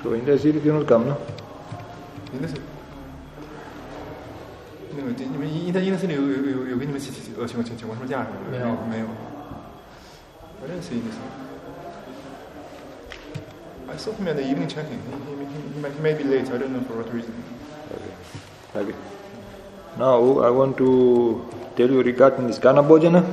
So in the series you not come, no? In the series. 那个你们in the series 有给你们请过什么假是吗？没有。I didn't see this. I saw him at the evening check-in. He may be late. I don't know for what reason. Okay. Now I want to tell you regarding this Gana Bhojana.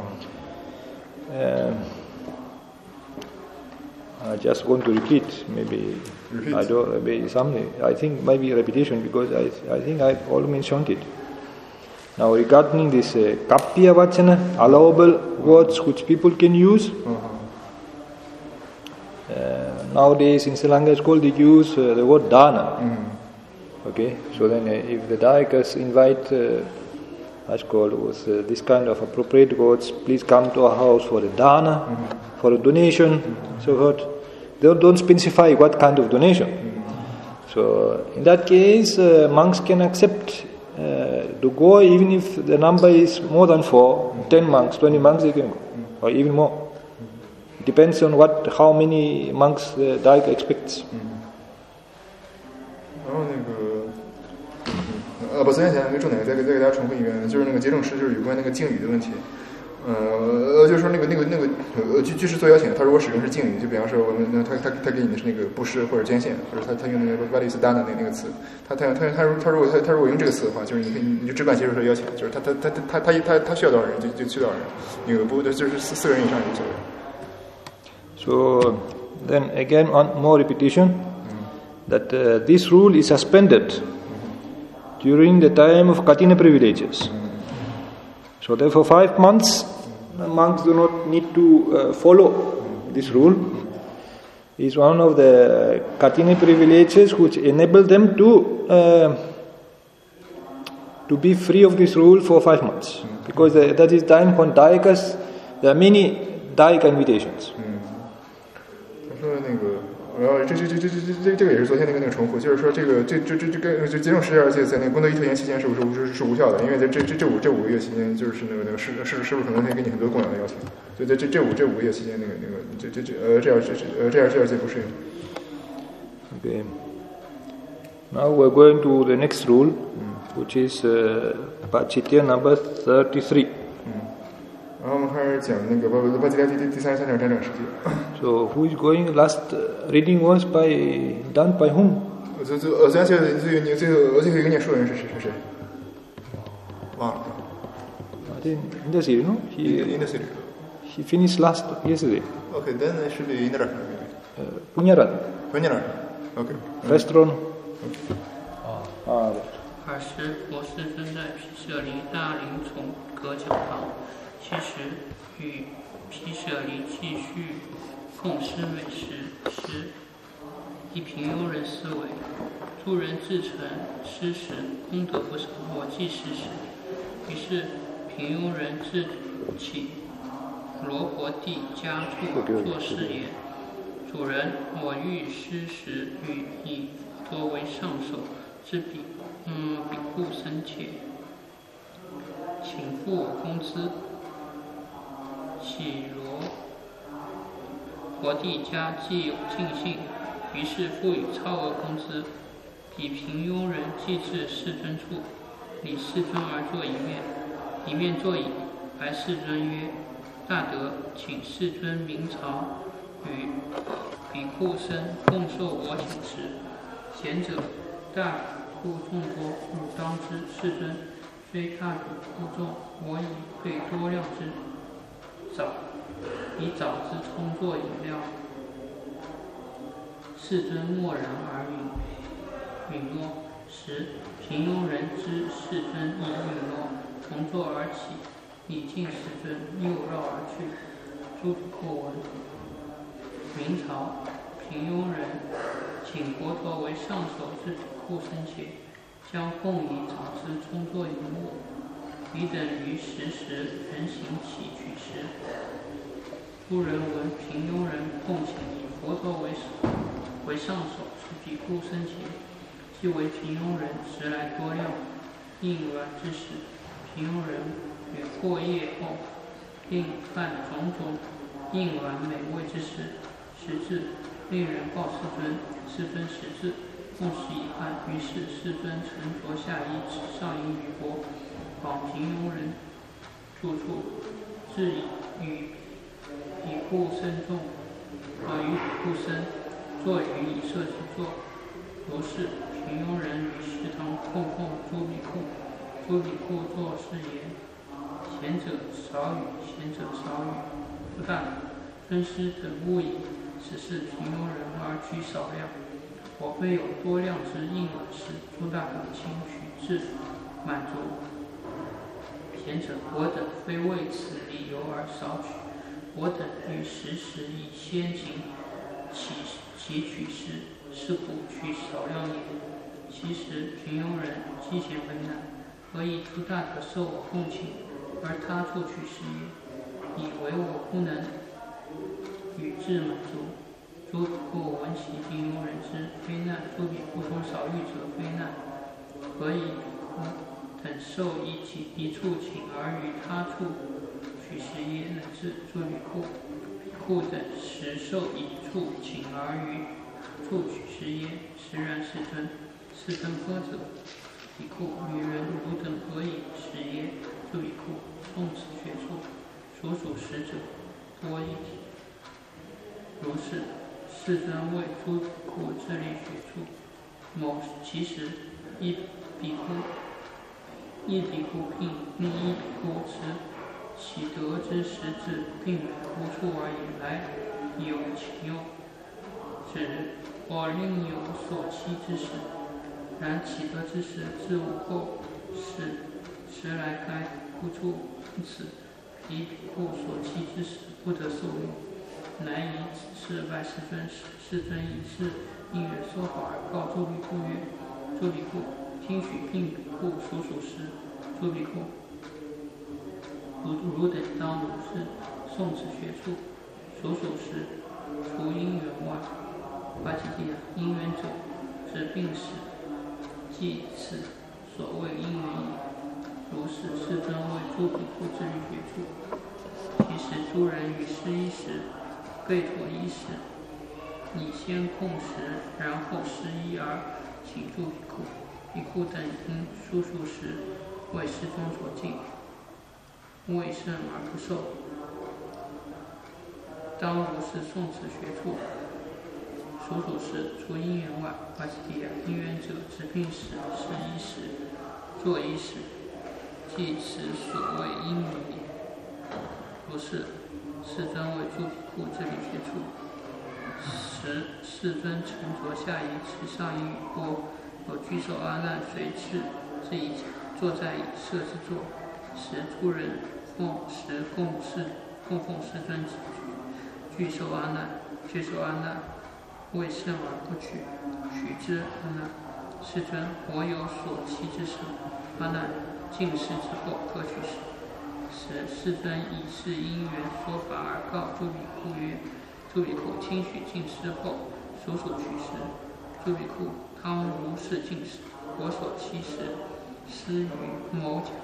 I just want to repeat. Maybe something. I think maybe repetition because I think I've already mentioned it. Now regarding this Kappya Vachana, allowable words which people can use. Nowadays in Sri Lanka it's called to use the word dana. Okay, so then if the Dayakas invite with this kind of appropriate words, please come to our house for a dana, for a donation, so forth. They don't specify what kind of donation. So in that case, monks can accept to go even if the number is more than 4, 10 monks, 20 monks they can go, or even more. It depends on how many monks the Dayaka expects. 然后把昨天讲那个重点再给大家重复一遍，就是那个节省师就是有关那个敬语的问题。就是说居士做邀请，他如果使用是敬语，就比方说我们他给你的是那个布施或者捐献，或者他用那个 vadisthana 那个词，他如果用这个词的话，就是你就只管接受他邀请，就是他需要多少人就去多少人，那个不就是4个人以上就无所谓。 So then again one more repetition that this rule is suspended during the time of Katina privileges. So therefore 5 months the monks do not need to follow this rule. It's one of the Katina privileges which enable them to be free of this rule for 5 months. Because that is time when Dayakas, there are many Dayaka invitations. 他说那个，然后这个也是昨天那个重复，就是说这个节省时而且在那个功德依特言期间是无效的，因为在这5个月期间，就是那个师傅可能会给你很多供养的邀请，所以在这5个月期间，这样戒不适应。 Okay. Now we're going to the next rule, which is Pachitya number 33. 然后我们开始讲那个巴基第33章战场实际。 So who is going? Last reading was done by whom? 最后一个念书人是谁？忘了。 In the series, no? In the series. He finished yesterday. Okay, then it should be Indra. Punyarat. Okay. Restaurant. 20佛世尊在毗舍离大林丛阁讲堂，其实与毗舍离继续共施美食时，以平庸人思维，诸人自成施食，功德不少，我既施食。于是平庸人自起罗婆地家处作是言：主人，我欲施食与以佛为上首之比库僧切，请付我工资。起罗婆地家既有尽兴，于是付予超额工资。彼平庸人既至世尊处，礼世尊而坐一面坐椅，白世尊曰：大德，请世尊明朝与比库僧共受我请食。贤者，大比库众多，汝当知，世尊虽大比库众，我以备多量之枣，以枣之充作饮料。世尊默然而允诺。时平庸人知世尊已允诺，从座而起，礼敬世尊，右绕而去。诸比库闻。明朝平庸人请佛陀为上首之比库僧切，将供以枣汁充作饮物，彼等于时人行起举时。诸人闻平庸人共请以佛陀为上首之比库僧切，即为平庸人时来多量，应软之时，平庸人于过夜后，并犯种种应软美味之事，时至令人告世尊，世尊识至，共识已判。于是世尊乘着下衣，持上衣于钵，往平庸人住处，至与比库僧众，与比库僧坐于以舍之座。如是，平庸人与食堂供奉诸比库。诸比库作是言：贤者少语，贤者少语。不但尊师等勿以只是平庸人而居少量，我非有多量之应耳时，诸大可请取至满足。贤者，我等非为此理由而少取，我等于时时以先行其取时，是故取少量也。其实平庸人积贤为难，何以诸大可受我供请，而他处取时也？以为我不能与之满足。诸比库闻其平庸人之非难，诸比库中少欲者非难，何以等受以一处请而与他处取时也？乃至诸比库等实受一处请而与他处取时也？实然世尊。世尊呵者？比库，女人汝等何以食耶？诸比库，诵此学处，所属食者多一体。如是，世尊为诸比库自立学处。某其时，一比库聘一比库持其得之食至，并无处而引来，有请用。指我另有所期之时，然其得之时自无后，时来该不处，因此彼比库所期之时不得受用。乃以此事拜世尊时，世尊以是因缘说法而告诸比库曰：诸比库，听取并比库所属时。诸比库，汝等当如是诵此学处，所属时，除因缘外，巴吉地亚因缘者，指病时，即此所谓因缘也。如是，世尊为诸比库自立学处。其时诸人与施衣时，备妥衣时，以先供食，然后施衣而请诸比库。比库等因书属时，为世尊所禁，未甚而不受。当如是诵此学处。所属时，除因缘外，巴吉地亚因缘者，指病时、施衣时、作衣时，即此所谓因缘也。如是，世尊为诸比库自立学处。时，世尊乘着下衣，持上衣于钵，有具受阿难随侍，至以坐在以舍之座。时诸人供奉世尊具受阿难，未甚而不取，取之阿难。世尊，我有所期之时，阿难尽食之后可取时。时世尊以是因缘说法而告诸比库曰：诸比库，听取尽食后，所属取时。诸比库，当如是尽食，我所期时，施于某甲。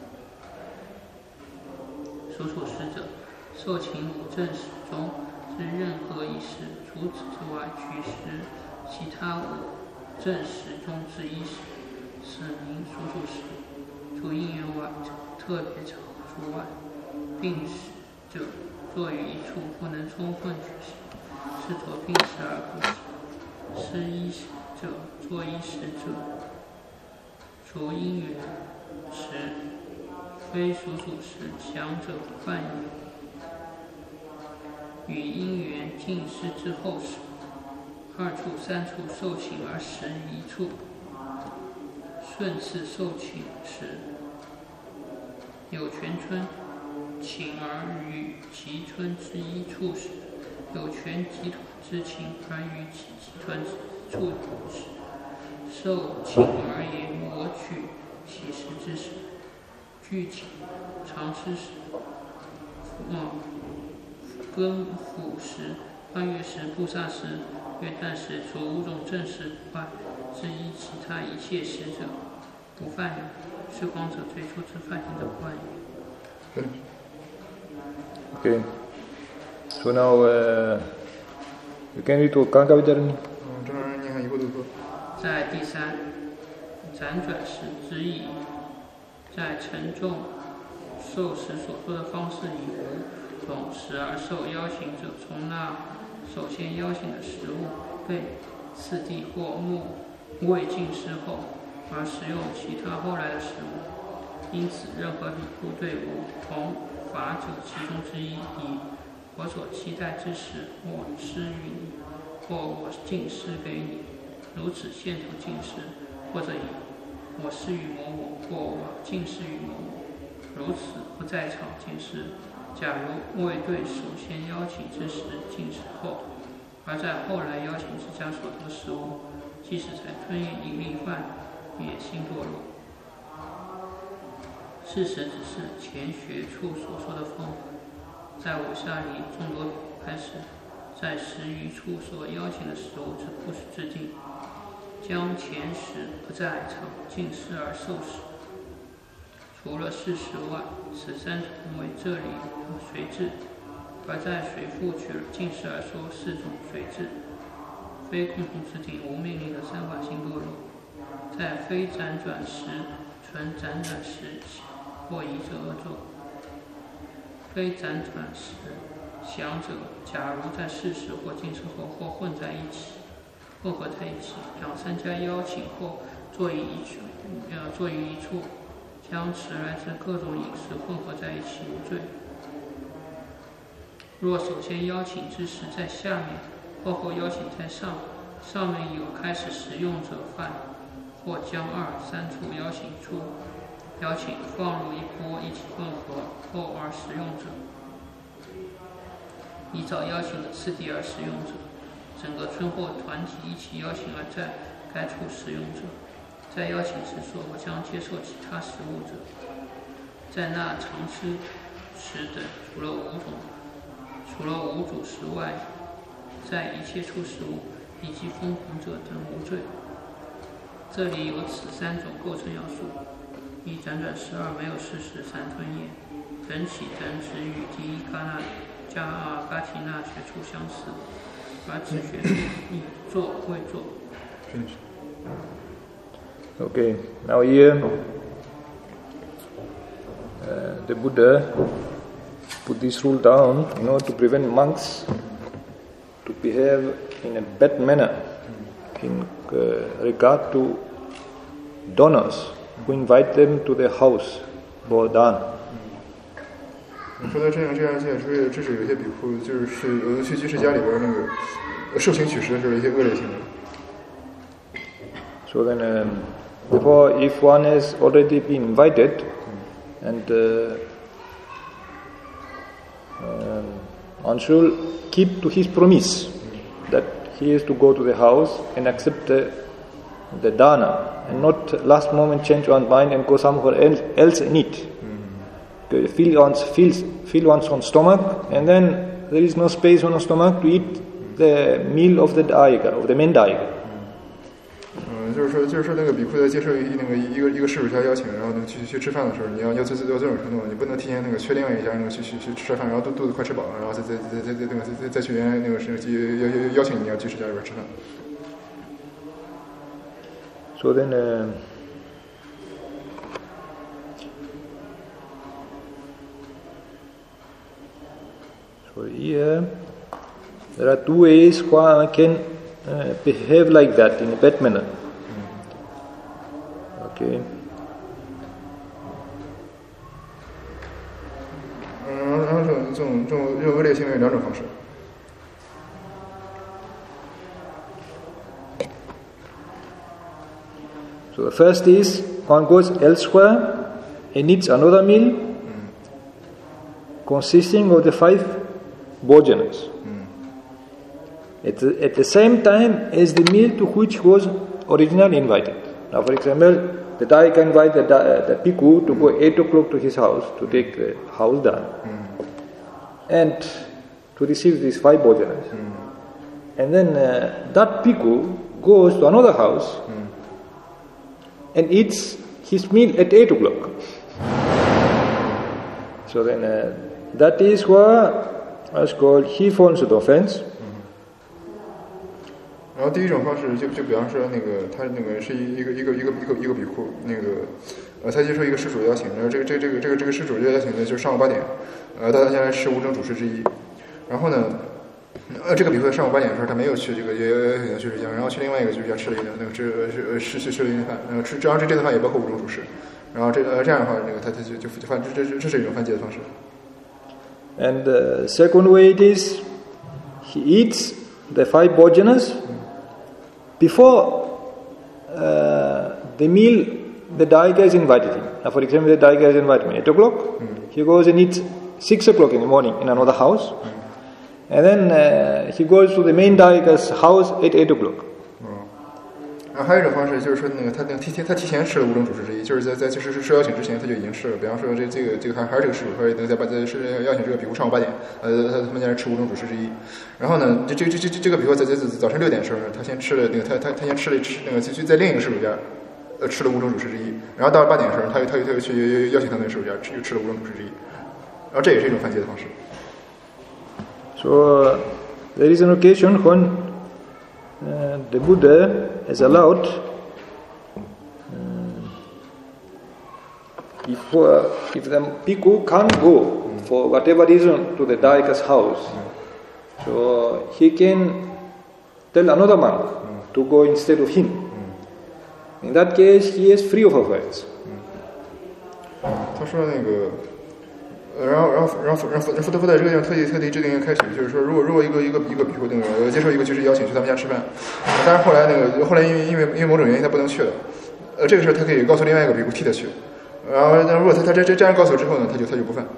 所属时者，受请五正使中之任何一时，除此之外，取时其他五正使中之一时，是名所属时。除因缘外，特别场除外。病时者，坐于一处不能充分取时，是着病时而不食。施衣时者，作衣时者，除因缘时，非所属时，强者不犯也。与因缘尽失之后时，二处、三处受请而食于一处。顺次受请时，有全村请而与其村之一处时，有全集团之请而与其集团之处时，受请而言我取其时之时，具请常吃时，更辅时、翻阅时、布萨时、约旦时，除五种正时外之一，其他一切时者不犯也。是光者最初之犯行的不犯也。 Okay. So now You can read to Kankavidarani. 正常人念看一步读书。 在第三，辗转时之意，在沉重受时所说的方式以无种时而受邀请者，从那首先邀请的食物被次第或未进食后，而使用其他后来的食物。因此，任何比丘对我同法者其中之一，以我所期待之时，我施予你，或我进施给你，如此线头进施，或者以我施予某某，或我进施于某某，如此不在场进施。假如未对首先邀请之时进食后，而在后来邀请之家所得食物，即使才吞咽一粒饭，也心堕落。事实只是前学处所说的方法。在我下里众多开始，在10余处所邀请的食物之不许之境，将前时不在场进食而受食。除了事实外，此3种为这里随制，而在随复取进食而说4种随制，非共同之定无命令的3法性堕落，在非辗转时纯辗转时或一者而作。非辗转时想者，假如在事实或进食后或混合在一起，两3家邀请后坐于一处，将迟来之各种饮食混合在一起无罪。若首先邀请之时在下面，或后邀请在上面有开始食用者饭，或将2、3处邀请放入一钵一起混合后而食用者，依照邀请的次第而食用者，整个村或团体一起邀请而在该处食用者，在邀请时所或将接受其他食物者，在那常吃时等除了无主食外，在一切处食物以及疯狂者等无罪。这里有此3种构成要素：一、辗转时2没有事实3吞咽，人起等只与第一嘎提那学处相似，而此学处以做未做。 Okay, now here the Buddha put this rule down in order to prevent monks to behave in a bad manner in regard to donors who invite them to their house for dana. 说到这样一件，是为了制止有些比丘就是去居士家里边那个受请取食的时候一些恶劣行为。 So then, therefore, if one has already been invited, and one should keep to his promise that he has to go to the house and accept the dana, and not last moment change one's mind and go somewhere else and eat. Fill one's own stomach, and then there is no space on the stomach to eat the meal of the Daika, of the main Daika. 就是说那个比丘在接受一个施主家邀请，然后去吃饭的时候，你要这种程度，你不能提前确定一下去吃饭，然后肚子快吃饱了，然后再去原来邀请你要去施家里边吃饭。 So then, so here there are 2 ways one can behave like that in a bad manner. Okay. 这种恶劣行为有2种方式。 So the first is one goes elsewhere and eats another meal consisting of the 5 bhojanas at the same time as the meal to which was originally invited. Now, for example, the Daika invite the Bhikkhu to go 8 o'clock to his house to take the house done and to receive these 5 bhojanas. And then that Bhikkhu goes to another house and eats his meal at 8 o'clock. So then that is what is called he falls into offense. 然后第一种方式就比方说那个他那个是一个比库，那个他接受一个施主的邀请，然后这个施主的邀请呢就是上午8点，大家先来吃无证主食之一，然后呢。这个比库上午8点的时候，他没有去这个去水乡，然后去另外一个居士家吃了一顿，那个吃了一顿饭，然后这顿饭也包括无证主食，然后这样的话，那个他就犯这是一种犯戒的方式。 And the second way it is, he eats the 5 bhojanas before the meal. The Daika is invited him. Now, for example, the Daika is invited me at 8 o'clock. He goes and eats 6 o'clock in the morning in another house. And then he goes to the main Daika's house at 8 o'clock. 然后还有一种方式就是说，那个他提前吃了无证主食之一，就是在就是受邀请之前他就已经吃了。比方说这个还是这个施主，他在是邀请这个比库上午8点，他们家来吃无证主食之一。然后呢，这个比库在早晨6点的时候呢，他先吃了那个他先吃那个就在另一个施主家吃了无证主食之一。然后到了8点的时候，他又去邀请他那个施主家又吃了无证主食之一。然后这也是一种犯戒的方式。 So there is an occasion when the Buddha has allowed if the bhikkhu can't go for whatever reason to the Daika's house, so he can tell another monk to go instead of him. In that case, he is free of offense. 他说那个。然后佛陀在这个地方特地制定一个开启，就是说，如果一个比库那个接受一个居士邀请去他们家吃饭，但是后来因为某种原因他不能去了，这个时候他可以告诉另外一个比库替他去，然后如果他这样告诉之后呢，他就不犯。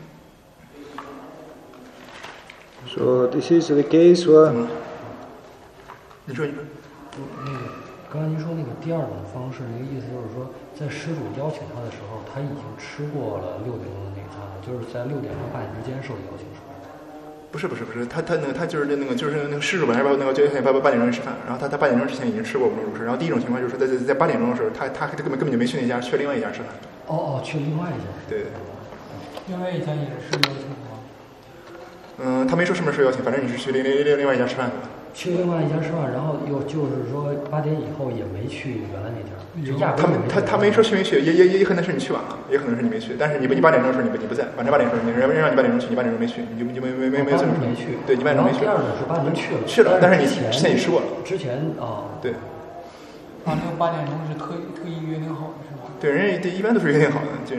So this is the case where 你说。 刚才您说那个第二种方式，那个意思就是说，在施主邀请他的时候，他已经吃过了6点钟的那个餐了，就是在6点和8点之间受的邀请，是不是？ 不是，他就是那个施主本来就8点钟吃饭，然后他8点钟之前已经吃过无证主食，然后第一种情况就是说在8点钟的时候，他根本就没去那家，去另外一家吃饭。 去另外一家。 对。 另外一家也是邀请吗？ 他没说什么时候邀请，反正你是去另外一家吃饭的。 去另外一家吃饭，然后又就是说8点以后也没去原来那家，就压根没去。 他没说去没去，也可能是你去晚了，也可能是你没去。但是你8点钟的时候你不在，反正8点钟人让你8点钟去，你8点钟没去，你就没这么说。 没去。 对，你8点钟没去。 第二种是8点钟去了，但是你之前你吃过了。 之前对。 那个8点钟是特意约定好的是吧？ 对，人家一般都是约定好的，就。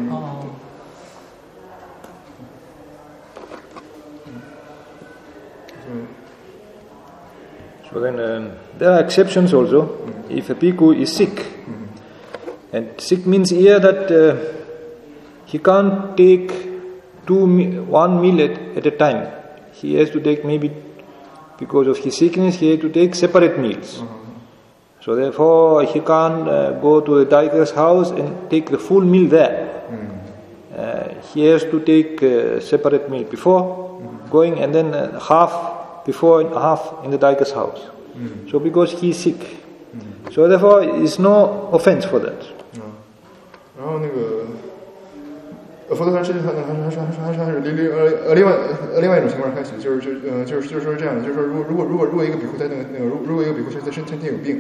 So then there are exceptions also. If a bhikkhu is sick, and sick means here that he can't take one meal at a time. He has to take maybe, because of his sickness, he has to take separate meals. So therefore he can't go to the Daika's house and take the full meal there. He has to take a separate meal before going, and then half before and half in the Daika's house. So because he is sick. So therefore is no offense for that. 然后那个佛陀他是另外一种情况开始，就是说这样的，就是说如果一个比库他如果一个比库他身体有病，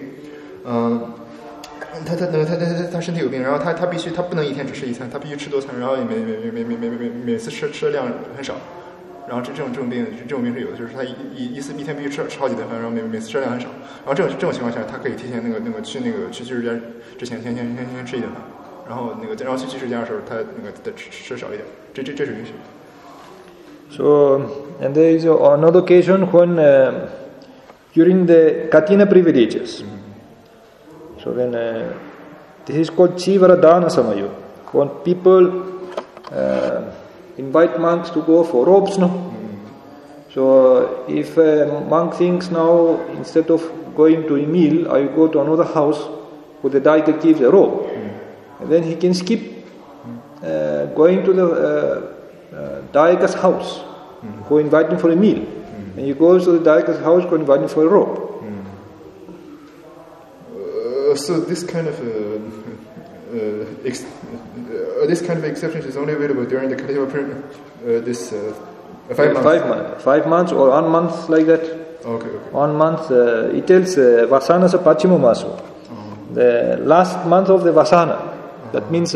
他身体有病，然后他不能一天只吃一餐，他必须吃多餐，然后每次吃的量很少。然后这种病是有的，就是他一天必须吃好几顿饭，然后每次吃量很少。然后这种情况下，他可以提前去居士家之前先吃一顿饭，然后然后去居士家的时候，他吃少一点，这是允许的。 So and there is another occasion when during the Katina privileges. So then this is called Chivaradana Samayo. When people invite monks to go for robes, no? So if a monk thinks now, instead of going to a meal, I go to another house where the Daika gives a robe, and then he can skip going to the Daika's house, who invite him for a meal, and he goes to the Daika's house, who invite him for a robe. So this kind of exception is only available during the Kalima period. 5 months. 5 months or 1 month like that. Okay. 1 month, it tells Vasana Pachimo Masu. The last month of the Vasana. That means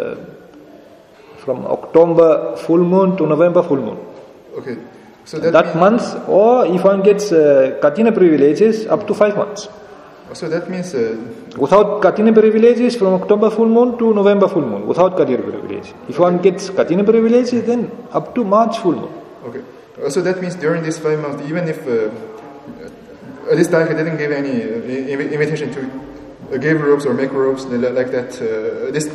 from October full moon to November full moon. Okay. So that month, or if one gets Katina privileges, up to 5 months. So that means without Katina privileges, from October full moon to November full moon, without Katina privilege. If one gets Katina privileges, then up to March full moon. Okay. So that means during these 5 months, even if this Daika didn't give any invitation to give robes or make robes like that, this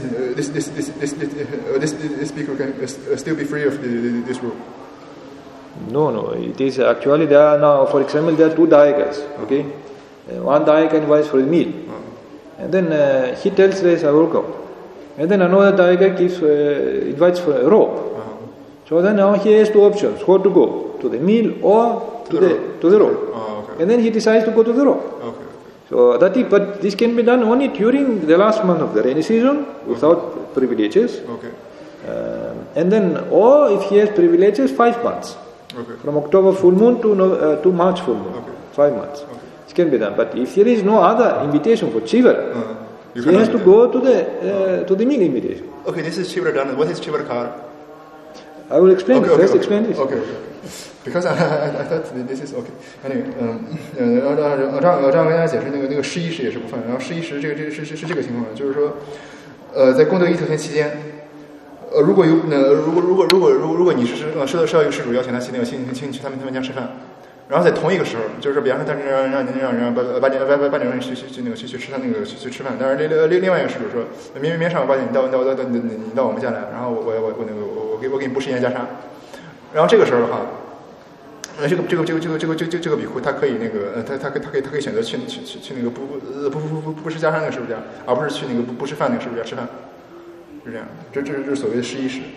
speaker can still be free of this robe. No. It is actually there are now, for example, there are 2 Daikas. Okay, one Daika invites for a meal, and then he tells this I will go, and then another Daika invites for a robe. So then now he has 2 options: where to go, to the meal or to the robe. Okay. And then he decides to go to the robe. Okay. So but this can be done only during the last month of the rainy season without privileges. Okay. And then, or if he has privileges, 5 months. Okay. From October full moon to March full moon. Okay. 5 months. Okay. It can be done. But if there is no other invitation for Chivara, he has to go to the meal invitation. Okay, this is Chivara Dana. What is Chivara Kara? I will explain. First explain this. Okay. Because I thought this is okay. Anyway， 这样跟大家解释那个施衣时也是不犯。然后施衣时这个是这个情况，就是说，在功德1头天期间，如果你是收到一个施主邀请他去他们家吃饭，然后在同一个时候，就是说，比方说他让8点钟去吃他那个去吃饭，但是另外一个施主说，明天上午8点你到我们家来，然后我给你布施1件袈裟，然后这个时候的话。这个比库他可以那个他可以选择去那个不吃袈裟那个师傅家，而不是去那个不吃饭那个师傅家吃饭，是这样。这是所谓的施衣时。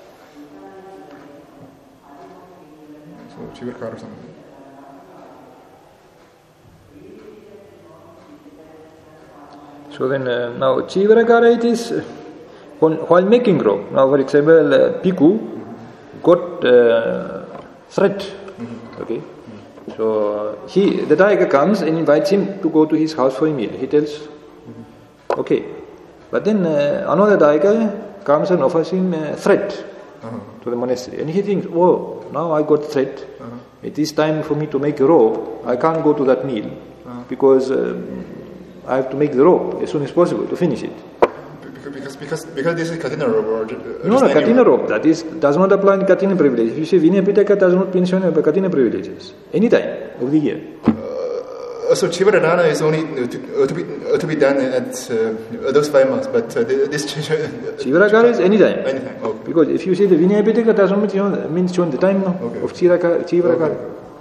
So then now Chivarakara it is while making robe. Now for example Bhikkhu got thread. Okay, so the Daika comes and invites him to go to his house for a meal. He tells, okay, but then another Daika comes and offers him thread to the monastery, and he thinks, oh, now I got thread. It is time for me to make a robe. I can't go to that meal because I have to make the robe as soon as possible to finish it. Because this is Katina robe or no, Katina robe. That does not apply in Katina privilege. If you say Vinaya Pitaka does not mention Katina privileges any time of the year. So Chivara Dana is only to be done at those 5 months, but this Chivara Kara is any time. Anytime. Okay. Because if you say the Vinaya Pitaka does not mention the time of Chivara Kara.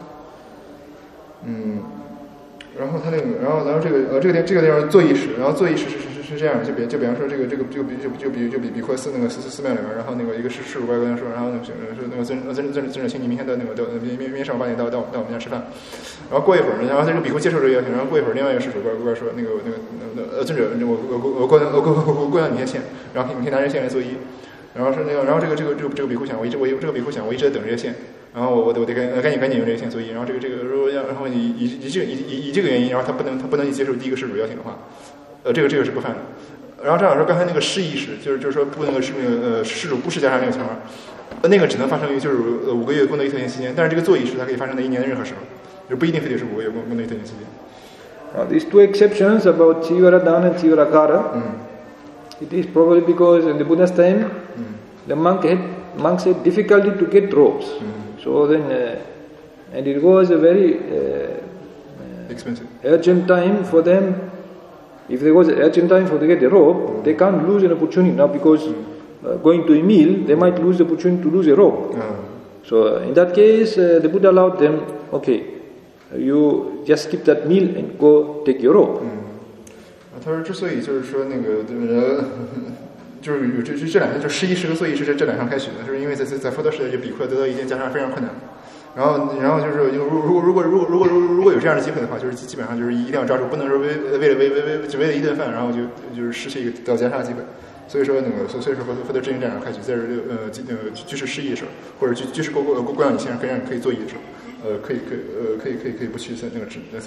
然后他那个，然后这个地方做仪式，然后做仪式是这样，就比方说这个比阔寺那个寺庙里面，然后那个一个施主过来跟他说，然后说那个尊者，请你明天到那个明天上午8点到我们家吃饭，然后过一会儿呢，然后这个比库接受这个邀请，然后过一会儿另外一个施主过来说那个尊者，我供养你一些线，然后你可以拿这些线来做衣。然后是那个，然后这个比库想，我一直在等这些线，然后我得赶紧用这个线做衣，然后这个如果然后以这个原因，然后他不能接受第一个施主邀请的话，这个是不犯的。然后正好说刚才那个施仪式，就是说布那个施主布施袈裟那个情况，那个只能发生于就是5个月功德1头天期间，但是这个做仪式它可以发生在1年的任何时候，就不一定非得是5个月功德1头天期间。 These 2 exceptions about Chivara Dana and Chivara Kara. It is probably because in the Buddha's time, the monks had difficulty to get robes. So then, and it was a very expensive, urgent time for them. If there was an urgent time for to get a robe, they can't lose an opportunity now because going to a meal, they might lose the opportunity to lose a robe. So in that case, the Buddha allowed them, okay, you just skip that meal and go take your robe. 他说，之所以就是说那个就是有这2项，就施仪式和做仪式这2项开始的，就是因为在佛陀时代，就比库得到1件袈裟非常困难。然后就是如果有这样的机会的话，就是基本上就是一定要抓住，不能说只为了一顿饭，然后就是失去一个得到袈裟的机会。所以说佛陀真正这样开始，在居士施仪的时候，或者居士供养你先生可以让你可以做仪的时候。 可以不去参那个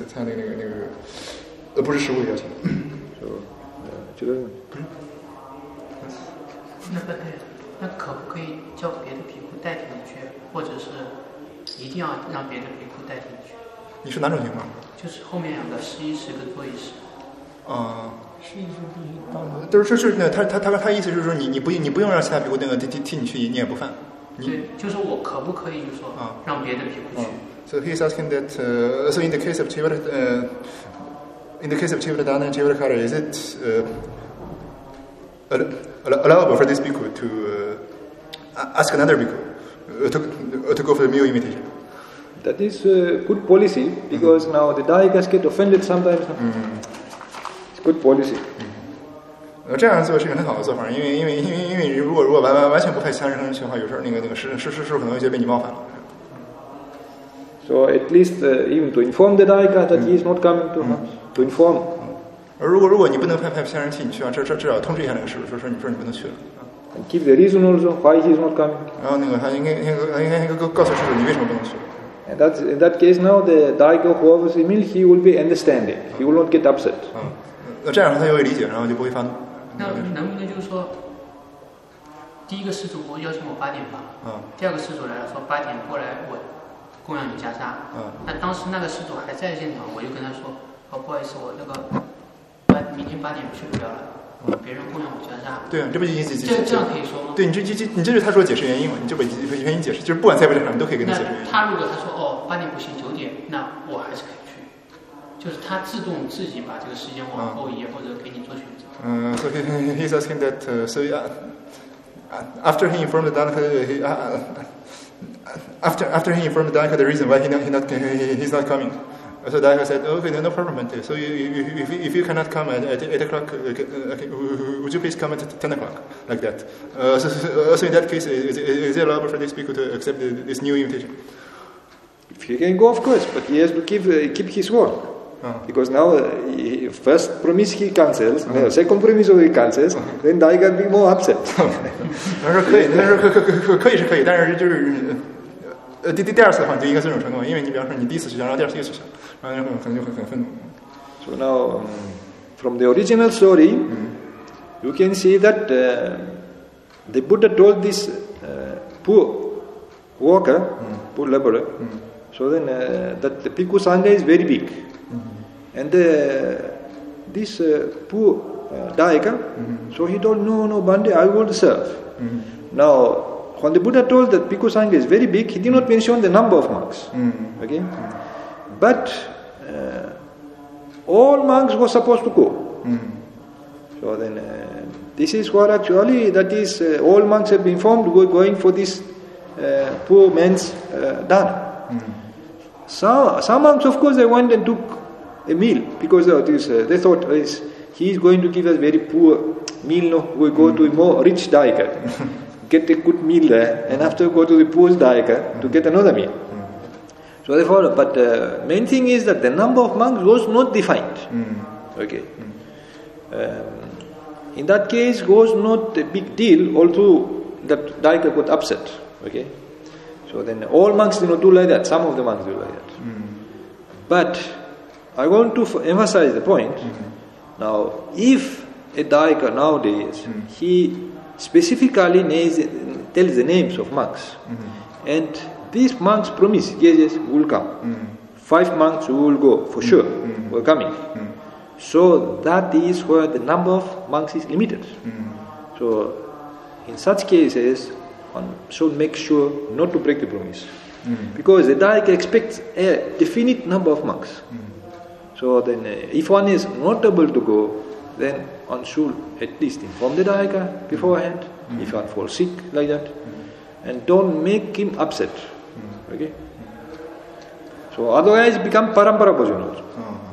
不是食物的邀请。 这个那可不可以叫别的皮库代替你去，或者是一定要让别的皮库代替你去？ 你是哪种情况？ 就是后面2个11时跟做1时。 11时必须到。 就是他意思就是说你不用让其他皮库那个替你去，你也不犯。 对，就是我可不可以就是说让别的皮库去 ？So he's asking that. So in the case of Chivardana and Chivarakara, is it allowable for this bhikkhu to ask another bhikkhu to go for the meal invitation? That is good policy because now the Dayikas get offended sometimes. It's good policy. 这样做是一个很好的做法，因为如果完全不派其他人去的话，有时候那个师可能会觉得被你冒犯了。 So at least even to inform the Dayika that he is not coming to inform. 如果你不能派其他人替你去啊，至少通知一下那个师傅，说你不能去了。 And give the reason also why he is not coming. 然后那个他应该告诉师傅你为什么不能去。 And in that case now the Dayika whoever is meal he will be understanding. He will not get upset. 那这样他就会理解，然后就不会发怒。 那能不能就是说，第一个施主邀请我8点吧，第2个施主来了说8点过来我供养你袈裟，那当时那个施主还在现场，我就跟他说，不好意思，我那个明天8点去不了了，别人供养我袈裟。 对啊，这不就这样可以说吗？ 对，你这是他说解释原因嘛，你就把原因解释，就是不管在不在场，你都可以跟他解释原因。 他如果他说8点不行9点，那我还是可以去，就是他自己把这个时间往后移，或者给你做选择。 So he's asking that. After he informed the Danika, after he informed the Danika the reason why he's not coming, so Danika said, "Okay, no problem. So if you cannot come at 8 o'clock, would you please come at 10 o'clock, like that? So in that case, is it allowable for this people to accept this new invitation?" If he can go, of course, but he has to keep his word. Because now first promise he cancels, second promise he cancels, then Dayika will be more upset. 他说可以，是可以，但是就是第二次的话，你就应该遵守承诺，因为你比方说你第一次取消，然后第二次又取消，然后可能就很愤怒。 So now, from the original story, you can see that the Buddha told this poor worker, poor laborer, so then that the Bhikkhu Sangha is very big. And this poor Dayika, so he told, no, Bande, I want to serve. Now, when the Buddha told that Bhikkhu Sangha is very big, he did not mention the number of monks. Okay? But all monks were supposed to go. So then, this is what actually, that is, all monks have been informed going for this poor man's dana. Some monks, of course, they went and took a meal because they thought he is going to give us very poor meal. No, we go to a more rich Dayika, get a good meal there, and after go to the poor Dayika to get another meal. So therefore, but the main thing is that the number of monks was not defined. Okay. In that case, was not a big deal. Also, that Dayika got upset. Okay. So then, all monks do not do like that. Some of the monks do like that. But I want to emphasize the point. Now, if a Dayika nowadays, he specifically tells the names of monks, and these monks promise, yes, we will come. 5 monks we will go, for sure, we're coming. So that is where the number of monks is limited. So, in such cases, one should make sure not to break the promise. Because the Dayika expects a definite number of monks. So then, if one is not able to go, then one should at least inform the Dayika beforehand, if one falls sick like that, and don't make him upset. Okay? So otherwise become parampara bhajan also.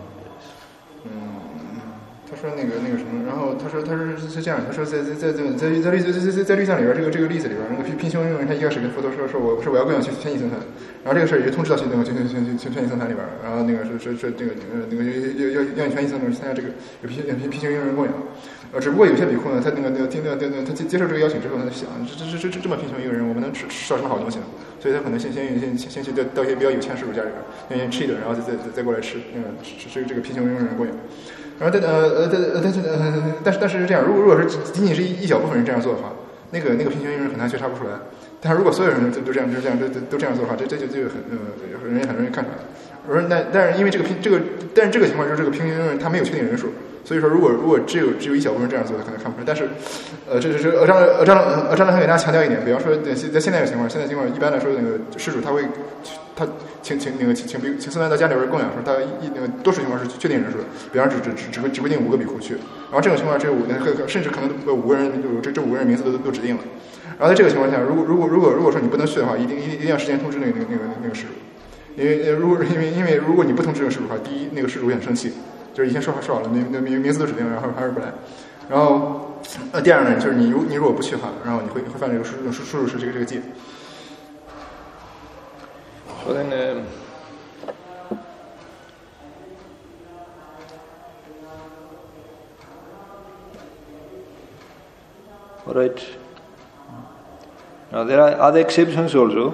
他说那个什么，然后他说是这样，他说在律藏里边这个例子里边，那个贫穷人他一开始跟佛陀说我要供养全体僧团，然后这个事儿也通知到全体僧团里边，然后那个说这个要你全体僧团参加这个有贫穷人供养，只不过有些比库呢，他他接受这个邀请之后，他就想这么贫穷一个人，我们能吃到什么好东西呢？ 所以他可能先去到一些比较有钱施主家里边，先吃一顿，然后再过来吃吃这个贫穷庸人的供养。然后但是这样，如果是仅仅是一小部分人这样做的话，那个贫穷庸人很难觉察不出来。但是如果所有人都这样做的话，这就很容易看出来。但是因为但是这个情况就是这个贫穷庸人他没有确定人数，所以说如果只有一小部分人这样做的，可能看不出来。但是这是张还给大家强调一点，比方说在现在情况一般来说那个施主他请僧团到家里边供养的时候，他多数情况是确定人数的，比方只规定5个比丘去，然后这种情况只有甚至可能5个人这5个人名字都指定了。然后在这个情况下，如果说你不能去的话，一定要事先通知那个施主，因为如果你不通知这个施主的话，第一那个施主也很生气，就是以前说好了，那名字都指定了，然后还是不来。然后第二呢，就是你如果不去的话，然后你会犯这个输入是这个戒。 So then, all right. Now there are other exceptions also.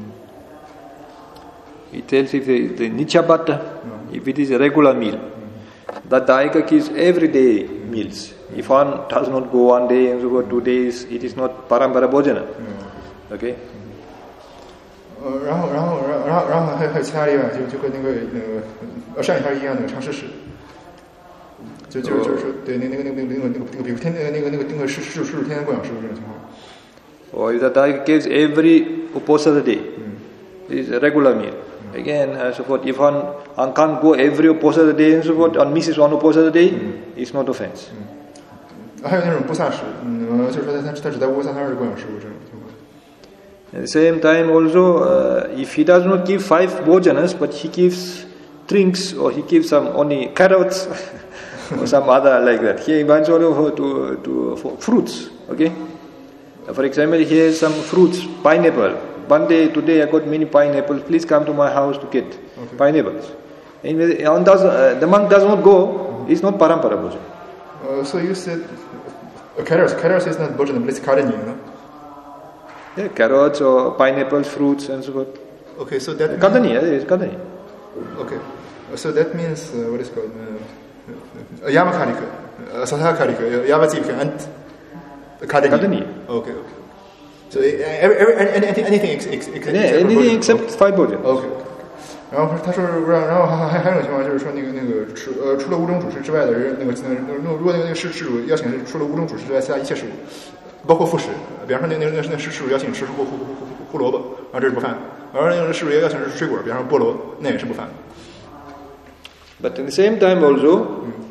It tells if the Nityabhata, if it is a regular meal, that Dayaka gives everyday meals. If one does not go 1 day and so for 2 days, it is not Parampara Bhojana. Okay? 然后还有其他例外，就和那个上一条一样的常识史，就是说对那个比如那个施主天天供养施主这种情况。 Or if the Dayaka gives every Uposatha day, it is a regular meal. Again, so forth. If one can't go every Uposatha day and so forth, and misses one Uposatha day, it's not offense. 还有那种不萨什，就是说他只在Uposatha日供养施主这种情况。 At the same time also, if he does not give 5 bhojanas, but he gives drinks or he gives some only carrots or some other like that, he invites also for fruits, okay? For example, he has some fruits, pineapple. One day, today I got many pineapples, please come to my house to get pineapples. And the monk does not go, it's not Parampara bhojana. So you said, carrots is not bhojana, but it's karani, no? Yeah, carrots or pineapples, fruits and so forth. Okay, so that... Kadani, yeah, it's kadani. Okay, so that means, what is called? Yamakarika, Sasakarika, Yavatsika, and kadani. Okay. So anything except 5 bhojan. Okay. 然后他说，然后还有一种情况就是说，除了五种主食之外的人，如果那个施主邀请是除了五种主食之外，其他一切食物，包括副食，比方说那施主邀请吃胡萝卜，然后这是不犯；而那个施主邀请是水果，比方说菠萝，那也是不犯。 But at the same time also,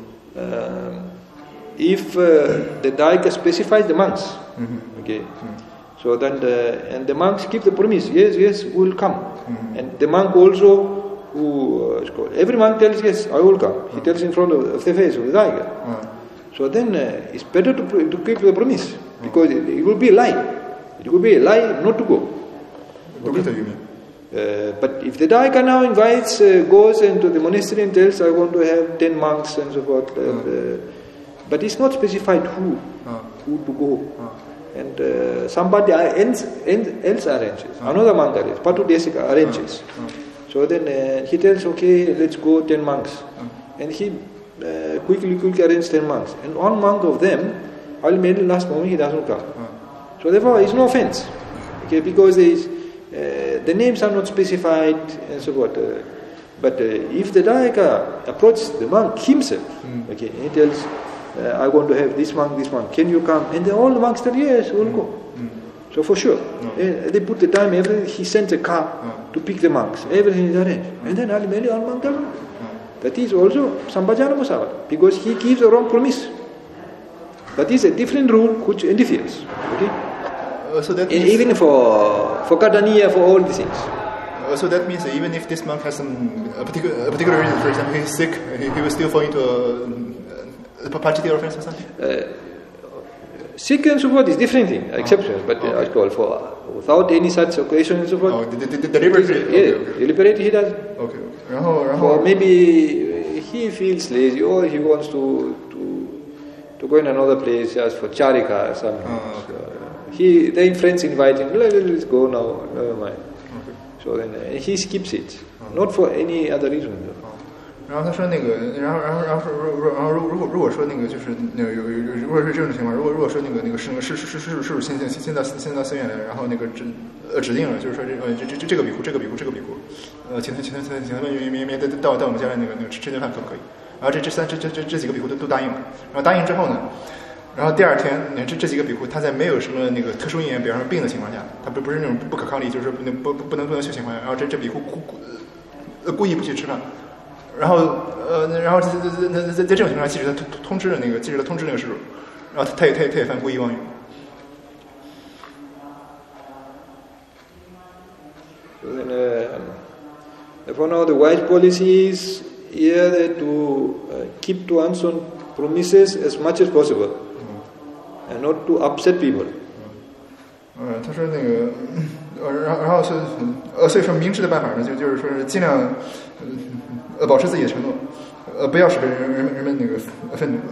if the Dayaka specifies the monks, okay. So then and the monks give the promise, yes, we will come. And the monk also, every monk tells, yes, I will come. He tells in front of the face of the Dayaka. So then it's better to keep the promise, because it will be a lie. It will be a lie not to go. Okay? But if the Dayaka now invites, goes into the monastery and tells, I want to have 10 monks and so forth, but it's not specified who to go. And somebody else arranges, another monk arranges, Patu Desika arranges. So then he tells, okay, let's go 10 monks. And he quickly arranges 10 monks. And one monk of them, ultimately last moment he doesn't come. So therefore it's no offense, okay, because the names are not specified and so forth. But if the Dayaka approaches the monk himself, okay, he tells, I want to have this monk, can you come? And then all the monks tell, yes, we'll go. So for sure. They put the time, he sends a car to pick the monks, everything is arranged. And then ultimately all monks doesn't. That is also Sambhajana Musavada, because he gives a wrong promise. That is a different rule which interferes. Okay? So that means, even for Kadaniya, for all these things. So that means even if this monk has a particular reason, for example, he's sick, he will still fall into a particular offense or something? Sick and so forth is different thing, exceptions, but I call for without any such occasion and so forth. Deliberately he does. Okay. Or maybe he feels lazy or he wants to go in another place just for charika or something. The friends invite him, let's go now, never mind. So then he skips it, not for any other reason. 然后他说那个，然后如果说那个就是如果是这种情况，如果说那个是先到寺院来，然后那个指定了，就是说这个比库，请他们明到我们家来那个吃顿饭可不可以？然后这几个比库都答应了，然后答应之后呢，然后第二天这几个比库他在没有什么那个特殊因缘，比方说病的情况下，他不是那种不可抗力，就是说不能修行回来，然后这比库故意不去吃饭。然后在这种情况下，即使他通知了那个施主，然后他也犯故意妄语。 So then, therefore now the wise policy is here to keep to one's own promises as much as possible, and not to upset people. 他说那个，然后所以说明智的办法呢，就是说尽量保持自己的承诺，不要使人们那个愤怒。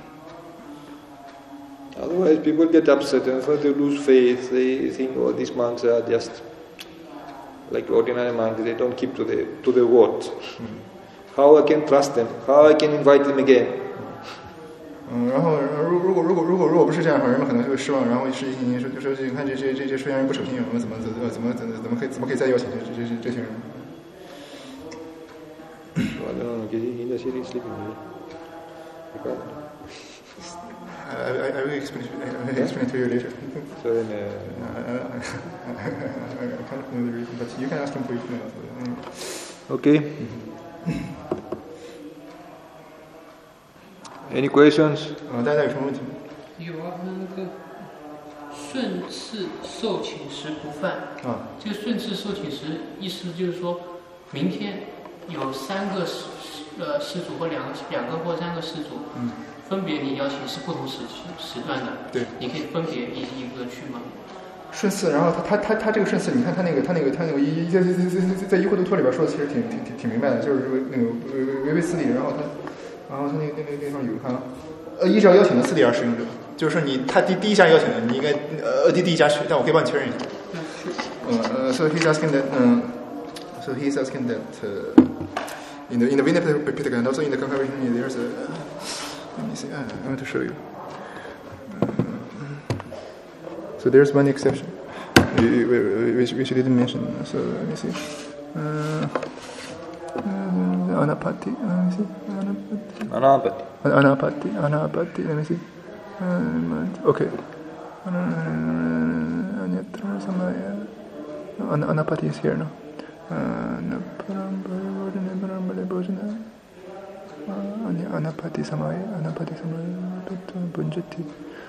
Otherwise, people get upset and they lose faith. They think, oh, these monks are just like ordinary monks. They don't keep to the word. How I can trust them? How I can invite them again? 然后如果不是这样的话，人们可能就会失望，然后是就说你看这出家人不守信用，我们怎么可以再邀请这些人？ I don't know. In the city sleeping. I will explain to you later. So then, I can't know the reason, but you can ask him for you know. Okay. Any questions? 大家有什么问题吗？ 有啊，那个顺次受请时不犯。这个顺次受请时，意思就是说，明天有3个施主或2个或3个施主，分别你邀请是不同时段的。 对， 你可以分别一个去吗？ 顺次，然后他这个顺次，你看他那个在依惑度托里边说的其实挺明白的，就是那个唯唯次第，然后他那个地方有看，依照邀请的次第而使用者，就是说他第一家邀请的，你应该第一家去，但我可以帮你确认一下。So he's asking that. So he's asking that in the Vinaya Pitaka and also in the Concavation there's a. Let me see. I want to show you. So there's one exception, which you didn't mention. So let me see. Anapati. Let me see. Anapati. Let me see. Okay. Anapati is here now. Anapati samaya. Bunjati.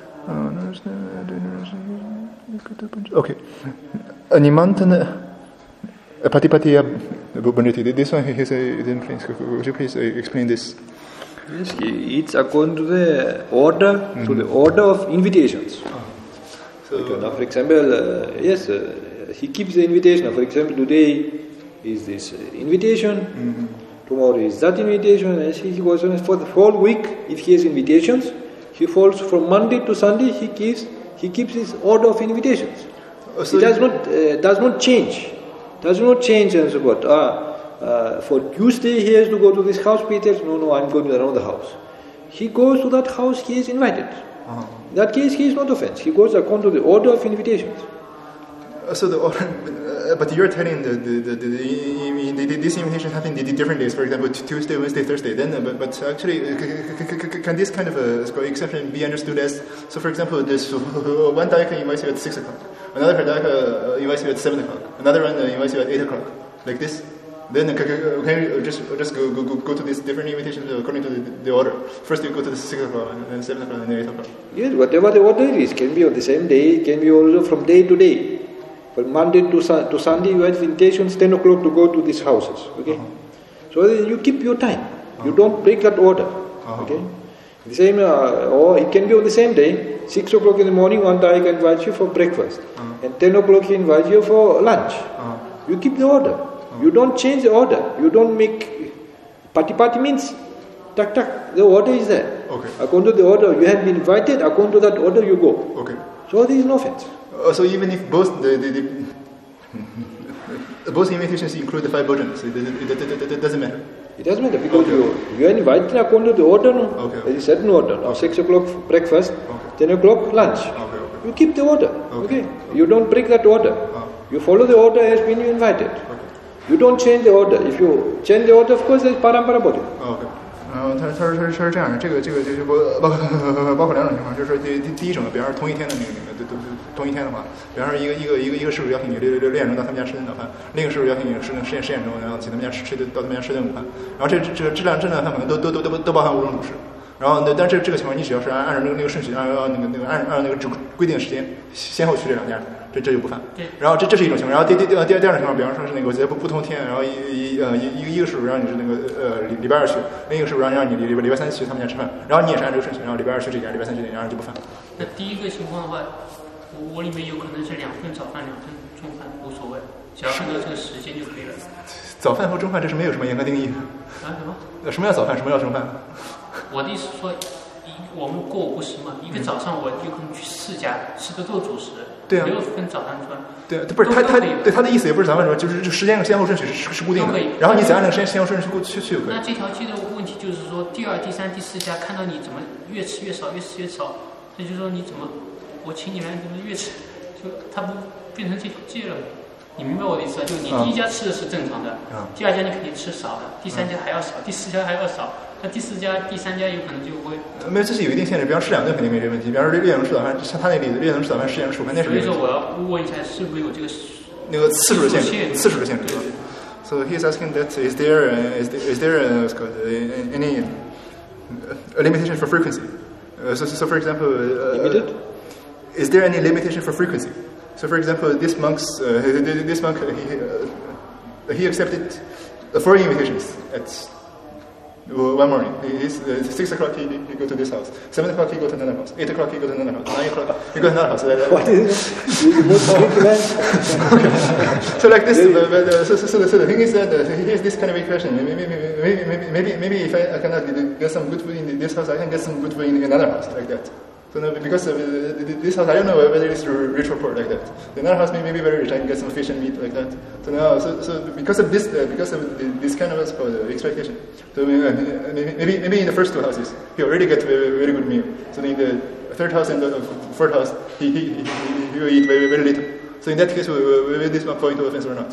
Okay. Animantana Patipatiya Bunjati. This one he said in French. Would you please explain this? Yes, it's according to the order, to the order of invitations. So, now, for example, he keeps the invitation. For example, today is this invitation, tomorrow is that invitation, and he goes on for the whole week. If he has invitations, he follows from Monday to Sunday. He keeps his order of invitations. So it does not change. Does not change and so forth. For Tuesday he has to go to this house. Peter says, no, I'm going to another house. He goes to that house he is invited. In that case, he is not offense. He goes according to the order of invitations. So the order, but you're telling this invitation happened different days. For example, Tuesday, Wednesday, Thursday. Then, but actually, can this kind of exception be understood as? So, for example, this one daika invites you at 6 o'clock, another daika invites you at 7 o'clock, another one invites you at 8 o'clock, like this. Then can you just go to these different invitations according to the order? First you go to the 6 o'clock, and then 7 o'clock, and then 8 o'clock. Yes, whatever the order is, can be on the same day, can be also from day to day. From Monday to Sunday, you have invitations 10 o'clock to go to these houses. Okay, so you keep your time. You don't break that order. Okay, the same, or it can be on the same day. 6 o'clock in the morning, one day I can invite you for breakfast, and 10 o'clock he invites you for lunch. You keep the order. You don't change the order. You don't make pati means tak. The order is there. Okay. According to the order, you have been invited. According to that order, you go. Okay. So there is no offense. So even if both Both invitations include the 5 bojjhans, so it doesn't matter. It doesn't matter because you invite according to the order, no? Okay. There is certain order. Now 6 o'clock breakfast, 10 o'clock lunch. Okay. You keep the order. Okay. You don't break that order. You follow the order as when you invited. Okay. You don't change the order. If you change the order, of course, there's parampara body. Okay. 他是这样的，这个就是包括两种情况，就是说第一种，比方说同一天的同一天的话，比方说一个师傅邀请你6点钟到他们家吃顿早饭，另一个师傅邀请你10点钟，然后请他们家到他们家吃顿午饭，然后这质量饭可能都包含5种主食。然后但这个情况，你只要是按照那个顺序，按那个规定的时间先后去这两家，这就不犯。然后这是一种情况。然后第二种情况，比方说是那个我觉得不同天，然后一个师傅让你是那个礼拜2去，另一个师傅让你礼拜3去他们家吃饭，然后你也是按这个顺序，然后礼拜2去这家，礼拜3去这家，然后就不犯。 那第一个情况的话，我里面有可能是2份早饭2份中饭，无所谓，只要按照这个时间就可以了。 早饭和中饭这是没有什么严格定义的。 啊什么？ 什么叫早饭？什么叫中饭？ 我的意思说，我们过午不食嘛，一个早上我就可能去4家吃的都主食， 对啊 6分早餐串。 对，不是他的意思也不是咱们说，就是时间先后顺序是固定的，然后你只按那个时间先后顺序去就可以。 那这条街的问题就是说，第2、第3、第4家看到你怎么越吃越少，那就是说你怎么我请你来怎么越吃，就它不变成这条街了。你明白我的意思吧？就你第1家吃的是正常的，第2家你肯定吃少的，第3家还要少，第4家还要少。那第4家、第3家有可能就会没有，这是有一定限制。比方吃2顿肯定没这个问题。比方说6点钟吃早饭，像他那例子，6点钟吃早饭，10点钟吃午饭，那是。 所以说我要问一下，是不是有这个那个次数的限制？次数的限制。So he's asking that is there any limitation for frequency? So for example, is there any limitation for frequency? So for example, this monk he accepted 4 invitations at 1 morning. He's 6 o'clock he go to this house, 7 o'clock he go to another house, 8 o'clock he go to another house, 9 o'clock he go to another house. What is it? So like this. So the thing is that here's this kind of equation. Maybe if I cannot get some good food in this house, I can get some good food in another house like that. So no, because this house, I don't know whether it's rich or poor like that. The other house may be very rich. I can get some fish and meat like that. So now, so because of this kind of what's called expectation. So maybe in the first 2 houses, he already get very good meal. So in the 3rd house and the 4th house, he will eat very little. So in that case, will this one fall into offense or not?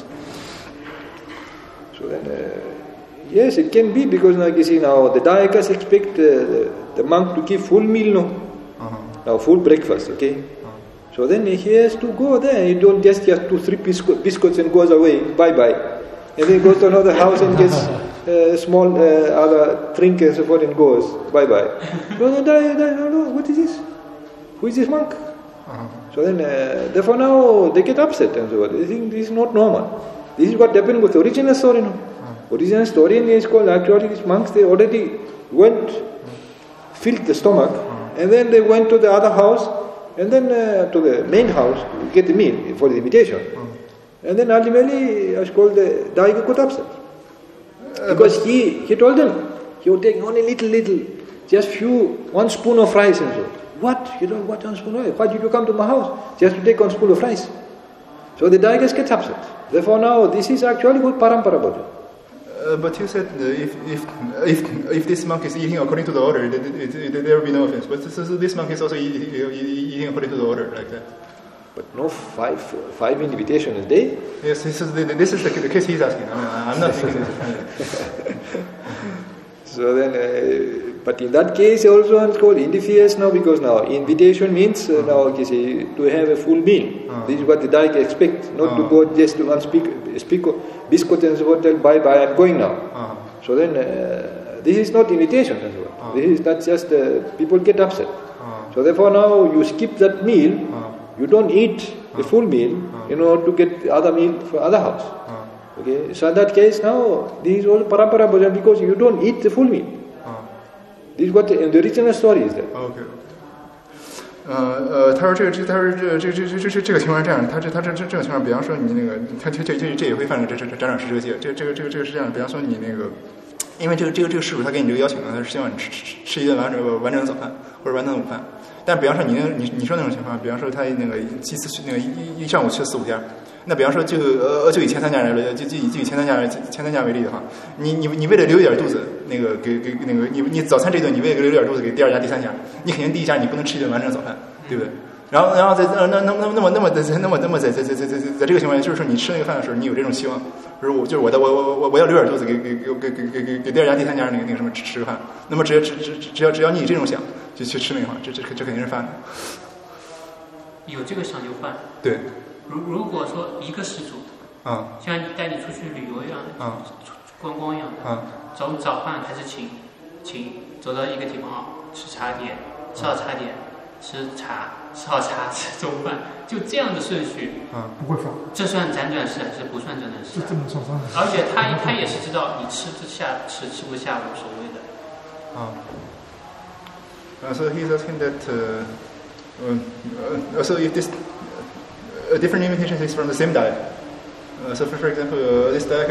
So then, yes, it can be because like you see now, the Dayakas expect the monk to give full meal, no? Now full breakfast, okay? So then he has to go there. He don't just 2-3 biscuits and goes away, bye-bye. And then goes to another house and gets small other drink and so forth and goes, bye-bye. No, what is this? Who is this monk? So then, therefore now they get upset and so forth. They think this is not normal. This is what happened with the original story, no? Original story is called, actually these monks, they already went, filled the stomach, and then they went to the other house, and then to the main house to get the meal for the invitation. And then ultimately, it's called the Daiga got upset. Because he told them, he would take only little, just 1 spoon of rice and so. What? You don't want 1 spoon of rice? Why did you come to my house? Just to take 1 spoon of rice. So the Daigas gets upset. Therefore now, this is actually called parampara bhajan. But you said if this monk is eating according to the order, there will be no offense. But so this monk is also eating according to the order like that. But no 5 invitations a day? Yes, this is the case he's asking. I'm not thinking this. So then, but in that case also it's called interferes now, because now invitation means now to have a full meal. This is what the Daika expect, not to go just to speak biscuit and so forth, tell bye-bye, I'm going now. So then this is not invitation as well. This is not just people get upset. So therefore now you skip that meal, you don't eat the full meal in order to get the other meal for other house. Okay, so in that case now, this is all parampara bhajan because you don't eat the full meal. This is what the original story is there. Okay. 他说这个情况是这样，他这种情况，比方说你那个，这也会犯这长长师这个戒，这个是这样的，比方说你那个，因为这个师傅他给你这个邀请呢，他是希望你吃一顿完整的早饭或者完整的午饭，但比方说你说那种情况，比方说他那个一次去那个一上午去了4-5家， 那比方说就以前3家人就以前三家为例的话，你为了留一点肚子，那个给那个你早餐这顿你为了留点肚子给第2家第3家，你肯定第1家你不能吃一顿完整的早饭，对不对？然后在在这个情况下，就是说你吃那个饭的时候，你有这种希望，就是我要留点肚子给第2家第3家那个什么吃个饭。那么只要你有这种想，就去吃那个饭，这肯定是饭的。 有这个想就饭。 对。 如果说一个施主，像带你出去旅游一样的，观光一样的，从早饭开始请走到一个地方吃茶点，吃好茶点，吃好茶，吃中饭，就这样的顺序， 不会放。这算辗转式还是不算辗转式？ 这么算饭。 而且他也是知道你吃不下无所谓的。 So he's asking that. So if this different invitation is from the same diet. So for example, this diet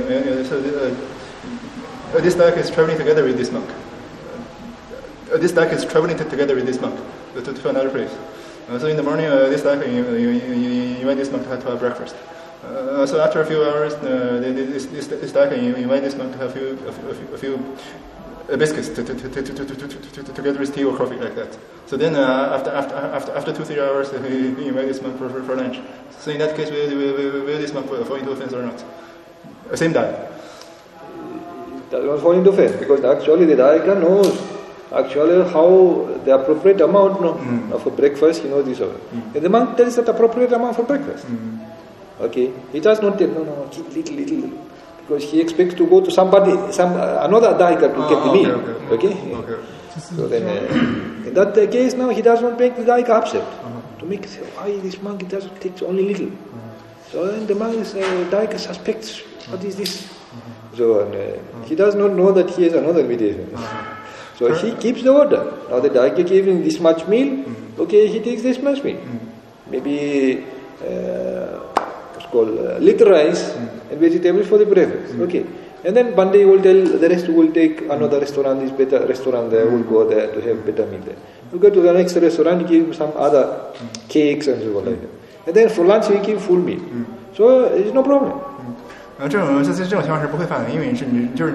this diet is traveling together with this monk. This diet is traveling together with this monk to another place. So in the morning, this diet you invite this monk to have breakfast. So after a few hours, this diet you invite this monk to have a few biscuits together with tea or coffee like that. So then after 2-3 hours, we invite this monk for lunch. So in that case, will this monk fall into offense or not? Same diet. Does not fall into offense because actually the Daika knows actually how the appropriate amount for breakfast. He knows this already. And the monk tells that appropriate amount for breakfast. Okay, he does not tell little. Because he expects to go to another Daika to get the meal. Okay. So then, in that case, now he does not make the Daika upset. To make say, why this monk does take only little. So then the monk Daika suspects, what is this? So he does not know that he has another invitation. So he keeps the order. Now the Daika gave him this much meal. Okay, he takes this much meal. Maybe what's called little rice. And vegetables for the breakfast. Okay. And then one day you will tell the rest will take another restaurant, this better restaurant there, will go there to have better meal there. You go to the next restaurant, you give some other cakes and so on like that. And then for lunch you give full meal. So it's no problem. 这种情况是不会犯的，因为你这个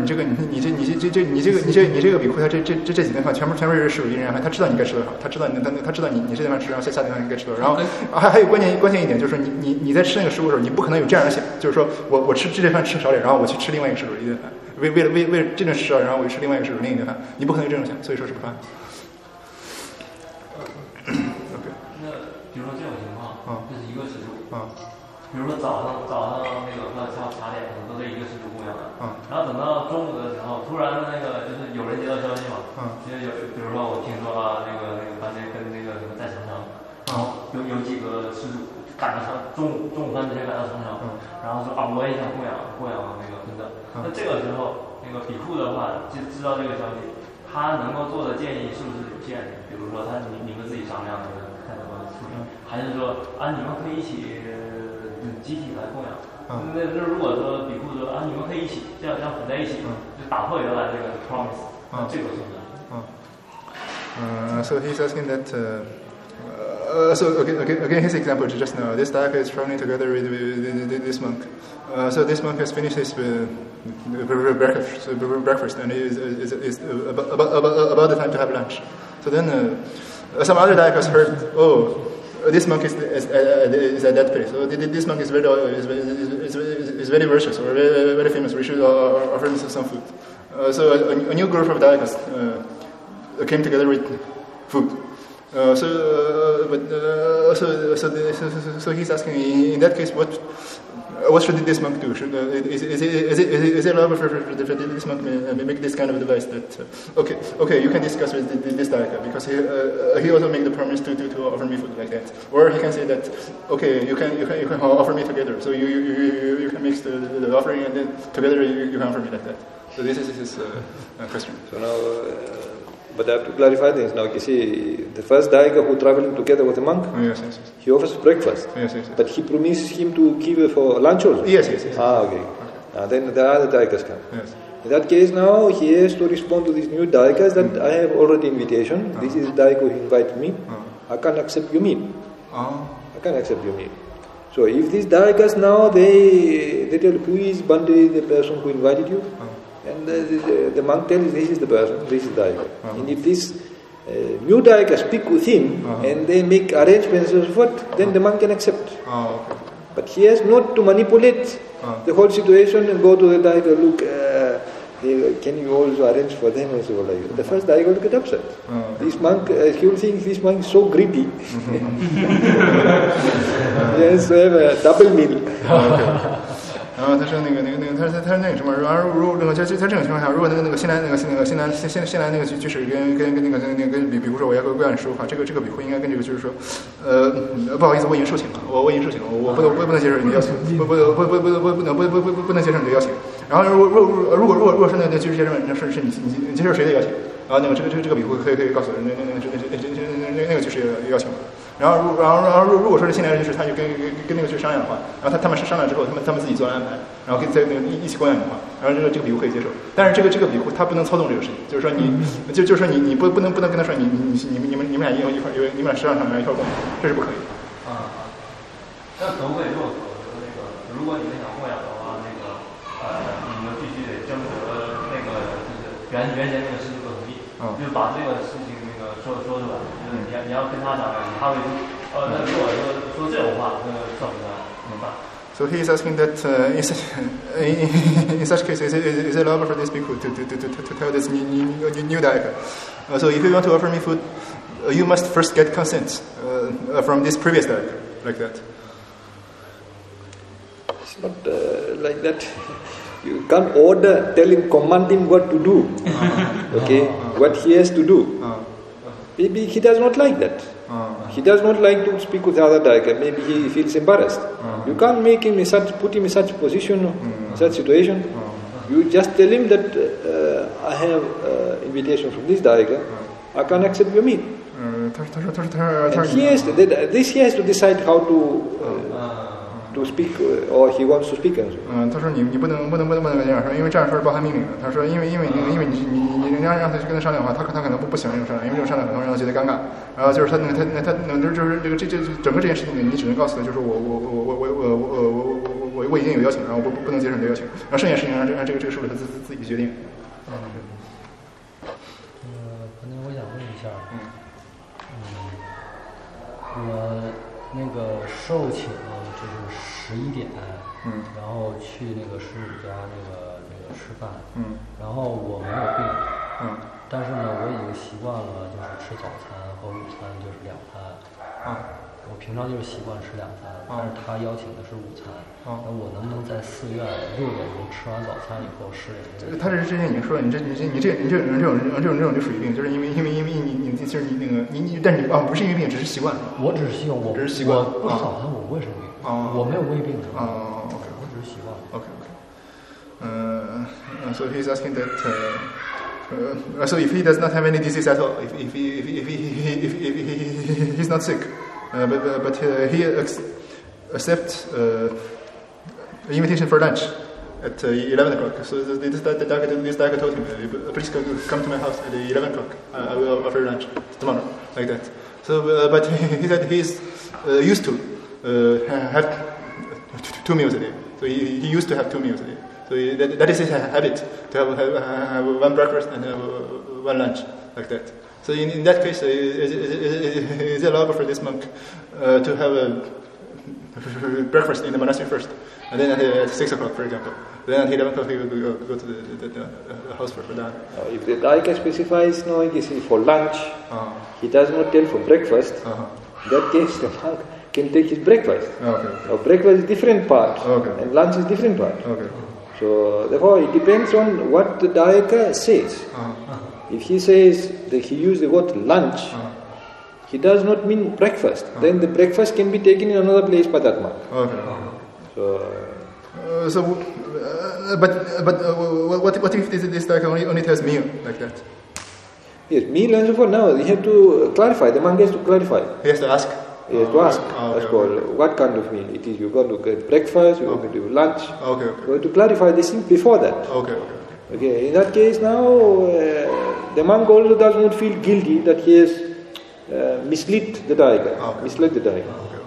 比库他这几顿饭全部是事主一人饭，他知道你该吃多少，他知道你这顿饭吃，然后下顿饭你该吃多少，然后还有关键一点就是说你在吃那个食物的时候，你不可能有这样的想，就是说我吃这顿饭吃少点，然后我去吃另外一个食主一顿饭，为了这顿吃少，然后我去吃另外一个食主另一顿饭，你不可能有这种想，所以说是不犯。 OK。那比如说这种情况，就是一个食主比如说早上那个喝茶点都是一个施主供养的，然后等到中午的时候，突然那个就是有人接到消息嘛，就是比如说我听说了那个班杰跟那个什么在长城，然后有几个施主赶到中午饭之前赶到长城，然后说我也想供养那个等等，那这个时候那个比库的话就知道这个消息，他能够做的建议是不是有限的？比如说你们自己商量看怎么处理，还是说你们可以一起集体来供养。那如果说比库说你们可以一起这样混在一起，就打破原来这个 promise，这个是不是 ？So he's asking that. So again, his example just now. This Daika is traveling together with this monk. So this monk has finished his breakfast and is about the time to have lunch. So then some other Daikas heard, this monk is at that place. So this monk is very virtuous or very famous. We should offer him some food. So a new group of Daikas came together with food. So he's asking, in that case, what should this monk do? Is it allowable for this monk make this kind of advice that okay, you can discuss with this Daika because he also make the promise to offer me food like that, or he can say that okay, you can offer me together, so you can mix the offering and then together you can offer me like that. So this is his question. So now. But I have to clarify things now. You see, the first Daika who traveling together with the monk, yes. He offers breakfast. Yes. But he promised him to give for lunch also. Yes. Okay. Then the other Daikas come. Yes. In that case now, he has to respond to these new Daikas that I have already invitation. This is Daika who invited me. I can't accept your meal. I can't accept your meal. So So if these Dayakas now, they tell who is Bhante, the person who invited you, and the monk tells this is the person, this is Dayaka. And if this new Dayaka speak with him and they make arrangements and so forth, then the monk can accept. But he has not to manipulate the whole situation and go to the Dayaka, look, can you also arrange for them and so like that. The first Dayaka will get upset. This monk, he will think this monk is so greedy. He has to have a double meal. 然后他说他是那个什么，然后如果在这种情况下，如果新来那个居士跟比如说我要跪下说话，这个比会应该跟这个就是说，不好意思，我已经受请了，我不能接受你的要求，不能接受你的要求。然后如果是那个居士先生，是你接受谁的要求？然后那个这个比会可以告诉那个居士要求。然后如果说是新来的居士，他就跟那个居士商量的话，然后他们商量之后，他们自己做安排，然后跟在那个一起供养的话，然后这个比会可以接受。但是这个比会他不能操纵这个事情，就是说就是说你不能跟他说你们俩一块你们俩商量一块供养，这是不可以的。 那可不可以这么说？那个如果你们想供养的话，那个你们必须得征得那个就是原先那个师傅的同意，就是把这个事情那个说出来，就是你要跟他讲，他会那如果说这种话，那个算不算怎么办 ？So he is asking that in such case, is it allowable for this bhikkhu to tell this new Dayaka? So if you want to offer me food, you must first get consent from this previous Dayaka, like that. It's not like that. You can't order, tell him, command him what to do. Okay, what he has to do. Maybe he does not like that. He does not like to speak with the other Dayaka. Maybe he feels embarrassed. You can't make him put him in such position, such situation. You just tell him that I have invitation from this Dayaka. I can't accept your meal. And he has to decide how to speak, or he wants to speak. 他说你不能这样说，因为这样说是包含命令的。他说因为你让他去跟他商量的话，他可能不喜欢这种商量，因为这种商量可能让他觉得尴尬。然后就是他就是这整个这件事情呢，你只能告诉他，就是我已经有邀请，然后我不能接受你的邀请，然后剩下事情让这个师傅他自己决定。 可能我想问一下，我那个受请就是11点，然后去那个师傅家那个吃饭，然后我没有病，但是呢，我已经习惯了就是吃早餐和午餐就是2餐，我平常就是习惯吃2餐，但是他邀请的是午餐，那我能不能在寺院6点钟吃完早餐以后10点钟？ 他这之前已经说了，你这种就属于病，就是因为你就是你那个你，但是你不是因为病，只是习惯。 我只是习惯，我不吃早餐，我为什么病？我没有胃病的。 OK， 我只是习惯。 OK。So he's asking that. So if he does not have any disease at all, if he's not sick, but he accepts invitation for lunch at 11 o'clock. So this Dayaka told him, please come to my house at 11 o'clock. I will offer lunch tomorrow, like that. So, but he said he's used to have 2 meals a day. So he used to have 2 meals a day. So that is his habit, to have 1 breakfast and 1 lunch, like that. So in that case, is it allowable for this monk to have a breakfast in the monastery first, and then at 6 o'clock, for example, then at 11 o'clock he will go to the house for that? If the Dayaka specifies for lunch, he does not tell for breakfast. In that case, the monk can take his breakfast. Now, breakfast is different part, and lunch is different part. So therefore, it depends on what the Dayaka says. If he says that he used the word lunch, he does not mean breakfast. Then the breakfast can be taken in another place by that monk. But what if this Dayaka only tells meal like that? Yes, meal and so forth. Now you have to clarify. The monk has to clarify. He has to ask. He has to ask. What kind of meal it is. You're going to get breakfast. You're going to do lunch. You have to clarify this thing before that. Okay. In that case, now the monk also does not feel guilty that he has misled the Dayaka.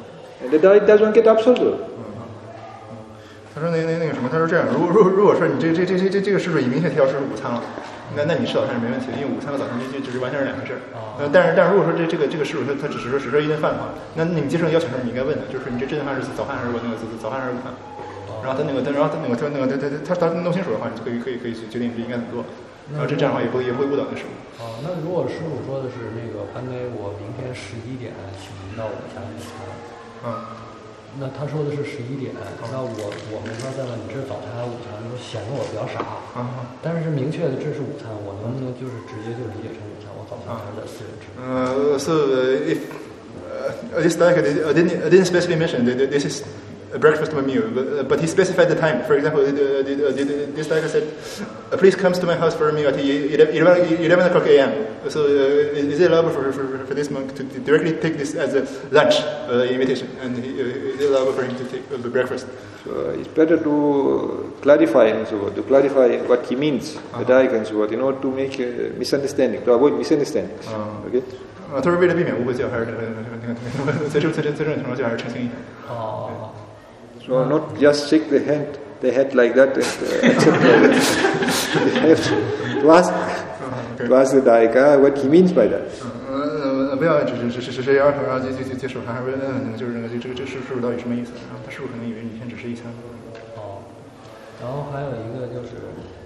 And the Dai doesn't get absolved. 他说那个什么，他说这样，如果说你这个施主已明确提到是午餐了，那你吃早餐是没问题的，因为午餐和早餐就是完全是两回事。但是如果说这个施主他只是说一顿饭的话，那你接受邀请的时候你应该问的就是你这顿饭是早饭还是早饭还是午饭？然后他弄清楚的话，你就可以决定这应该怎么做。然后这样的话也不会误导那师傅。 那如果师傅说的是那个班内我明天11点请您到我家里餐，那他说的是11点，那我们说在问你这是早餐还是午餐，就显得我比较傻。但是明确的这是午餐，我能不能就是直接就理解成午餐？我早餐还是在私人吃。 So if this like I didn't specifically mention that this is a breakfast meal, but he specified the time. For example, this like I said, a priest comes to my house for a meal at 11 o'clock a.m. So is it allowable for this monk to directly take this as a lunch invitation, and is it allowable for him to take the breakfast? So it's better to clarify and so on, to clarify what he means, the Dai and so on, in order to make a misunderstanding, to avoid misunderstandings. Okay. 他说为了避免误会，最好还是在这种情况下还是澄清一下。 So not just shake the head like that and accept like that. You have to ask the Daika what he means by that. 不要只是摇头，然后就接受，还是问就是这个师傅到底什么意思？然后他师傅可能以为你先只是一餐。 然后还有一个就是，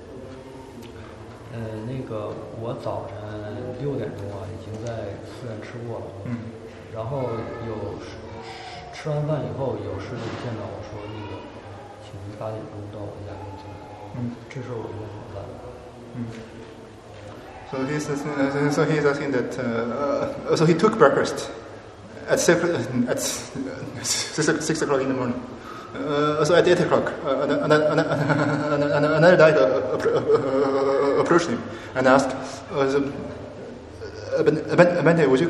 那个我早晨6点钟已经在寺院吃过了。然后吃完饭以后，有师傅见到我说那个，请您8点钟到我家用餐。这时候我应该怎么办 ？So he's asking that. So he took breakfast at 6 o'clock in the morning. So at 8 o'clock, another guy approached him and asked, "Bente, would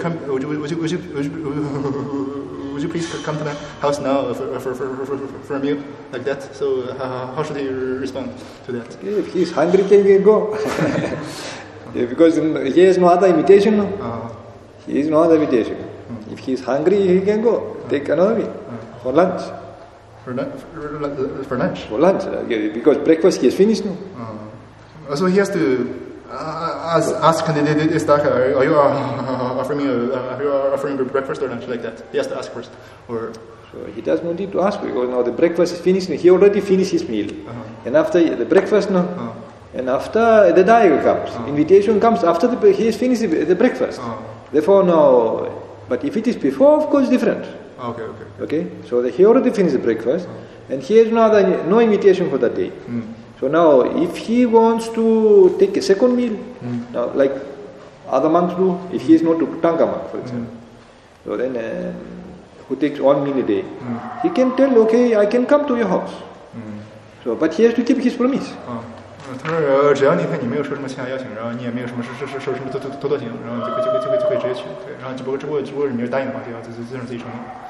you please come to my house now for a meal like that?" So how should he respond to that? If he's hungry, can he go? Because he has no other invitation. He has no other invitation. If he's hungry, he can go. Take another meal for lunch. For lunch? For lunch, because breakfast he has finished now. So he has to ask this Daka, are you offering breakfast or lunch like that? He has to ask first. Or so he does not need to ask because now the breakfast is finished. He already finished his meal. And after the breakfast, and after the Daya comes, invitation comes after he has finished the breakfast. Therefore now, but if it is before, of course different. Okay. So he already finished the breakfast, and he has no invitation for that day. So now, if he wants to take a second meal, now, like other monks do, if he is not a Tanga monk, for example, so then who takes 1 meal a day, he can tell, okay, I can come to your house. So, but he has to keep his promise. 他说只要你看你没有说什么其他邀请，然后你也没有什么说什么多行，然后就可以直接去，对，然后只不过你是答应的话，就要自己承诺。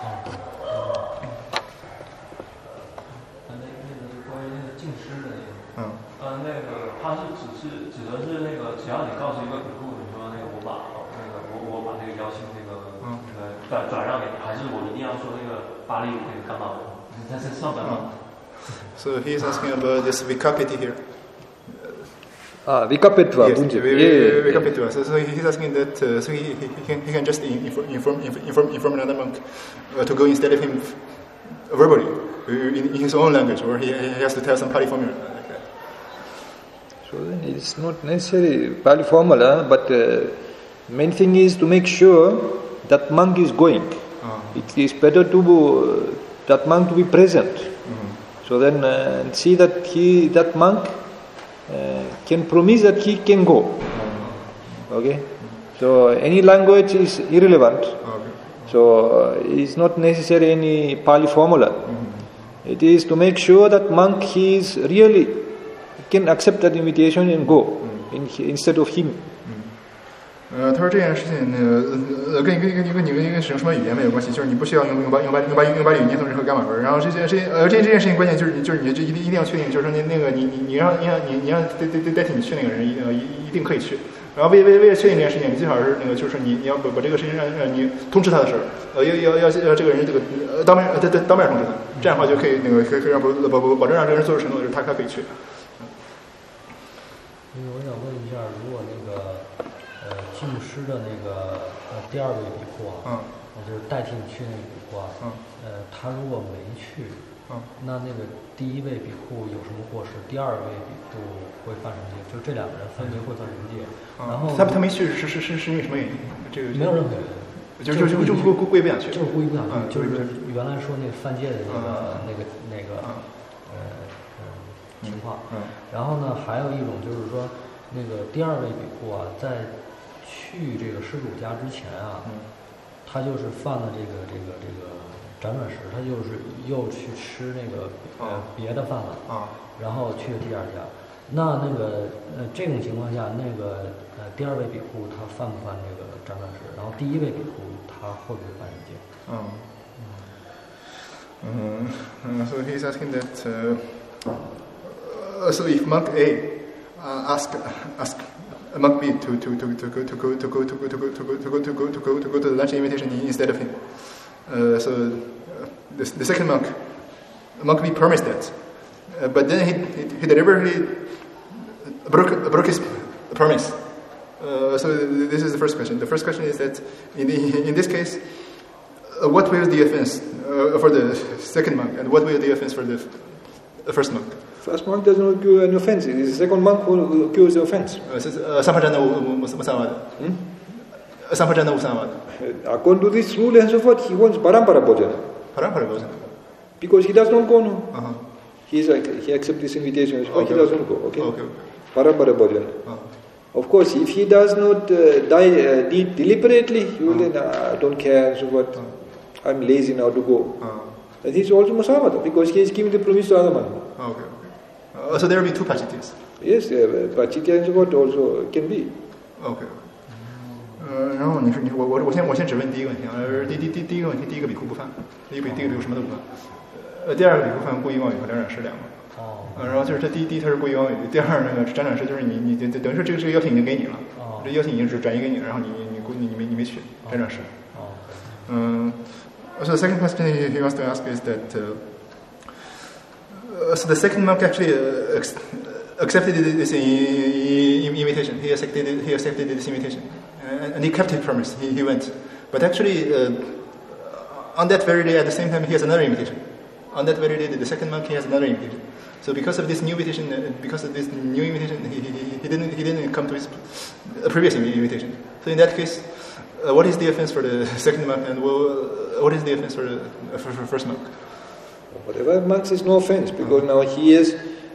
关于那个敬师的那个他是指的是那个只要你告诉一个主顾，你说那个我把那个邀请那个转让给你，还是我一定要说那个巴利那个干嘛？他是上本吗 ？So he is asking about this vikapiti here. Vikapetva. Yes, vikapetva. So he's asking that so he can just inform another monk to go instead of him verbally in his own language, or he has to tell some Pali formula like that. So then it's not necessarily Pali formula, but main thing is to make sure that monk is going. It is better to that monk to be present. So then see that that monk can promise that he can go. Okay? So any language is irrelevant. So it's not necessary any Pali formula. It is to make sure that monk he is really can accept that invitation and go instead of him. 他说这件事情跟你使用什么语言没有关系，就是你不需要用把语念诵任何伽马文。然后这件事情关键就是你一定要确定，就是说那个你让代替你去那个人一定可以去， 然后为了确定这件事情，你最好是那个就是你要把这个事情让你通知他的事儿，要这个人这个当面通知他，这样的话就可以那个可以让保证让这个人做出承诺，就是他可以去。 我想问一下，如果那个净师的那个第二位比库啊，就是代替你去那个比库啊，他如果没去，那个第一位比库有什么过失？第二位比库会犯什么戒？就这两个人分别会犯什么戒？然后他没去是因为什么原因？这个没有任何原因。 就故意不想去， 就是故意不想去，就是原来说那个犯戒的那个情况。然后呢，还有一种就是说，那个第二位比库啊，在去这个施主家之前啊，他就是犯了这个辗转食，他就是又去吃那个别的饭了然后去了第二家。那个这种情况下，那个第二位比库他犯不犯这个辗转食？然后第一位比库他会不会犯什么戒 ？So he's asking that. So if monk A ask monk B to go to the lunch invitation instead of him, so the second monk B promised that, but then he deliberately broke his promise. So this is the first question. The first question is that in this case, what will the offense for the second monk, and what will the offense for the first monk? First monk does not give an offense. It is the second monk who gives the offense. According to this rule and so forth, he wants parampara bhojana. Because he does not go now. He accepts this invitation, he doesn't go. Okay. Parampara bhojana. Of course, if he does not eat deliberately, he will then, I don't care, so what, I'm lazy now to go. And he's also Musavada, because he is giving the promise to other man. So there will be two pachityas. Yes, pachitya and so what also can be. Okay. 然后你说我先只问第一个问题啊，第一个问题，第一个比库不犯，第一个比库什么都不犯，第二个比库犯故意妄语和辗转食两个。然后就是第一他是故意妄语，第二那个辗转食就是你等于说这个邀请已经给你了，这邀请已经是转移给你了，然后你没去辗转食。So the second question he wants to ask is that so the second monk actually accepted this invitation. He accepted this invitation, and he kept his promise. He went, but actually on that very day, at the same time, he has another invitation. On that very day, the second monk he has another invitation. So because of this new invitation, he didn't come to his previous invitation. So in that case, what is the offense for the second monk, and what is the offense for the first monk? Whatever monks is no offense, because now he has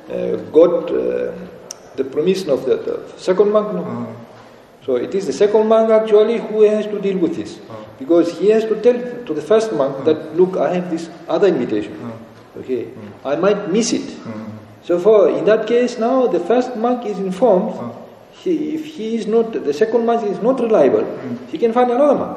got the permission of the second monk. No? So it is the second monk actually who has to deal with this, because he has to tell to the first monk that, look, I have this other invitation. Okay, I might miss it. So in that case now the first monk is informed. If he is not, the second monk is not reliable, he can find another monk.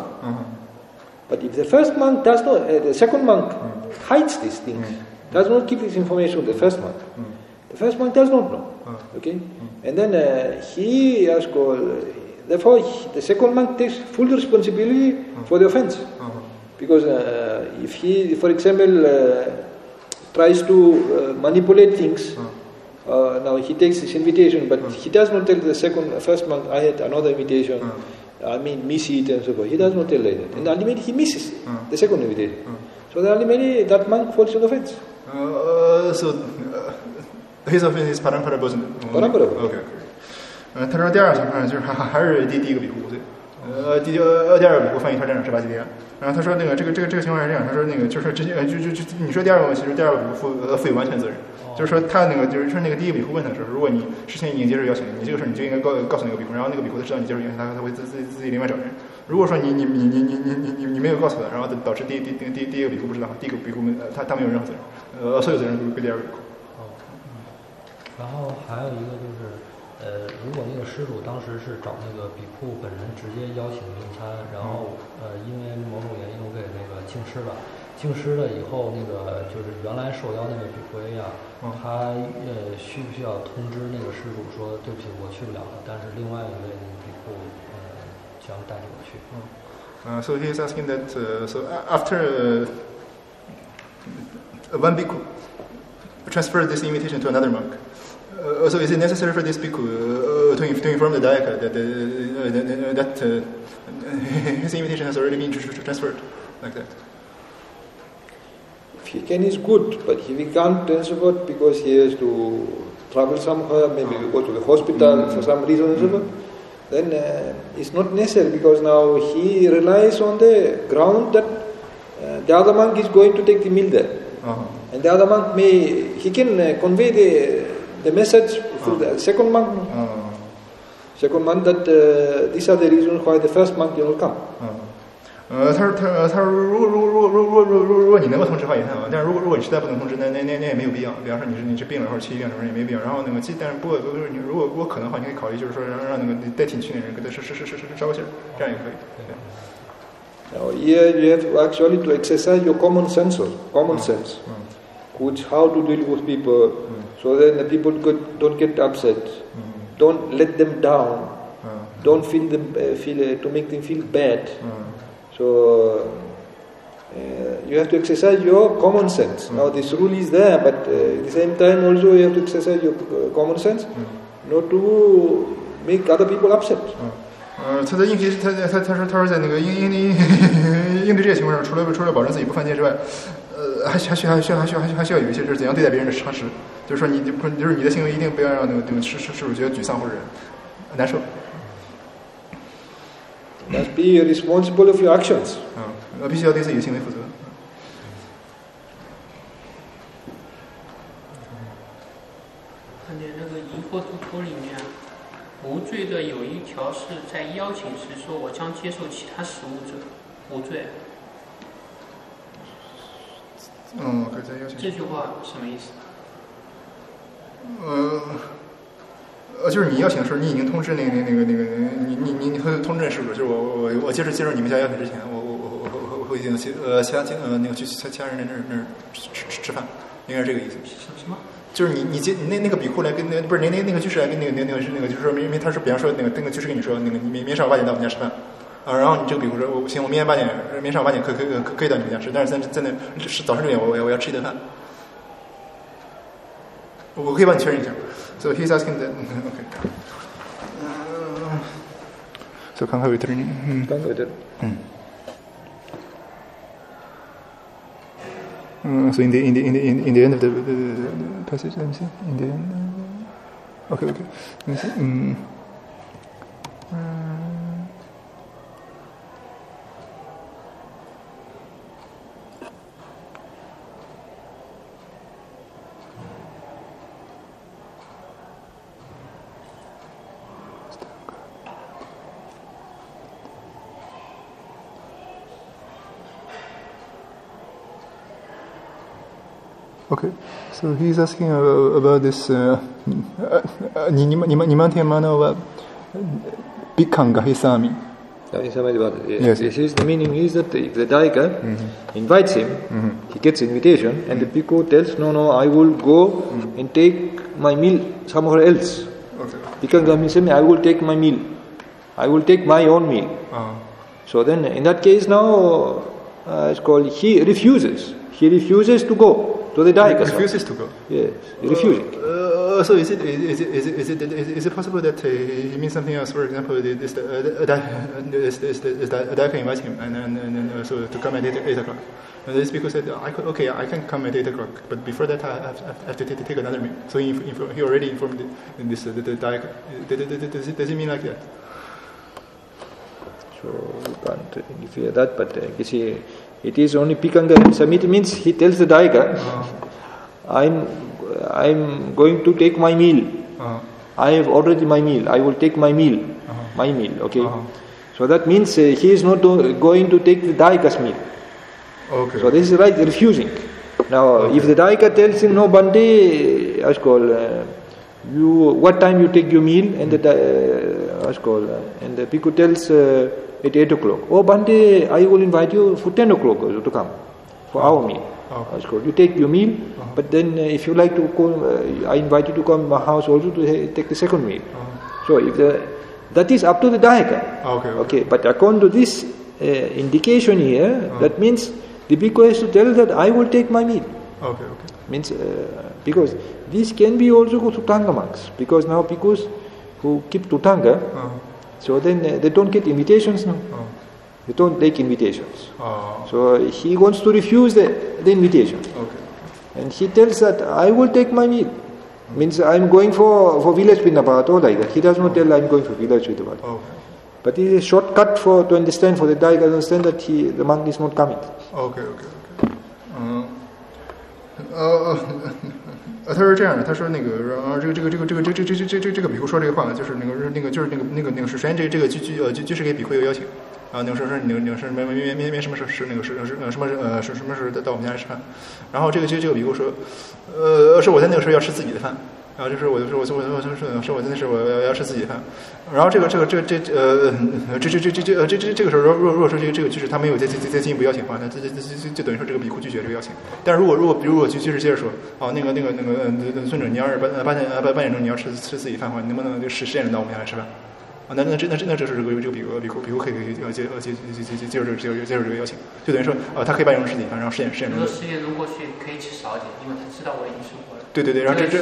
But if the first monk does not, the second monk hides these things, does not give this information to the first monk. The first monk does not know. Okay, and then he has got. Therefore, the second monk takes full responsibility for the offense, because if he, for example, tries to manipulate things. Now he takes this invitation, but he does not tell the first monk, I had another invitation, I mean miss it and so forth. He does not tell like that. And ultimately he misses the second invitation. So ultimately that monk falls into offense. So his offense is parampara bhojana. Parampara. Okay. 他说第二个情况就是还是第一个比库无罪，第二个比库犯一条战场18级点。然后他说那个这个情况是这样，他说那个就是直接就你说第二个问题，其实第二个比库负有完全责任。就是说他那个就是说那个第一个比库问他的时候，如果你事先已经接受邀请，你这个事儿你就应该告诉那个比库，然后那个比库他知道你接受邀请，他会自己另外找人。如果说你没有告诉他，然后导致第一个比库不知道，第一个比库他没有任何责任，所有责任都归第二个比库。 然后还有一个就是。如果那个施主当时是找那个比库本人直接邀请用餐，然后因为某种原因我给那个净师了以后，那个就是原来受邀那个比库 A 啊，他需不需要通知那个施主说对不起我去不了了，但是另外一位那个比库后将带着我去。 So he is asking that so after one bhikkhu transfer this invitation to another monk. So is it necessary for this bhikkhu to inform the Dayaka that his invitation has already been transferred, like that? If he can, is good, but if he can't transfer because he has to travel somewhere, maybe go to the hospital for some reason and so forth, then it's not necessary, because now he relies on the ground that the other monk is going to take the meal there. And the other monk he can convey the message to the second monk. Second monk that these are the reasons why the first monk will not come. 他说如果你能够通知话也很好，但是如果你实在不能通知，那也没有必要。比方说你是病了或者去医院的时候也没必要。然后那个但是不过你如果可能的话，你可以考虑就是说让那个代替你去的人跟他烧个信儿，这样也可以。 Now here you have actually to exercise your common sense, which how to deal with people, so that the people don't get upset, don't let them down, don't feel to make them feel bad. So you have to exercise your common sense. Now this rule is there, but at the same time also you have to exercise your common sense, not to make other people upset. 他在应对他说在那个应对这些情况上，除了保证自己不犯戒之外，还需要有一些就是怎样对待别人的常识，就是说就是你的行为一定不要让那个施主觉得沮丧或者难受。 Must be responsible of your actions. 必须要对自己的行为负责。 看见那个疑惑图图里面，无罪的有一条是在邀请时说我将接受其他食物者，无罪。 可以再邀请。 这句话什么意思？ 就是你邀请的时候，你已经通知你会通知事主，就是我接受你们家邀请之前，我会请其他那个去其他人那儿吃饭，应该是这个意思。 什么？ 就是你那个比库来跟不是那个居士来跟那个是那个就是说因为他是比方说那个居士跟你说那个你明上午8点到我们家吃饭然后你这个比库说行我明天上午8点可以到你们家吃，但是在那是早上6点我要吃一顿饭，我可以帮你确认一下。So he's asking that. Okay. So can we turn? So in the end of the passage, let me see. In the end, okay. Let me see. Okay, so he's asking about this. 你们听吗？那比康嘎黑萨米。 Yes. The meaning is that if the Daika invites him, he gets invitation, and the bhikkhu tells, no, I will go and take my meal somewhere else. Bhikkhanga means I will take my meal. I will take my own meal. So then, in that case now, it's called he refuses. He refuses to go to the Daika. He refuses to go. Yes, refusing. So is it possible that he means something else? For example, this Daika invites him and so to come at 8 o'clock. And this because said I can come at 8 o'clock, but before that I have to take another meal. So he already informed the Daika. Does it mean like that? So you can't interfere that, but you see, it is only Bhikkhanga Samiti means he tells the Daika, I'm going to take my meal. I have already my meal. I will take my meal. My meal, okay? So that means he is not going to take the Daika's meal. Okay. So this is right, refusing. Now, if the Daika tells him, no, Bante, what time you take your meal? And the Bhikkhu tells at 8 o'clock. Oh, Bante, I will invite you for 10 o'clock to come for our meal. You take your meal, but then if you like to come, I invite you to come to my house also to take the second meal. So if the that is up to the Dayaka. Okay. But according to this indication here, that means the bhikkhu has to tell that I will take my meal. Okay. Means because this can be also go to Tutanga monks, because now bhikkhus who keep Tutanga, so then they don't get invitations now. They don't take invitations. So he wants to refuse the invitation. Okay. And he tells that I will take my meal. Means I'm going for village Pinnapata or like that. He does not tell I'm going for village Pinnapata. Okay. But it is a shortcut to understand, for the Dayaka to understand that the monk is not coming. Okay. 他是这样的，他说那个这个比丘说这个话，就是那个是，首先这个居士给比丘有邀请，啊，那个说你是没什么事是那个是什么事到我们家来吃饭，然后这个比丘说，是我在那个时候要吃自己的饭。然后就是我真的是我要吃自己的饭，然后这个时候如果说这个居士他没有再进一步邀请的话，那就等于说这个比丘拒绝这个邀请。但是如果居士接着说，那个尊者，你要是8点钟你要吃自己饭的话，你能不能10点钟到我们家来吃饭？那这是这个比丘可以接受这个邀请，就等于说他可以8点钟吃自己饭，然后10点钟。 10点钟过去可以吃少一点，因为他知道我已经生活了。 对，然后这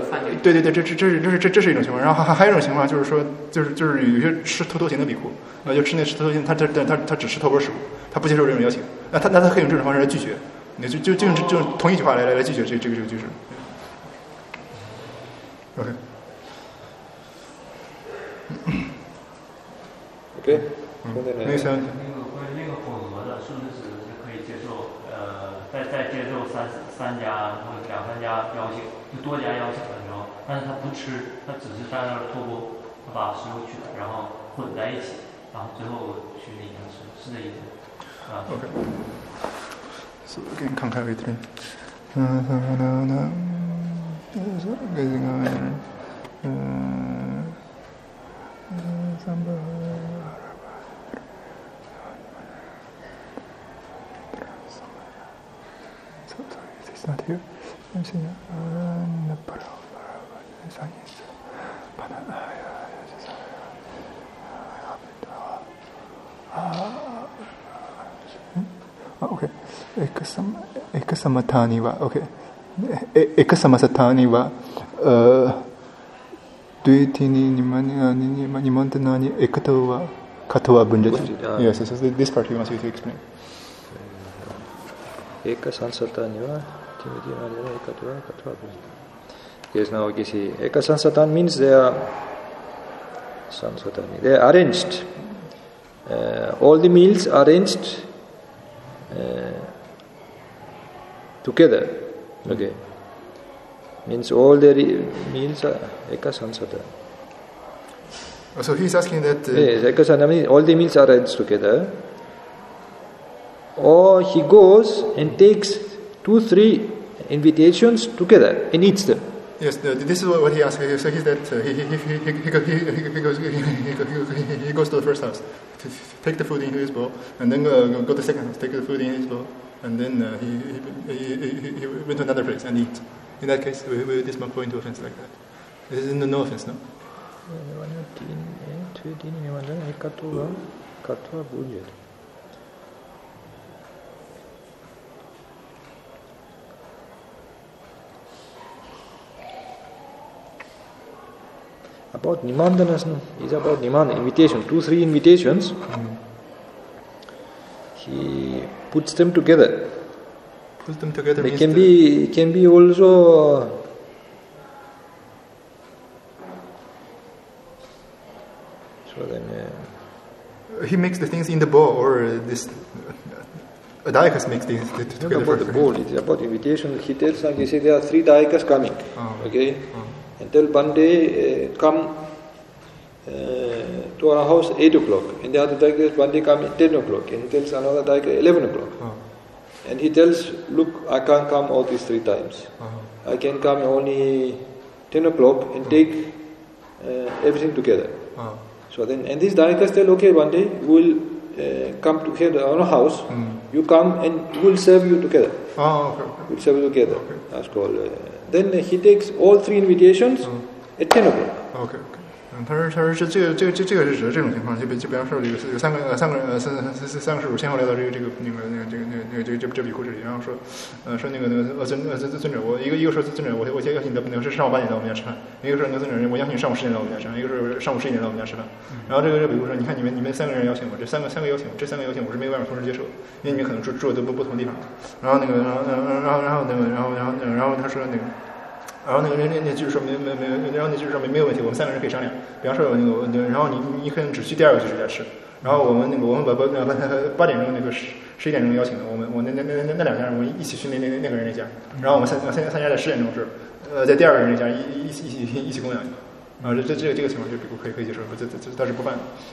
是一种情况，然后还有一种情况就是说，就是有些吃头头型的比丘，就吃那吃头头型，他只吃头钵食物，他不接受这种邀请，那他可以用这种方式来拒绝，你就同一句话来拒绝这个居士。OK。 那个关于那个混合的，是不是可以接受？再接受三家或者2、3家邀请，就多家邀请的时候，但是他不吃，他只是在那儿托钵，他把食物取来，然后混在一起，然后最后去那边吃，是这意思啊 ？OK。So again, kankai vitrin. It's not here. I'm saying, okay. Ekasamatani wa, okay. Ekasamasatani wa, Duitini nimantanani ekato wa katawa bunjati. Yes, this part he wants you to explain. Ekasansatani wa. Yes, now you see, Ekasansatan means they are arranged. All the meals are arranged together. Okay. Means all the meals are Ekasansatan. So he's asking that. Yes, Ekasansatan means all the meals are arranged together. Or he goes and takes 2-3 invitations together and eats them. Yes, this is what he asked. So he goes to the first house, take the food into his bowl, and then go to the second house, take the food in his bowl, and then he went to another place and eat. In that case, will this monk go into offense like that? This is no offense, no? About Nimandanas, is about Nimandana, invitation, 2-3 invitations. He puts them together. They can be also so then he makes the things in the bowl, or this Dayakas makes things together. Not about the bowl, it's about invitation. He tells them, he says there are 3 Dayakas coming. Okay? And tell one day, come to our house 8 o'clock. And the other Daika one day come at 10 o'clock. And he tells another Daika 11 o'clock. And he tells, look, I can't come all these 3 times. I can come only 10 o'clock and take everything together. So then, and these Daikas tell, okay, one day we'll come together our house. You come and we'll serve you together. We'll serve you together. That's called. Then he takes all 3 invitations at 10 o'clock. 他说这个是指的这种情况，就比方说有三个师傅先后来到这个比库这里，然后说那个尊者，我一个说尊者，我邀请你的是上午8点到我们家吃饭，一个说那个尊者，我邀请你上午10点到我们家吃饭，一个是上午11点到我们家吃饭。然后这个比库说，你看你们3个人邀请我，这三个邀请我是没有办法同时接受，因为你们可能住的都不同地方。然后他说那个。然后那就是说没有问题，我们3个人可以商量。比方说然后你可能只去第2个居士家吃，然后我们把8点钟11点钟邀请的，我那2家人我们一起去那个人那家，然后我们三家在10点钟是在第2个人那家一起供养。这个情况就可以接受，这倒是不犯。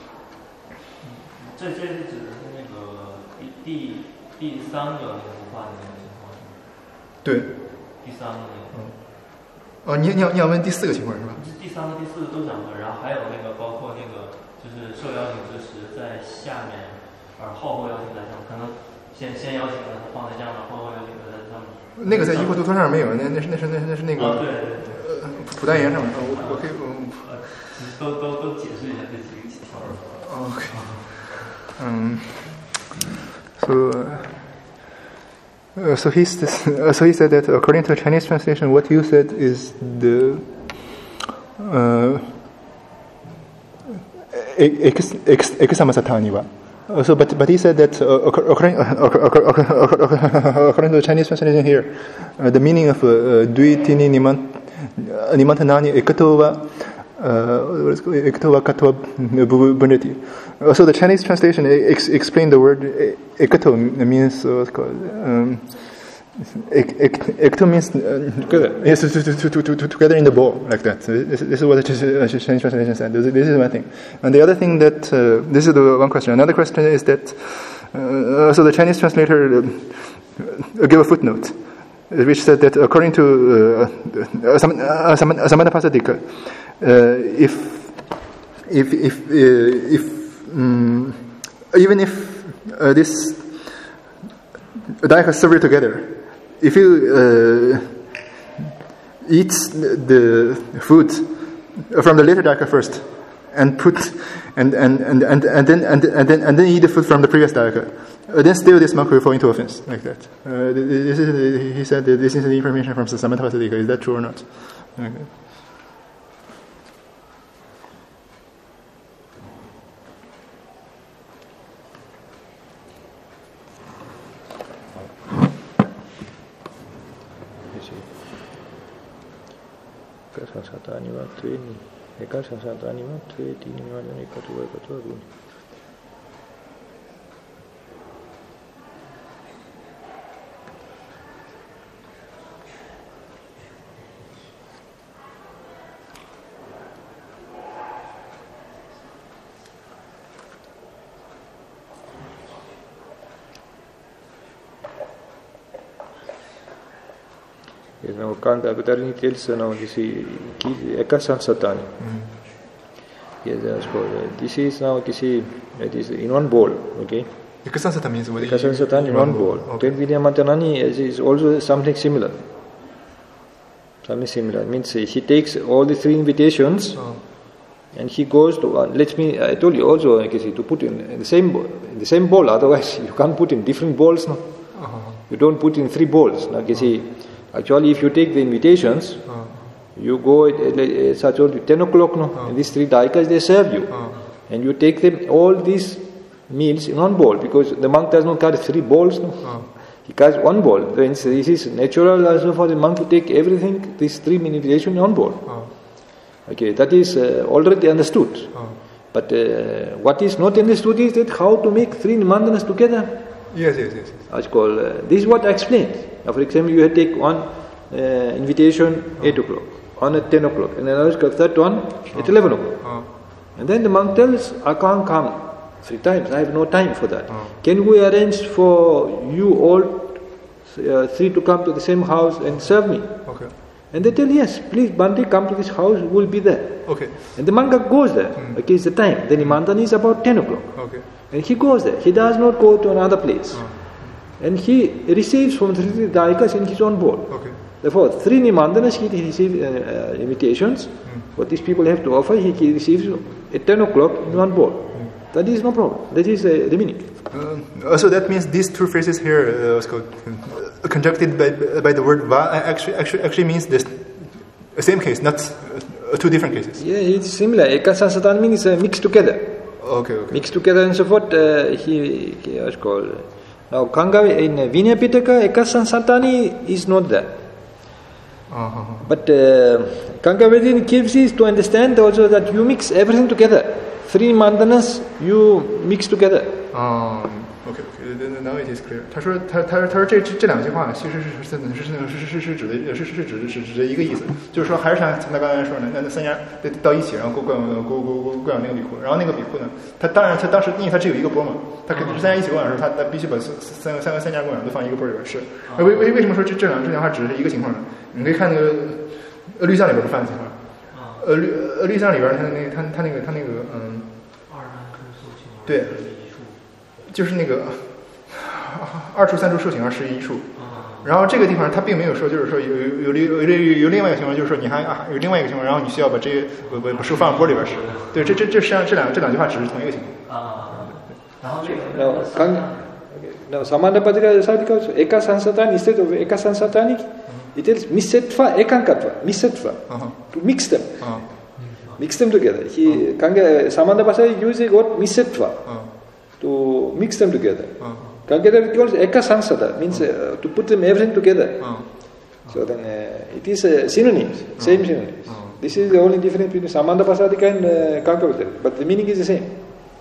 这是指的是那个第3个不犯的那个情况。 对。 第3个那个。 你要问第4个情况是吧？ 第3个、第4个都想问，然后还有那个包括那个就是受邀请之时在下面，而后邀请在上面，可能先邀请的放在下面，后邀请的在上面。 那个在依佛图托上没有，那是那个对普丹岩上面，我可以都解释一下这几个条。 OK，So he said that according to the Chinese translation, what you said is the eksamasataniwa. So, but he said that according to the Chinese translation here, the meaning of duitini nimantanani ekatova. So the Chinese translation explained the word ekato means ekato means together. Yes, to together in the bowl like that. This is what the Chinese translation said. This is one thing. And the other thing that this is the one question. Another question is that so the Chinese translator gave a footnote which said that according to Samana Pasadika. Even if this daika is severed together, if you eat the food from the later daika first, and then eat the food from the previous daika, then still this monk will fall into offense like that. He said that this is the information from Samanta Pasadika. Is that true or not? Okay. Nagu Kandapetari tells now this Ekasansatani. Yes, this is now it is in one bowl, okay? Ekasansata means what? Ekasansatani in one bowl. Okay. Then Vidyamantanani is also something similar. Something similar means he takes all the 3 invitations and he goes to I told you also to put in the same bowl. Otherwise you can't put in different bowls. No, you don't put in 3 bowls. Now actually, if you take the invitations, you go at such 10 o'clock, and these 3 daikas they serve you, and you take them all these meals in one bowl because the monk does not carry 3 bowls. He carries 1 bowl. Then this is natural also for the monk to take everything, these 3 invitations in one bowl. Okay, that is already understood. But what is not understood is that how to make 3 nimandanas together. Yes. This is what I explained. Now, for example, you take one invitation 8 o'clock, one at 10 o'clock, and another third one at 11 o'clock. And then the monk tells, I can't come 3 times, I have no time for that. Can we arrange for you all 3 to come to the same house and serve me? Okay. And they tell, yes, please, Bhante, come to this house, we'll be there. Okay. And the monk goes there. Okay, it's the time. Then Nimandana is about 10 o'clock. Okay. And he goes there. He does not go to another place. And he receives from 3 daikas in his own bowl. Okay. Therefore, 3 nimandanas he receives invitations. What these people have to offer, he receives at 10 o'clock in one bowl. That is no problem. That is the meaning. So that means these 2 phrases here, conjuncted by the word va, actually means the same case, not 2 different cases. Yeah, it's similar. Eka sansatani means mixed together. Okay. Mixed together and so forth. He was called. Now, Kangavi in Vinaya Pitaka, Eka sansatani is not there. But Kangavedin gives is to understand also that you mix everything together. 3 mandanas you mix together. Okay. Now it is clear. 他说这两句话其实是指的一个意思，就是说还是像他刚才说的，那3家到一起，然后供养那个比库，然后那个比库呢，他当时因为他只有一个钵嘛，他3家一起供养的时候，他必须把三家供养都放一个钵里边吃。为什么说这两句话只是一个情况呢？你可以看那个律象里边不犯的情况。律象里边他那个对，就是那个2处3处受刑而失1处，然后这个地方他并没有说，就是说有另外一个情况，就是说你还有另外一个情况，然后你需要把这个把书放锅里边吃。对，这实际上这两句话只是同一个情况。然后这个 Now Samandapadika Sadika Eka Sansatani instead of Eka Sansatani, it is Misetva Ekankatva, Misetva, to mix them. Mix them together. Samandapadika uses what Misetva, to mix them together. Kankata calls Eka Sansata, means to put them everything together. So then it is synonyms, same synonyms. This is the only difference between Samandapadika and Kankavadika, but the meaning is the same.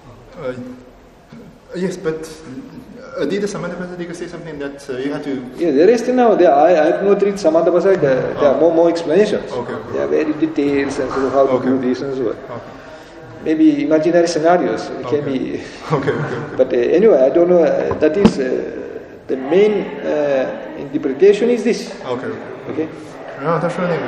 Yes, but did Samandapadika say something that you had to... Yeah, the rest now, I have not read Samandapadika, there are more explanations. Okay. There are very details and so how to do this and so on. Maybe imaginary scenarios can be... Okay. But anyway, I don't know, that is, the main interpretation is this. Okay. 然后他说那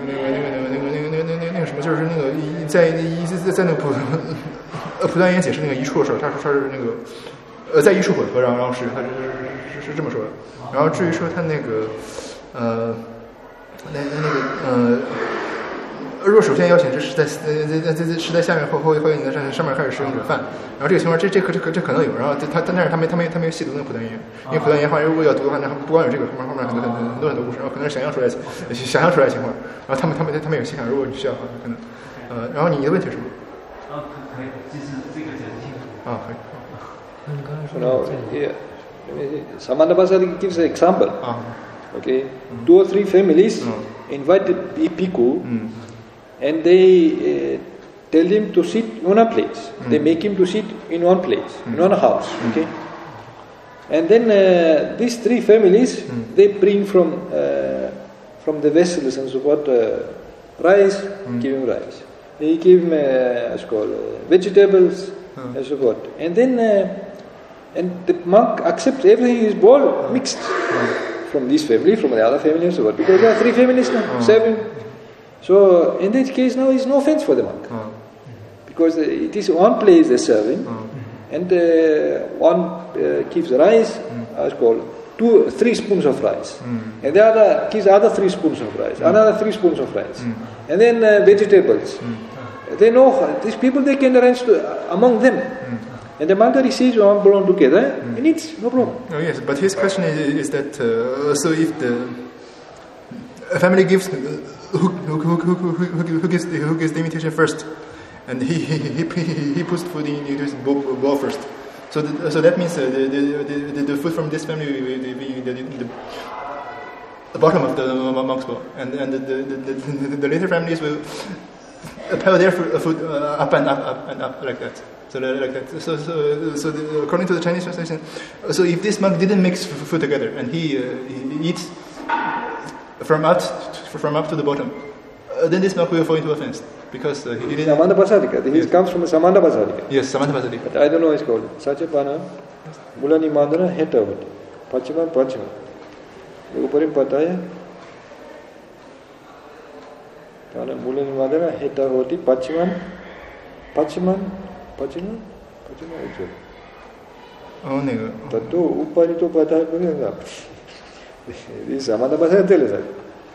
个什么，就是那个在那个蒲团言解释那个一处的时候，他说他是那个在一处混合，然后是他是这么说的。然后至于说他那个若首先邀请，这是在下面后你在上面开始使用者饭，然后这个情况这可能有，然后但是他没有细读那个蒲团言，因为蒲团言话如果要读的话，那不光有这个，后面很多故事，然后可能是想象出来的情况，然后他们有细看，如果你需要的话，可能然后你的问题是什么？ 可以，就是这个解释清楚。可以。 那你刚才说 Samandapadika gives an example. Okay, 2 or 3 families invite the bhikkhu. And they tell him to sit on a place. They make him to sit in one place, in one house. Okay. And then these 3 families, they bring from the vessels and so forth rice, give him rice. They give him vegetables and so forth. And then and the monk accepts everything in his bowl mixed from this family, from the other family and so forth. Because there are 3 families now serving. So in this case now it's no offense for the monk, because it is one place they're serving, and one gives rice, it's called 3 spoons of rice, and the other gives other 3 spoons of rice, another 3 spoons of rice, and then vegetables. They know these people, they can arrange among them, and the monk receives one belong together, and it's no problem. Oh yes, but his question is that so if the family gives. Who gives the invitation first, and he puts food in his bowl first. So that means the food from this family will be the bottom of the monk's bowl, and the later families will pile their food up and up like that. So according to the Chinese translation, so if this monk didn't mix food together and he eats from up to the bottom, then this monk will fall into offense because he didn't. Samandapadika. This comes from Samandapadika. Yes, Samandapadika. But I don't know what it's called. Sachapana, Mulani Mandana, Hetavati, Pachima. Uparim Pataya. Mulani Mandana, Hetavati, Pachiman. Oh, no. Tato Uparito Pataya. This is Samandapadika tells us.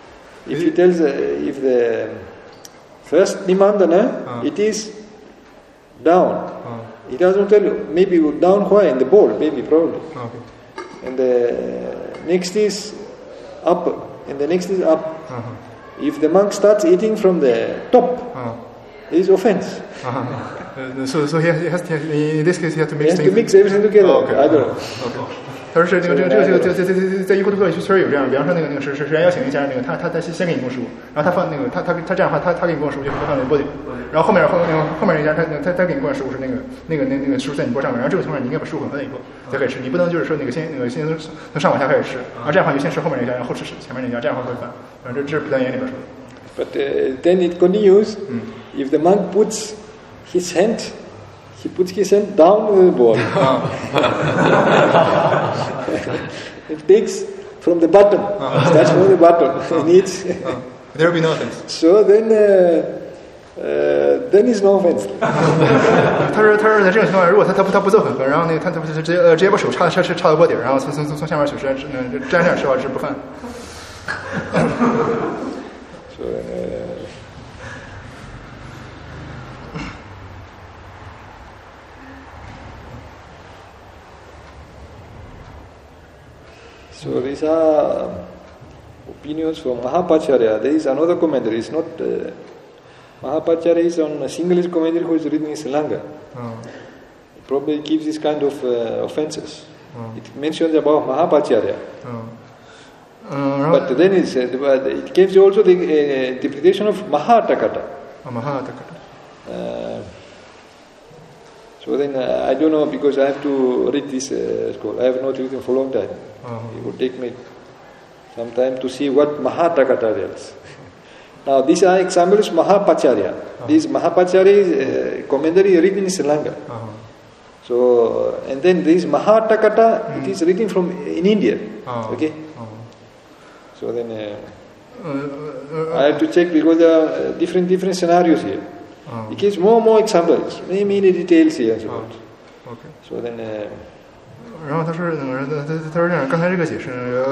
if he tells if the first nimandana it is down, he doesn't tell you. Maybe down why in the bowl, maybe probably. Okay. And the next is up, and the next is up. If the monk starts eating from the top, it is offense. So he has to, in this case he has to mix. He has to mix everything together. Okay. I don't know. Okay. 他说这个在伊库特克确实有这样，比方说那个是人邀请一家人，那个他先给你供食物，然后他放那个他这样的话他给你供食物就放在锅里，然后后面那家他给你供的食物是那个食物在你锅上面，然后这个情况你应该把食物混合在一锅才可以吃，你不能就是说先从上往下开始吃，然后这样的话就先吃后面那家，然后后吃前面那家，这样的话会反，反正这是不单言里边说的。 But then it continues. If the monk puts his hand down the bowl. It takes from the bottom. Starts from the bottom. And eats. There will be no offense. So then is no offense. 他说在这种情况，如果他不做混合，然后那个他直接把手插到锅底，然后从下面取沾上吃的话是不犯。 So these are opinions from Mahapacharya. There is another commentary. It's not Mahapacharya is on a Sinhalese commentary who is written in Sri Lanka. It probably gives this kind of offences. It mentions about Mahapacharya. But then it gives also the interpretation of Mahatakata. So then I don't know, because I have to read this scroll. I have not read it for a long time. It would take me some time to see what Mahatakata tells. Now these are examples of Mahapacharya. This Mahapacharya is commentary written in Sri Lanka. So, and then this Mahatakata, it is written in India. Okay? So then I have to check, because there are different scenarios here. It gives more examples, many details here and so forth. Okay. So then, 然后他说这样，刚才这个解释，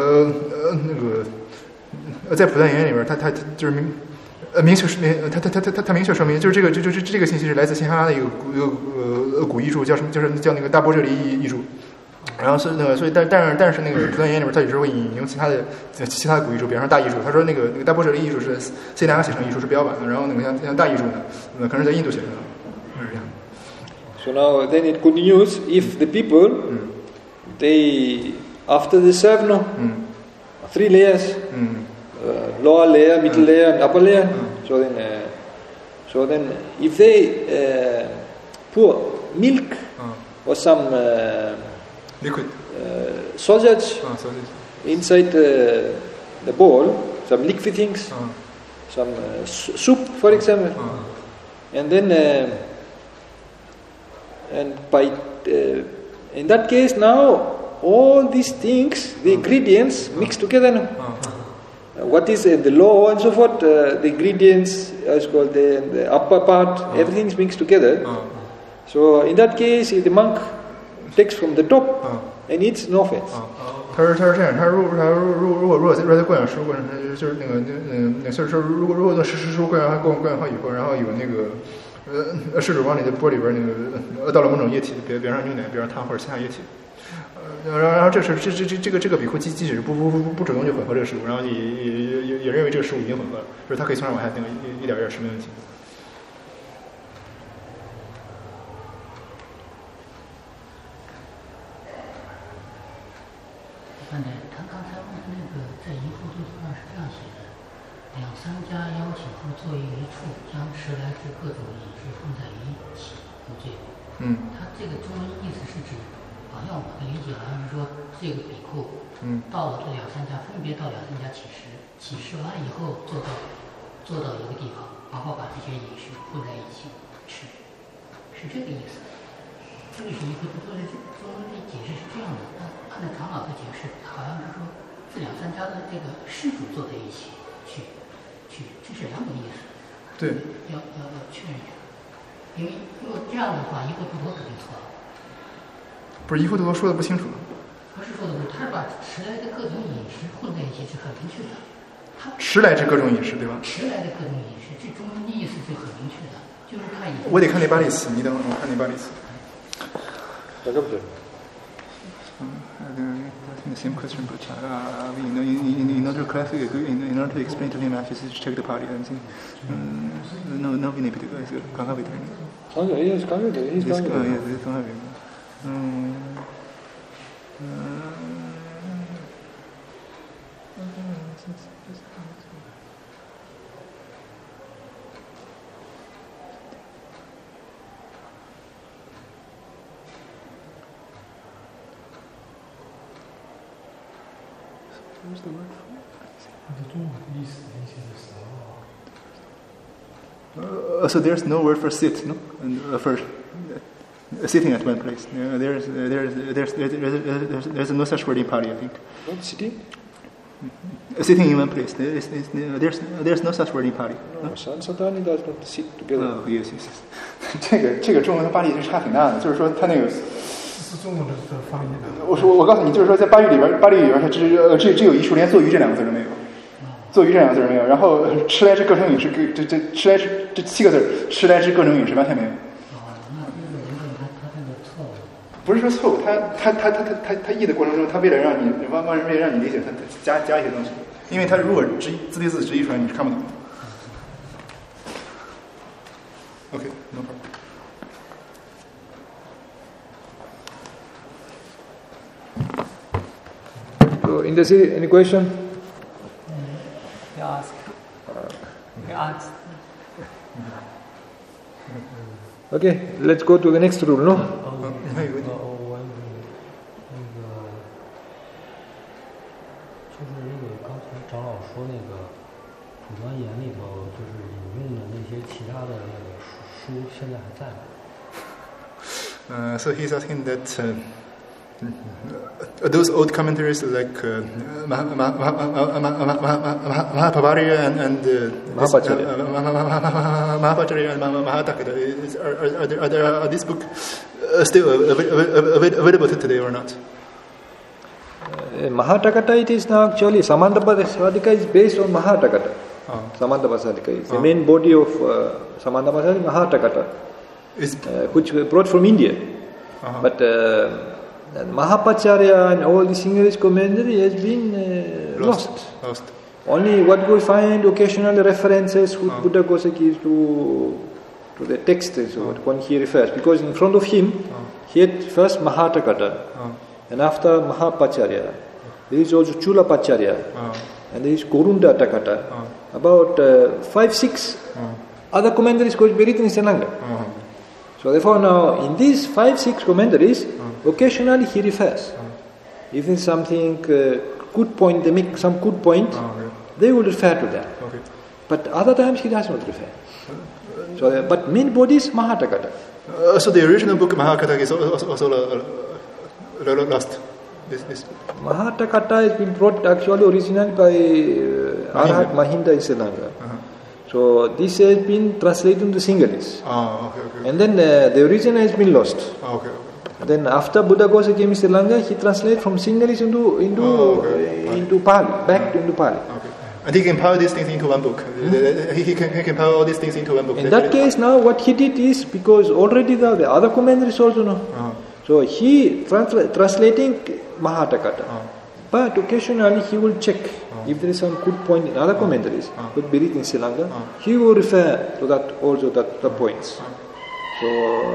在普段言里边，他就是明确说明，就是这个信息是来自新哈拉的一个古译注，叫什么？就是叫那个大波这里译注。然后所以但是那个普段言里边，他有时候会引用其他的古译注，比方说大译注。他说那个大波这里译注是西南亚写成译注是标版的，然后那个像大译注呢，可能在印度写成的，是这样。 So now then it continues. If the people they after they serve 3 layers, lower layer, middle layer, and upper layer. So then if they pour milk or some liquid sausage inside the bowl, some liquid things, some soup, for example, and then in that case now all these things, the ingredients mixed together. What is the law and so forth, the ingredients, as called the upper part, everything is mixed together. So in that case, if the monk takes from the top and eats, no offense. 他说这样，他如果在供养食物过程中，就是所以说如果做食物供养好以后，然后有那个施主往你的钵里边那个倒了某种液体，比如说牛奶，比如说汤或者其他液体。然后这个比库即使不主动就混合这个食物，然后也认为这个食物已经混合了，就是他可以从上往下那个一点吃没问题。 他刚才问那个在一户注上是这样写的：2-3家邀请后作为一处，将10来只各种饮食混在一起，无罪。他这个中文意思是指。好像我的理解好像是说，这个比库到了这2-3家，分别到2-3家乞食完以后，坐到一个地方，然后把这些饮食混在一起吃，是这个意思。这个是一个中文的解释是这样的。按照唐老的解释，好像是说这2-3家的这个施主坐在一起去，这是2种意思。 对， 要确认一下，因为如果这样的话，一个不多肯定错了。 不是一户多说的不清楚。 不是说的不，他是把10来个各种饮食混在一起是很明确的。 迟来之各种饮食，对吧？ 迟来的各种饮食，这中文的意思就很明确的，就是看以。 我得看那巴利斯，你等我看那巴利斯。The same question, but in order to clarify, in order to explain to him, I just check the party and see. No, benefit. 강하게 되는. Yes, 강하게 돼. He's 강하게 돼. Yes, 강하게. Where's the word for? So there's no word for sit, no? And for sitting at one place. There's no such word in Pali, I think. What, sitting? Sitting in one place. There's no such word in Pali. No, Sansatani does not sit together. Oh, yes. 这个中文和巴利是差挺大的，就是说它那个。 是中文的发音的。 我告诉你，就是说在巴利语里边它只有一处，连做鱼这两个字都没有，做鱼这两个字没有。然后吃来之各种饮食，这吃来之这7个字，吃来之各种饮食完全没有。不是说错误，他译的过程中，他为了让你理解，他加一些东西，因为他如果字对字直译出来，你是看不懂的。OK， no problem。 So, in the city, any question? You ask. You ask. Okay, let's go to the next rule, no? 就是刚才长老说那个《普专言》里头，就是引用的那些其他的那个书，现在还在吗？ So he's asking that those old commentaries like Mahabharata and Mahabharata and Mahataka, are these books still available today or not? Mahatakata, it is now actually Samandapasādika is based on Mahatakata. Samandapasādika is the main body of Samandapasādika, Mahatakata, which was brought from India. But Mahapacharya and all the English commentary has been lost. Only what we find occasional references which Buddha Goseki gives to the text, so when he refers, because in front of him he had first Mahatakata, and after Mahapacharya there is also Chulapacharya, and there is Gorunda Takata. About 5-6 other commentaries could be written in Sri So therefore now in these 5-6 commentaries, occasionally he refers. If there is something good point, they make some good point, they will refer to that. But other times he does not refer. So, but main body is Mahatakata. So the original book Mahatakata is also lost. This. Mahatakata has been brought actually originally by Arhat Mahinda in Sri Lanka. So this has been translated into Sinhalese. And then the original has been lost. Then after Buddha Goseki came to Sri Lanka, he translated from Sinhalese into Pali, back into Pali. And he compiled these things into one book. He can compile all these things into one book. In that case, now what he did is, because already the other commentaries also know. So he translating Mahatakata. But occasionally he will check if there is some good point in other commentaries, would be written in Sri Lanka, he will refer to that also the points. So,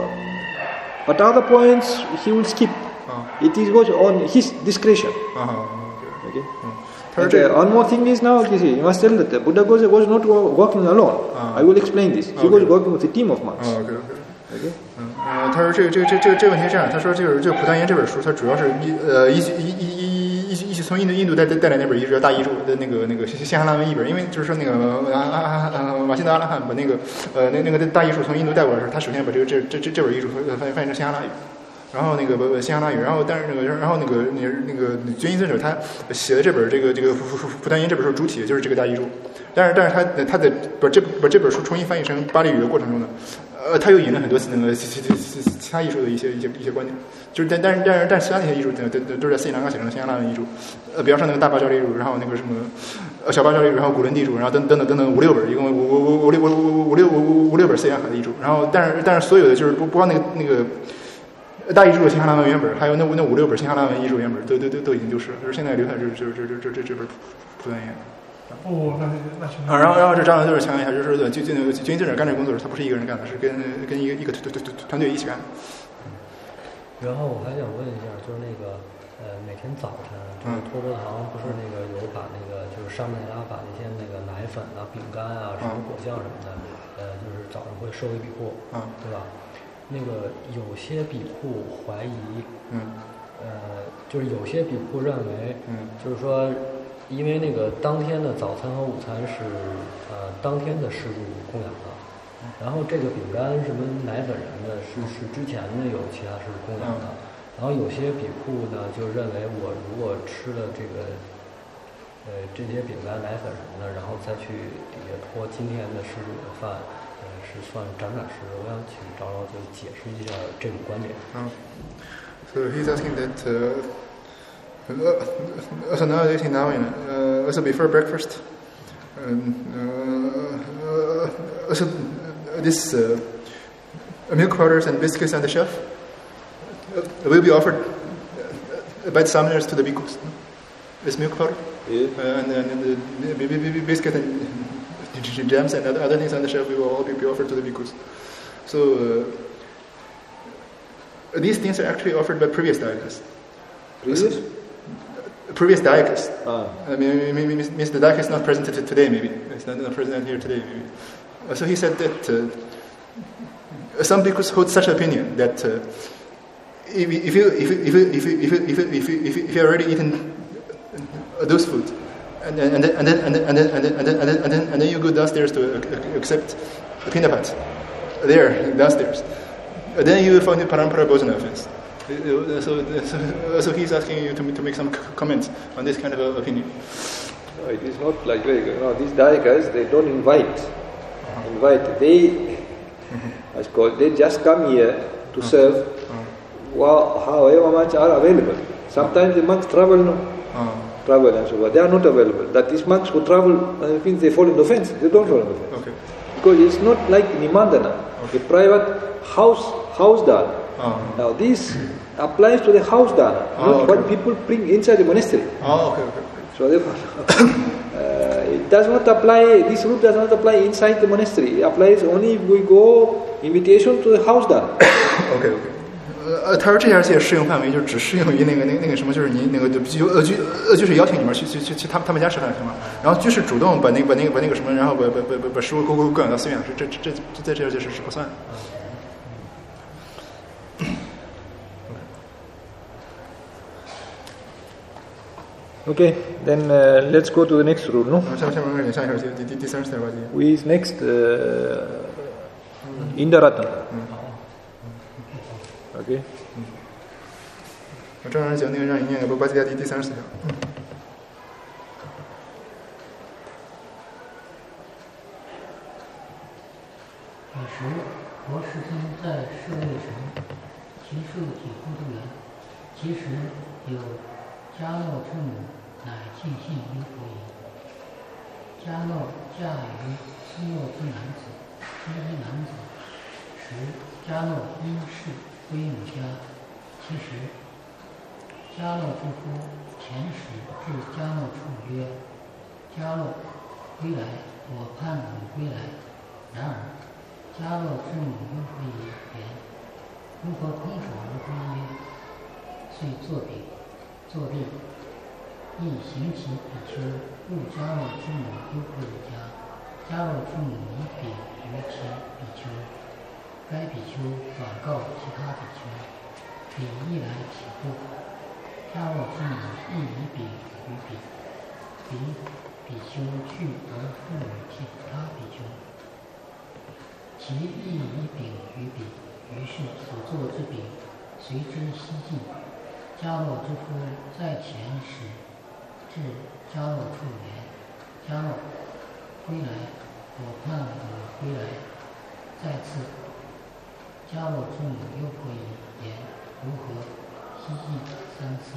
but other points he will skip. It is goes on his discretion. Okay. And one more thing is now, you must tell that the Buddha was not working alone. I will explain this. He was working with a team of monks. Okay. 他说这个问题是这样，他说这个《普陀言》这本书，它主要是一起从印度带来那本译著大译著的那个新哈拉文译本，因为就是说那个马辛德阿拉汉把那个大译著从印度带过来的时候，他首先把这本译著翻译成新哈拉语。然后那个新哈拉语，然后但是那个觉音尊者他写的这本这个《普陀言》这本书主体就是这个大译著，但是他把这本书重新翻译成巴利语的过程中呢， 他又引了很多次那个其他艺术的一些观点，就是但是其他那些艺术都是在斯里兰卡写成的新加拉文艺术，比方说那个大芭蕉艺术，然后那个什么小芭蕉艺术，然后古伦地术，然后等等5-6本，一共五六本斯里兰卡的艺术，然后但是所有的就是不光那个大艺术的新哈拉文原本，还有那5-6本新哈拉文艺术原本都已经丢失了，就是现在留下这本蒲团言。 哦，那然后这张就是强调一下，就是说军营记者干这工作，他不是一个人干的，是跟一个团队一起干的。 然后我还想问一下，就是那个每天早晨，就是托钵堂不是那个有把那个就是上面大家把那些那个奶粉啊、饼干啊、什么果酱什么的，就是早上会收一笔库，对吧？那个有些笔库怀疑，就是有些笔库认为，就是说。因为那个当天的早餐和午餐是当天的施主供养的，然后这个饼干什么奶粉什么的是之前的有其他施主供养的，然后有些笔库呢就认为我如果吃了这个这些饼干奶粉什么的，然后再去底下托今天的施主的饭，是算斩斩食。我想请张老就解释一下这种观点。 So he's asking that. So nowadays in Darwin, also before breakfast, also this milk powders and biscuits on the shelf will be offered by the summoners to the bhikkhus. This milk powder, and the biscuit and jams and other things on the shelf will all be offered to the bhikkhus. So these things are actually offered by previous diekas. Previous diekas. I mean, means the diekas is not present today. Maybe it's not present here today. Maybe. So he said that some bhikkhus hold such opinion that if you already eaten those foods, and then you go downstairs to accept a pindapat there downstairs, then you will find the parampara bhojana offense. So he's asking you to make some comments on this kind of opinion. No, it is not like that. These dayakas, they don't invite. They just come here to serve. However much are available. Sometimes the monks travel and so forth. They are not available. That these monks who travel means they fall into offense. They don't fall into offense. Okay. Because it's not like Nimandana, a private house dana. Now this applies to the house dana, not what people bring inside the monastery. Okay. So therefore, it does not apply. This rule does not apply inside the monastery. It applies only if we go invitation to the house dana. Okay. 他说这下这些适用范围就只适用于那个什么，就是您那个居士邀请你们去他们家吃饭是吗？然后居士主动把那个什么，然后把食物供养到寺院，这在这就是不算。 Okay, then let's go to the next rule, no? 下面下一条第30条吧。 Who is next? Indaratan. Okay. 我正常讲那个让你念个巴基加第30条。 有时，罗世尊在舍卫城其受体护度人，其实有迦诺之母，乃尽信于佛言。迦诺嫁于斯诺之男子，时迦诺因事归母家。其实，迦诺之夫前时至迦诺处曰：“迦诺归来，我盼你归来。”然而，迦诺之母因何言：“如何空手而归耶？”遂作饼，作令，亦行其比丘，入迦诺之母优婆夷家。迦诺之母以饼于其比丘，该比丘转告其他比丘，彼亦来起步。迦诺之母亦以饼于彼比丘去而复与其他比丘，其亦以饼于彼。于是所作之饼随之西进。迦诺之夫在前时至迦诺处言：“迦诺归来，我盼我归来。”再次， 迦洛之母优婆夷言：如何？西晋3次。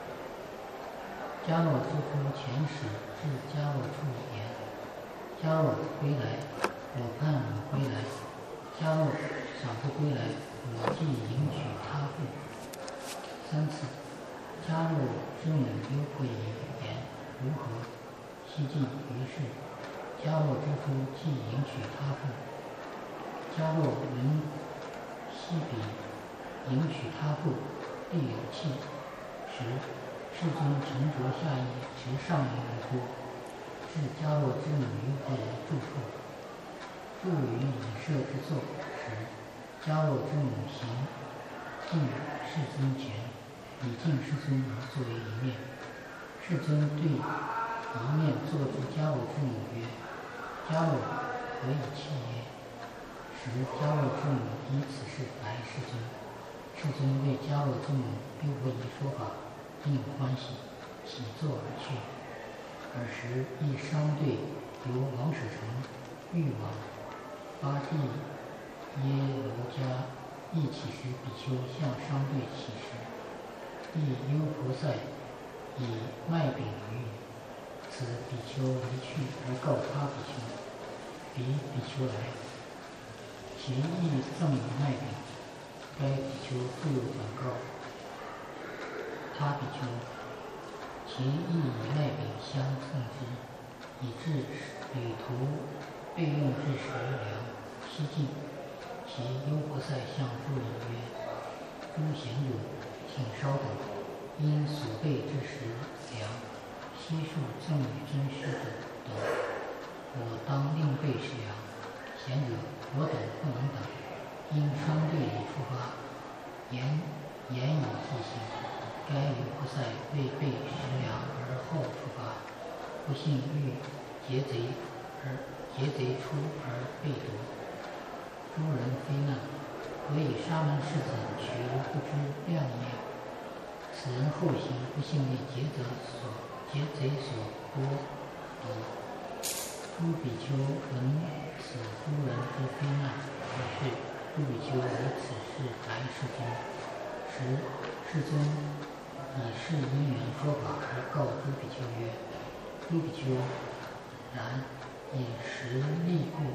迦洛之夫前使至迦洛处言：迦洛归来，我盼你归来。迦洛赏不归来，我即迎娶他妇。3次。迦洛之母优婆夷言：如何？西晋于是，迦洛之夫即迎娶他妇。迦洛闻西比迎娶他妇，必有气。时，世尊乘着下衣，持上衣而出，至迦洛之母优婆夷住处，住于以舍之座时，迦洛之母行进世尊前，以敬世尊而作为一面。世尊对一面坐住迦洛之母曰：迦洛何以泣耶？时迦洛之母依此事白世尊。世尊为迦洛之母优婆夷说法，应欢喜，起坐而去。尔时一商队由王舍城、玉王、八地耶罗迦一起时比丘向商队起时，亦优婆塞以麦饼于此比丘离去而告他比丘，彼比丘来，其亦赠以麦饼。该比丘复有转告他比丘，其亦以麦饼相赠之，以致旅途备用之时粮西尽。其优婆塞向诸人曰：诸贤者，请稍等，因所备之时粮悉数赠与尊师者等，我当另备食粮。贤者，我等不能等，因商队已出发，言已即行。该优婆塞未备食粮而后出发，不幸遇劫贼出而被夺，诸人非难，何以沙门世子取而不知量也？此人后行不幸为劫贼所剥夺。诸比丘闻此诸人之非难，于是诸比丘以此事白世尊。时世尊以是因缘说法而告诸比丘曰：诸比丘，然以实力故，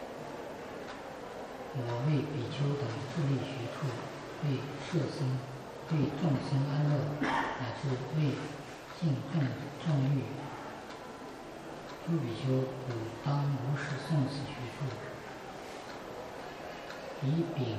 我为比丘等自立学处，为摄僧，为众生安乐，乃至为敬众正欲。诸比丘故当如是诵此学处，以丙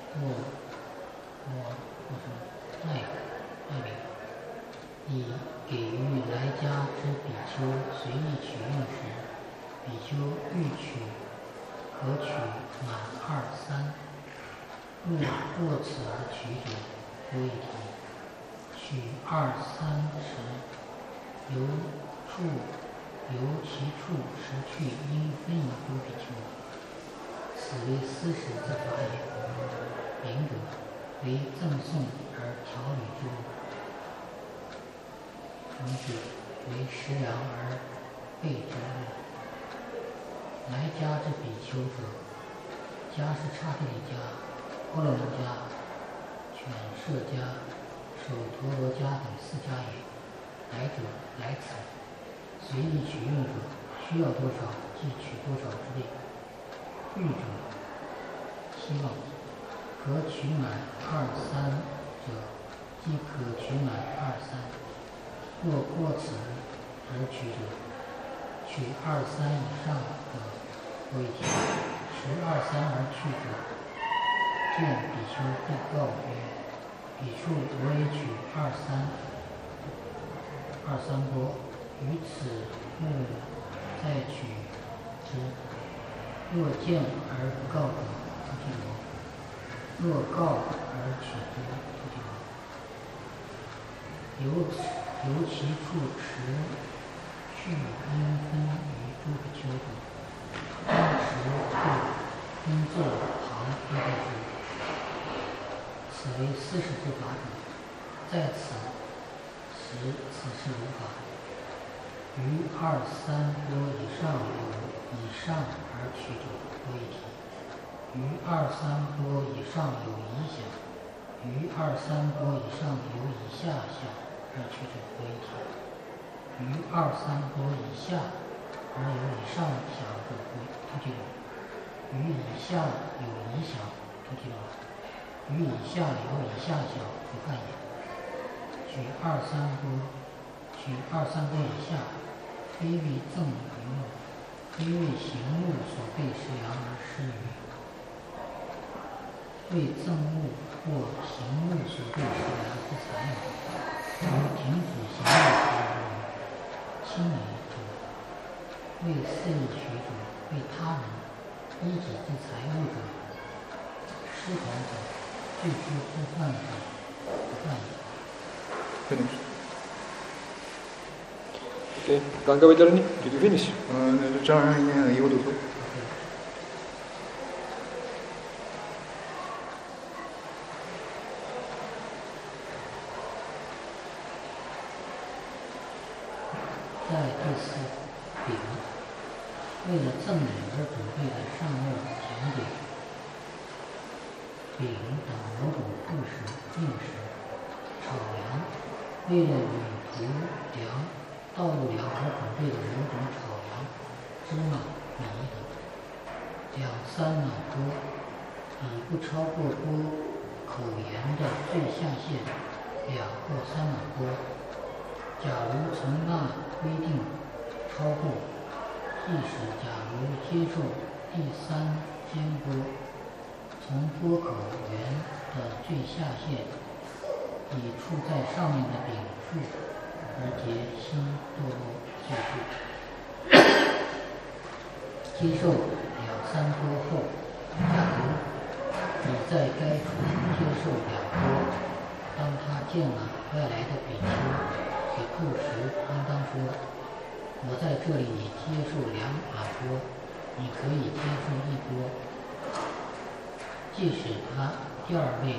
麦饼，以给予来家之比丘随意取用时，比丘欲取可取满2、3，若过此而取者，多一提。取2、3时，由其处拾去，应分以诸比丘。此为私食之法也。丙者，为赠送而调理之物；种子，为食粮而备之物。来家之比丘者，家是刹帝利家、婆罗门家、犬舍家、首陀罗家等4家也。来者，来此，随意取用者，需要多少即取多少之类。欲者，希望可取满2、3者，即可取满2、3。若过此而取者，取2、3以上者多一提。持2、3而去者，见比丘必告曰：彼处我也取2、3钵，于此物再取之。若见而不告者，出去罗；若告而取之，出去罗。由其处持去应分于诸比丘等，当时故应作旁依待之。此为私食之法者，在此时此事无法。于2、3钵以上而取者多一提。 于2、3波以上有一响，于2、3波以上有以下响而取者可以听。于2、3波以下而有以上响者突记录。于以下有以响突记录。于以下有以下响不犯也。取2、3波以下，非为赠于目，非为行目所备食粮而施于。为赠物或行目所备食粮之财物，如停止行目之亲民者，为肆意取主，为他人依己之财物者，施财者，罪之之犯者，不犯也。 Okay, Ganga Vidarani, did you finish? 张老师念一个读书。 在第4饼，为了赠礼而准备的善恶甜点、饼等某种副食、硬食、炒粮，为了与途粮、道路粮而准备的某种炒粮、芝麻、米等，2、3满钵，以不超过钵口沿的最下限2或3满钵。假如从那规定超过，即使假如接受第3间钵，从钵口缘的最下限以处在上面的饼数而结新堕落罪数。接受2、3钵后，假如你在该处接受2钵，当他见了外来的比丘比库时，应当说：我在这里接受2满钵，你可以接受1钵。即使他第二位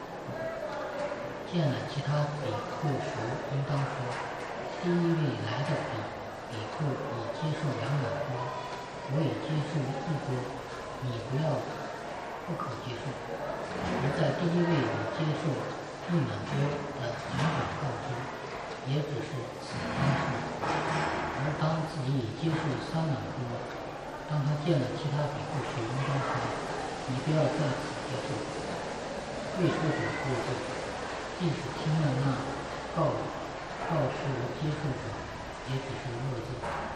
见了其他比库时，应当说：第一位来的比库已接受2满钵，我已接受1钵，你不可接受。而在第一位已接受1满钵的警长告知，也只是此方式。而当自己已接受3满钵，当他见了其他比库时，应当说：你不要在此接受。未说者过罪，即使听了那告示而接受者，也只是恶罪。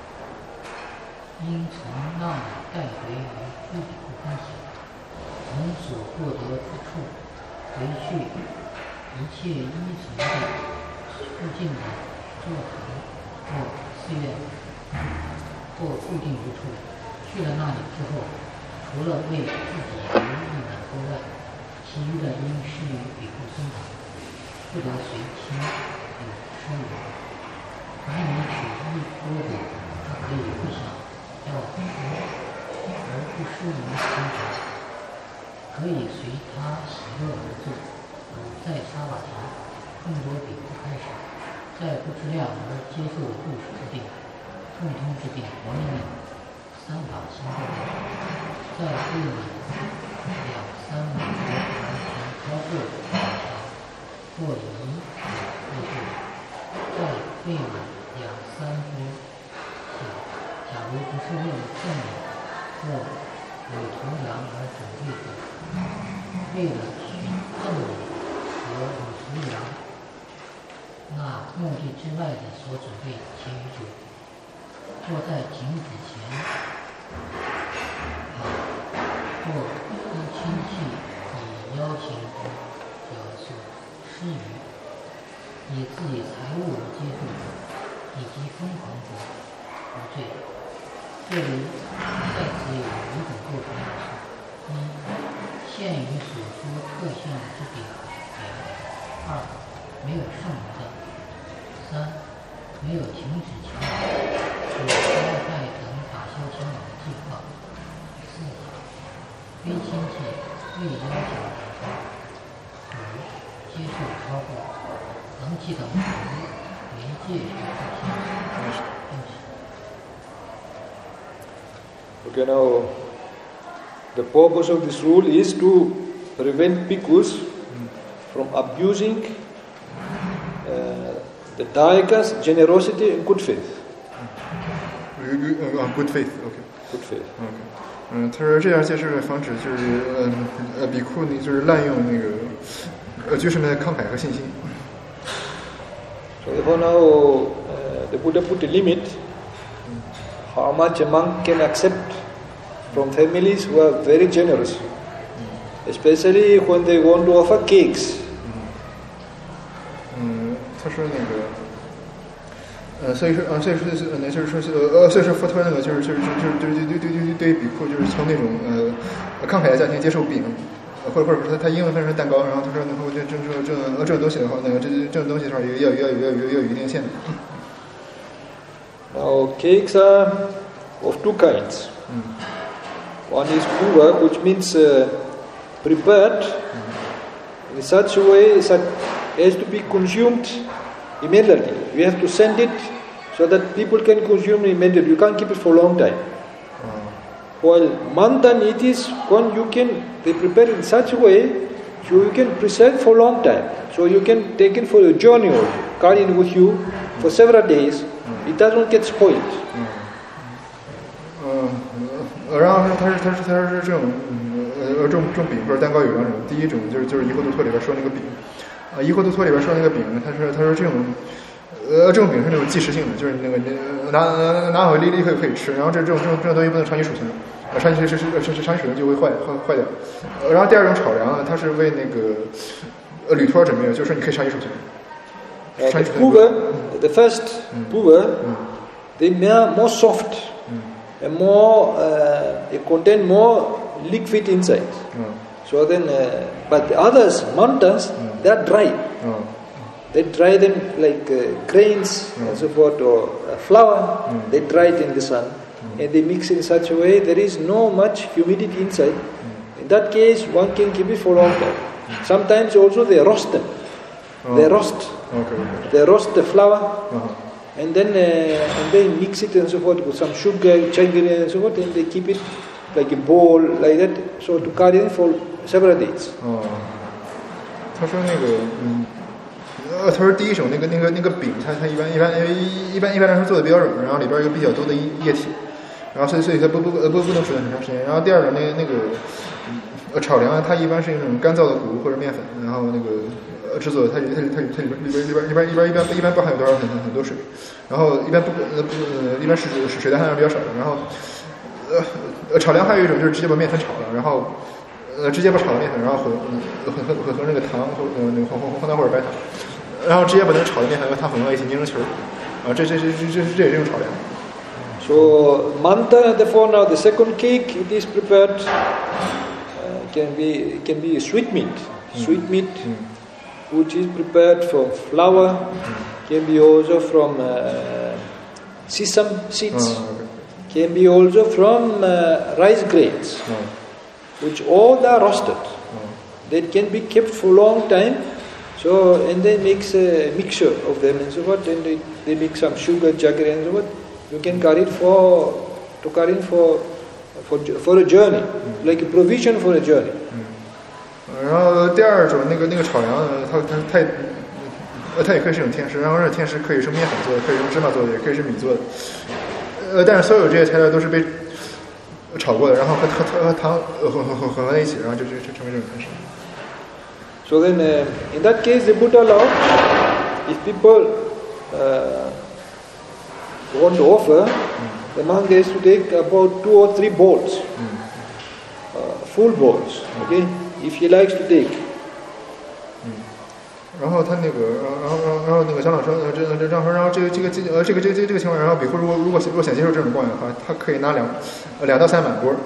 应从那里带回与诸比库分享，从所获得之处回去一切依存的附近的座堂或寺院或固定之处。去了那里之后，除了为自己留1满钵外，其余的应施于比库僧长，不得随亲有施予。凡你取1钵的，他可以不想要喝而不施于僧长，可以随他喜乐而坐。在沙瓦提，众多比库开始，在不知量而接受的故事之地，共通之地活命令3法行动，在未满2、3满钵而全超过2条或1或度，在未满2、3钵下，假如不是为了赠礼或与头粮而准备的，为了取赠礼和与头粮那目的之外的所准备其余者，或在停止前或依亲戚以邀请者所施予，以自己财物而接受者，以及疯狂者无罪。这里在此有5种构成要素：1、限于所说特限之饼；2、没有剩余的；3、没有停止前往或灾害等打消前往的计划；4、非亲戚未邀请者；5、接受超过能记等5媒介学之天使。 Okay, now The purpose of this rule is to prevent bhikkhus from abusing the Dayakas' generosity and good faith. Good faith, okay. Good faith. Okay. 他说这样解释的防止就是比库呢就是滥用那个居士们的慷慨和信心。 So therefore now the Buddha put a limit how much a monk can accept from families who are very generous, especially when they want to offer cakes. 他说那个所以说佛陀那个就是对于比库就是从那种慷慨的家庭接受饼，或者说他英文翻成蛋糕，然后他说这种东西的话，那个这种东西的话要有一定限制。 Now cakes are of two kinds. One is puva, which means prepared in such a way that as to be consumed immediately. You have to send it so that people can consume immediately. You can't keep it for a long time. While mandan, it is one they prepare in such a way so you can preserve for a long time. So you can take it for a journey or carry it with you for several days. It doesn't get spoiled. 然后他是这种饼或者蛋糕有两种，第一种就是疑惑度托里边说那个饼，疑惑度托里边说那个饼，他说这种饼是那种即食性的，就是那个拿回立刻可以吃，然后这种东西不能长期储存，长期储存就会坏掉。然后第二种炒粮呢，它是为那个铝托准备的，就是说你可以长期储存。 The first puva, they are more soft and more, they contain more liquid inside. So then, but the others, mountains, they are dry. They dry them like grains and so forth, or flour. They dry it in the sun, and they mix in such a way there is no much humidity inside. In that case, one can keep it for a long time. Sometimes also they roast them. They roast. They roast the flour, and then they mix it and so forth with some sugar, jaggery and so forth, and they keep it like a bowl like that, so to carry it for several days. 他说他说第一种那个饼，它一般来说做的比较软，然后里边有比较多的液体，然后所以它不能储存很长时间。然后第二种那个炒粮，它一般是那种干燥的谷物或者面粉，然后那个制作，它里边一般包含有多少很多水，然后一般是水的含量比较少的。然后炒粮还有一种就是直接把面粉炒了，然后直接把炒的面粉，然后混合那个糖或那个红糖或者白糖，然后直接把那个炒的面粉和糖混合一起捏成球，这也是用炒粮。 So manta, therefore now the second cake it is prepared can be sweet meat, which is prepared from flour, can be also from sesame seeds, can be also from rice grains, which all are roasted. They can be kept for a long time. So and they mix a mixture of them and so forth, and they mix some sugar, jaggery and so forth. You can carry it for a journey, like a provision for a journey. 然后第二种那个炒粮，它也可以是一种天食，然后这种天食可以是面粉做的，可以是芝麻做的，也可以是米做的。但是所有这些材料都是被炒过的，然后和糖混合在一起，然后就成为这种天食。 So then, in that case, the Buddha allowed if people want to offer, the monk has to take about 2 or 3 bowls, full bowls. Okay, if he likes to take. 然后他那个，然后那个小老说，然后这个情况，然后比丘如果想接受这种供养的话，他可以拿2到3满钵。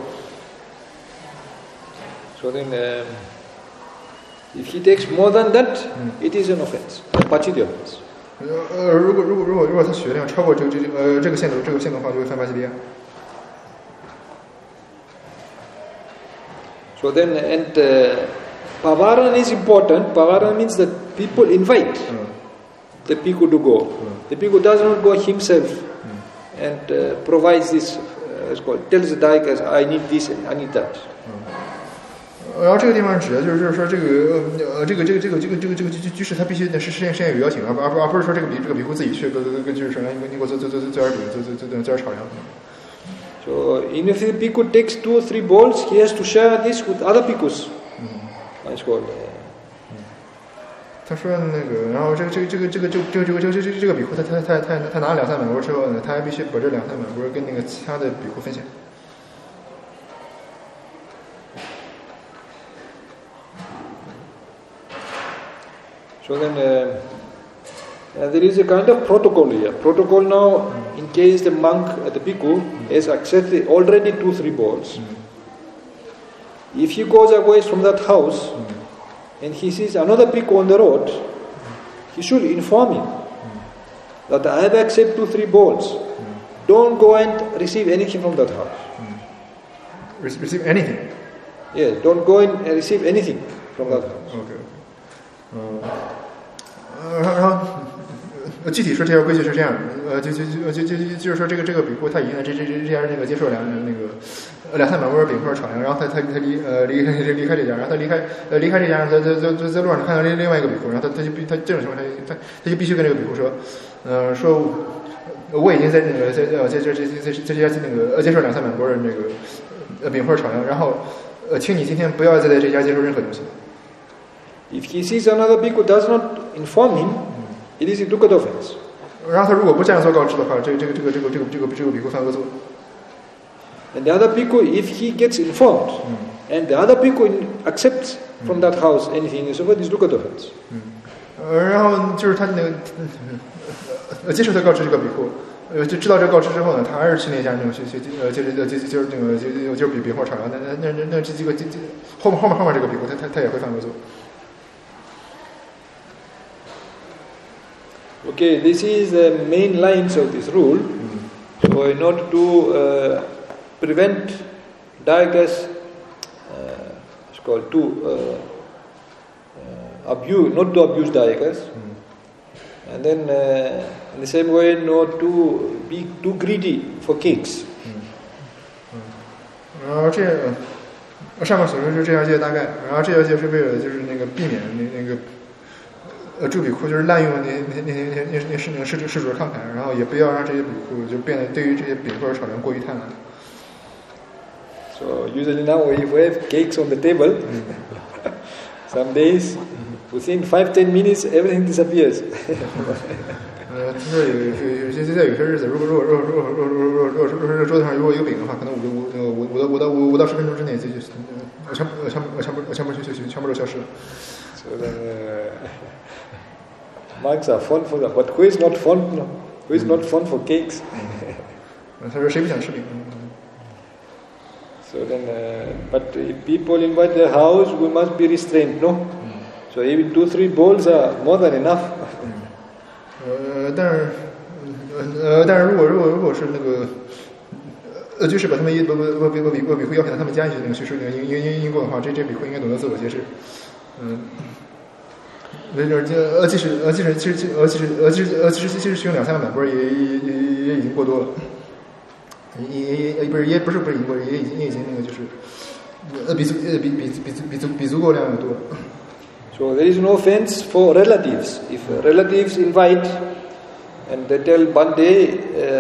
So then, if he takes more than that, it is an offense, a pachidya offense. 如果他血量超过这个限度的话，就会犯巴基利亚。 So then, and Pavaran is important. Pavaran means that people invite the bhikkhu to go. The bhikkhu does not go himself and provides this tells the daikas, I need this and I need that. 然后这个地方指的就是说这个居士他必须是事先有邀请，而不是说这个比丘自己去跟居士说，你给我做点炒粮。 So even if the bhikkhu takes 2 or 3 bowls, he has to share this with other bhikkhus. It's called. 他说那个，然后这个比丘他拿了2-3满钵之后呢，他还必须把这2-3满钵跟那个其他的比丘分享。 So then there is a kind of protocol here. Protocol now, in case the monk, the bhikkhu, has accepted already 2-3 bowls. If he goes away from that house and he sees another bhikkhu on the road, he should inform him that I have accepted 2-3 bowls. Don't go and receive anything from that house. Receive anything? Yeah, don't go and receive anything from that house. Okay. 然后具体说这条规矩是这样的，就是说这个比丘他已经这家那个接受2-3满钵饼或者炒粮，然后他离开这家，然后他离开这家，他在路上看到另外一个比丘，然后他这种情况他就必须跟这个比丘说我已经在那个在这家那个接受2-3满钵的那个饼或者炒粮，然后请你今天不要再在这家接受任何东西。 If he sees another bhikkhu does not inform him, it is a dukkha offense. 然后他如果不这样做告知的话，这个比丘犯恶作。 And the other bhikkhu, if he gets informed, and the other bhikkhu accepts from that house anything, so what is dukkha offense? 然后就是他那个接受他告知这个比丘，就知道这个告知之后呢，他还是去那家那种就是比或炒粮，那这几个后面这个比丘他也会犯恶作。 Okay, this is the main lines of this rule. So in order to prevent daikas, it's called to abuse, not to abuse daikas, and then in the same way not to be too greedy for cakes. 然后这上面所说是这条戒大概，然后这条戒是为了就是那个避免那个。诸比库就是滥用那施主的慷慨，然后也不要让这些比库就变得对于这些饼或者炒粮过于贪婪。 So usually now if we have cakes on the table, some days within 5-10 minutes everything disappears. 就是在有些日子，如果桌子上如果有饼的话，可能5到10分钟之内就全部都消失了。 So then monks are fond for that, but who is not fond? Who is not fond for cakes? 他说谁不想吃饼？ So then, but if people invite their house, we must be restrained, no? So even 2-3 bowls are more than enough. 但是如果是那个就是把他们比丘邀请到他们家去那个去说那个因果的话，这比丘应该懂得自我节制。即使使用2-3个满钵也已经过多了，也不是已经过，也已经那个就是比足够量要多。 So there is no offense for relatives. If relatives invite and they tell one day,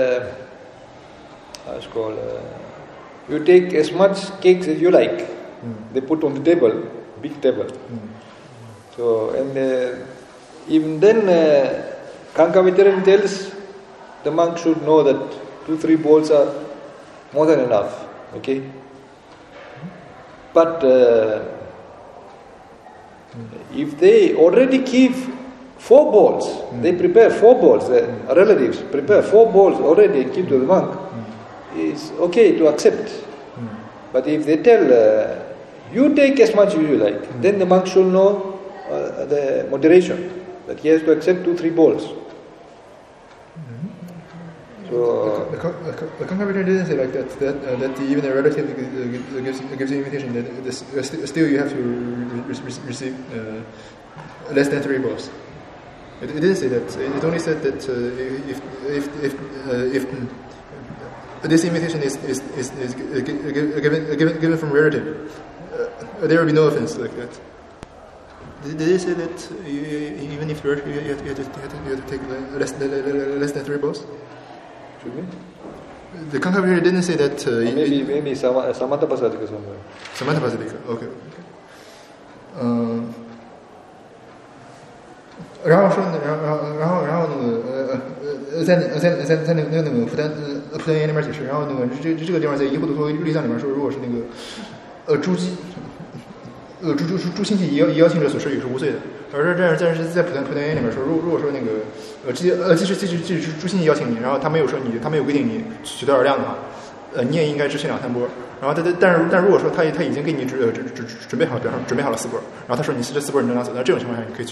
it's called, you take as much cakes as you like. They put on the table, big table. So and even then, Kankavitaran tells the monk should know that 2-3 bowls are more than enough. Okay, but if they already give 4 bowls, they prepare 4 bowls. The relatives prepare 4 bowls already and give to the monk. It's okay to accept. But if they tell you take as much as you like, then the monk should know the moderation, that he has to accept 2-3 bowls. So the Kankavitaran didn't say like that even a relative gives you invitation that still you have to receive less than 3 bowls. It didn't say that. It only said that this invitation is given from relative. There will be no offense like that. Did they say that even if you have to take less than 3 bows? Should we? The Kanka didn't say that. Maybe Samantha Pasadica somewhere. Samantha Pasadica. Okay. 然后说呢，然后那个在那个蒲丹言里面解释，然后那个这个地方在《一户多托律藏》里面说，如果是那个诸亲戚以邀请者所施语是无罪的。而但是在蒲丹言里面说，如果说那个即使诸亲戚邀请你，然后他没有规定你取多少量的话，你也应该只取2-3波。然后但如果说他已经给你准备好，比方说准备好了4波，然后他说你这4波你能拿走，那这种情况下你可以取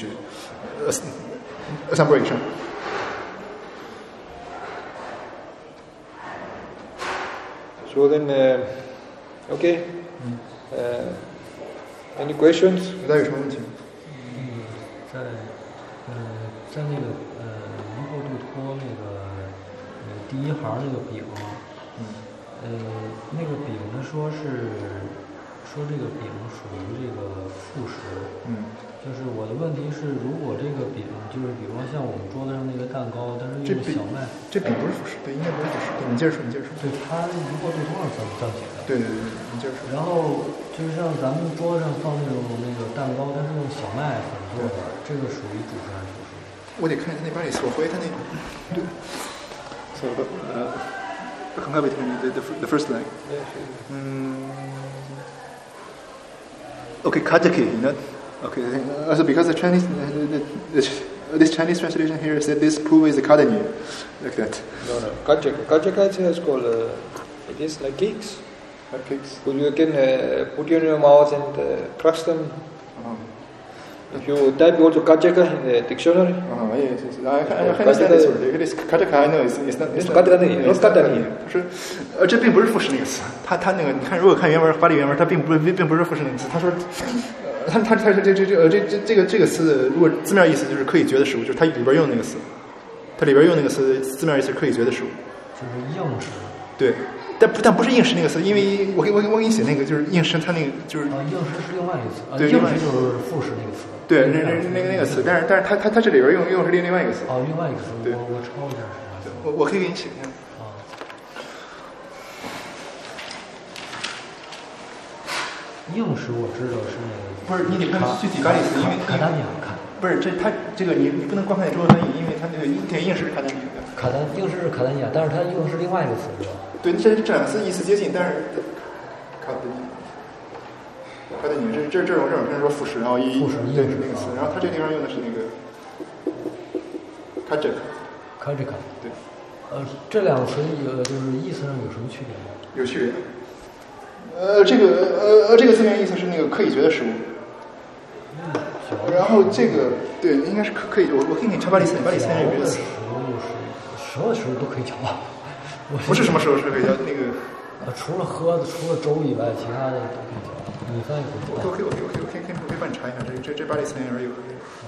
3波以上。 So then, okay. Any questions? 大家有什么问题？ 在那个一后度托那个第一行那个丙，那个丙呢说这个丙属于这个副食，就是我的问题是，如果这个饼就是比方像我们桌子上那个蛋糕，但是用小麦， 这饼不是副食，对，应该不是副食。对，你接着说。 对，它一过对多少这样写的？ 对，你接着说。 然后就是像咱们桌子上放那个蛋糕，但是用小麦粉做的，这个属于主食还是副食？ 我得看他那边里，我回他那个。对。So can I the first line? Okay, Kajaki, you know. Okay, so because the Chinese, this Chinese translation here said this poo is a kadani, like that. No, kajaka is called. It is like cakes. Like cakes. You can put in your mouth and crush them. If you type also kajaka in the dictionary. Yes. I understand this word. It is kajaka. I know it's not. It's kadani, not kadani. 是，这并不是副食那个词。他那个，你看，如果看原文，法理原文，它并不是副食那个词。他说。他这个词，如果字面意思就是可以嚼的食物，就是它里边用的那个词，它里边用那个词字面意思是可以嚼的食物， 就是硬食。 对，但不是硬食那个词，因为我给你写那个就是硬食，它那个就是硬食是另外一个词， 对， 硬食就是副食那个词。 对，那个词，但是它这里边用是另外一个词。 另外一个词， 对， 我抄一下。 我可以给你写一下。 硬食我知道是那个， 不是你得看具体咖喱词，因为卡丹尼亚看， 不是这个你不能光看中文翻译，因为它那个硬食是卡丹尼亚， 硬食是卡丹尼亚，但是它用的是另外一个词， 对，这两个词意思接近，但是卡丹尼亚这种说副食，然后副食对是那个词，然后它这个地方用的是那个卡杰卡，对， 这两个词就是意思上有什么区别吗？ 有区别。这个字面意思是那个可以嚼的食物，然后这个对应该是可以，我给你查巴里斯有别的词， 所有食物都可以嚼吧？ 不是什么食物是可以嚼那个， 除了粥以外，其他的都可以嚼。米饭也可以嚼。 我可以帮你查一下，这巴里斯里面有。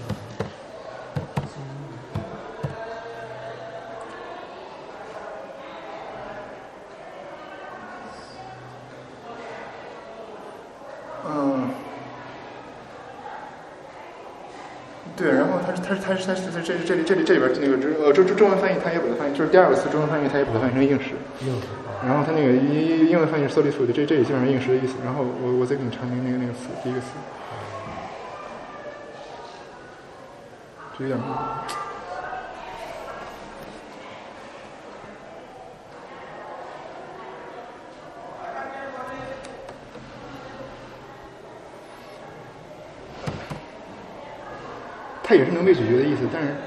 对，然后它这里边那个中文翻译它也把它翻译，就是第二个词中文翻译它也把它翻译成硬食。然后它那个英文翻译是 solid food， 这也基本上硬食的意思。然后我再给你查那个词，第一个词，就有点。它也是能被咀嚼的意思，但是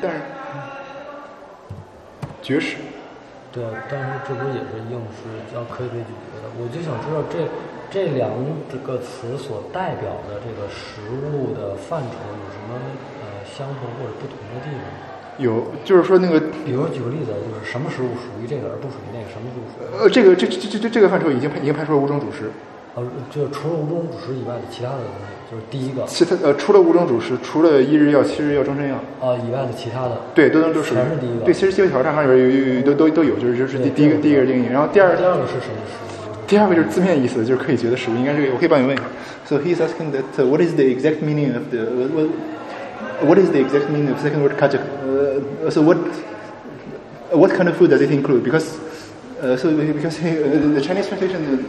绝食。 对，但是这不也是硬食，可以被咀嚼的？我就想知道这两个词所代表的这个食物的范畴有什么相同或者不同的地方？ 有，就是说那个， 比如举个例子，就是什么食物属于这个而不属于那个，什么食物属于这个范畴已经排除了5种主食。 就除了五种主食以外的其他的东西，就是第一个。 除了五种主食，除了1日药、7日药、终身药以外的其他的。 对，都是。 全是第一个。 对，其实基本条上面都有，就是第一个定义。然后第二个是什么食物？ 第二个就是字面意思，就是可以觉得食物，应该这个我可以帮你问一下。So he's asking that what is the exact meaning of what is the exact meaning of the second word kajak? So what kind of food does it include? Because the Chinese translation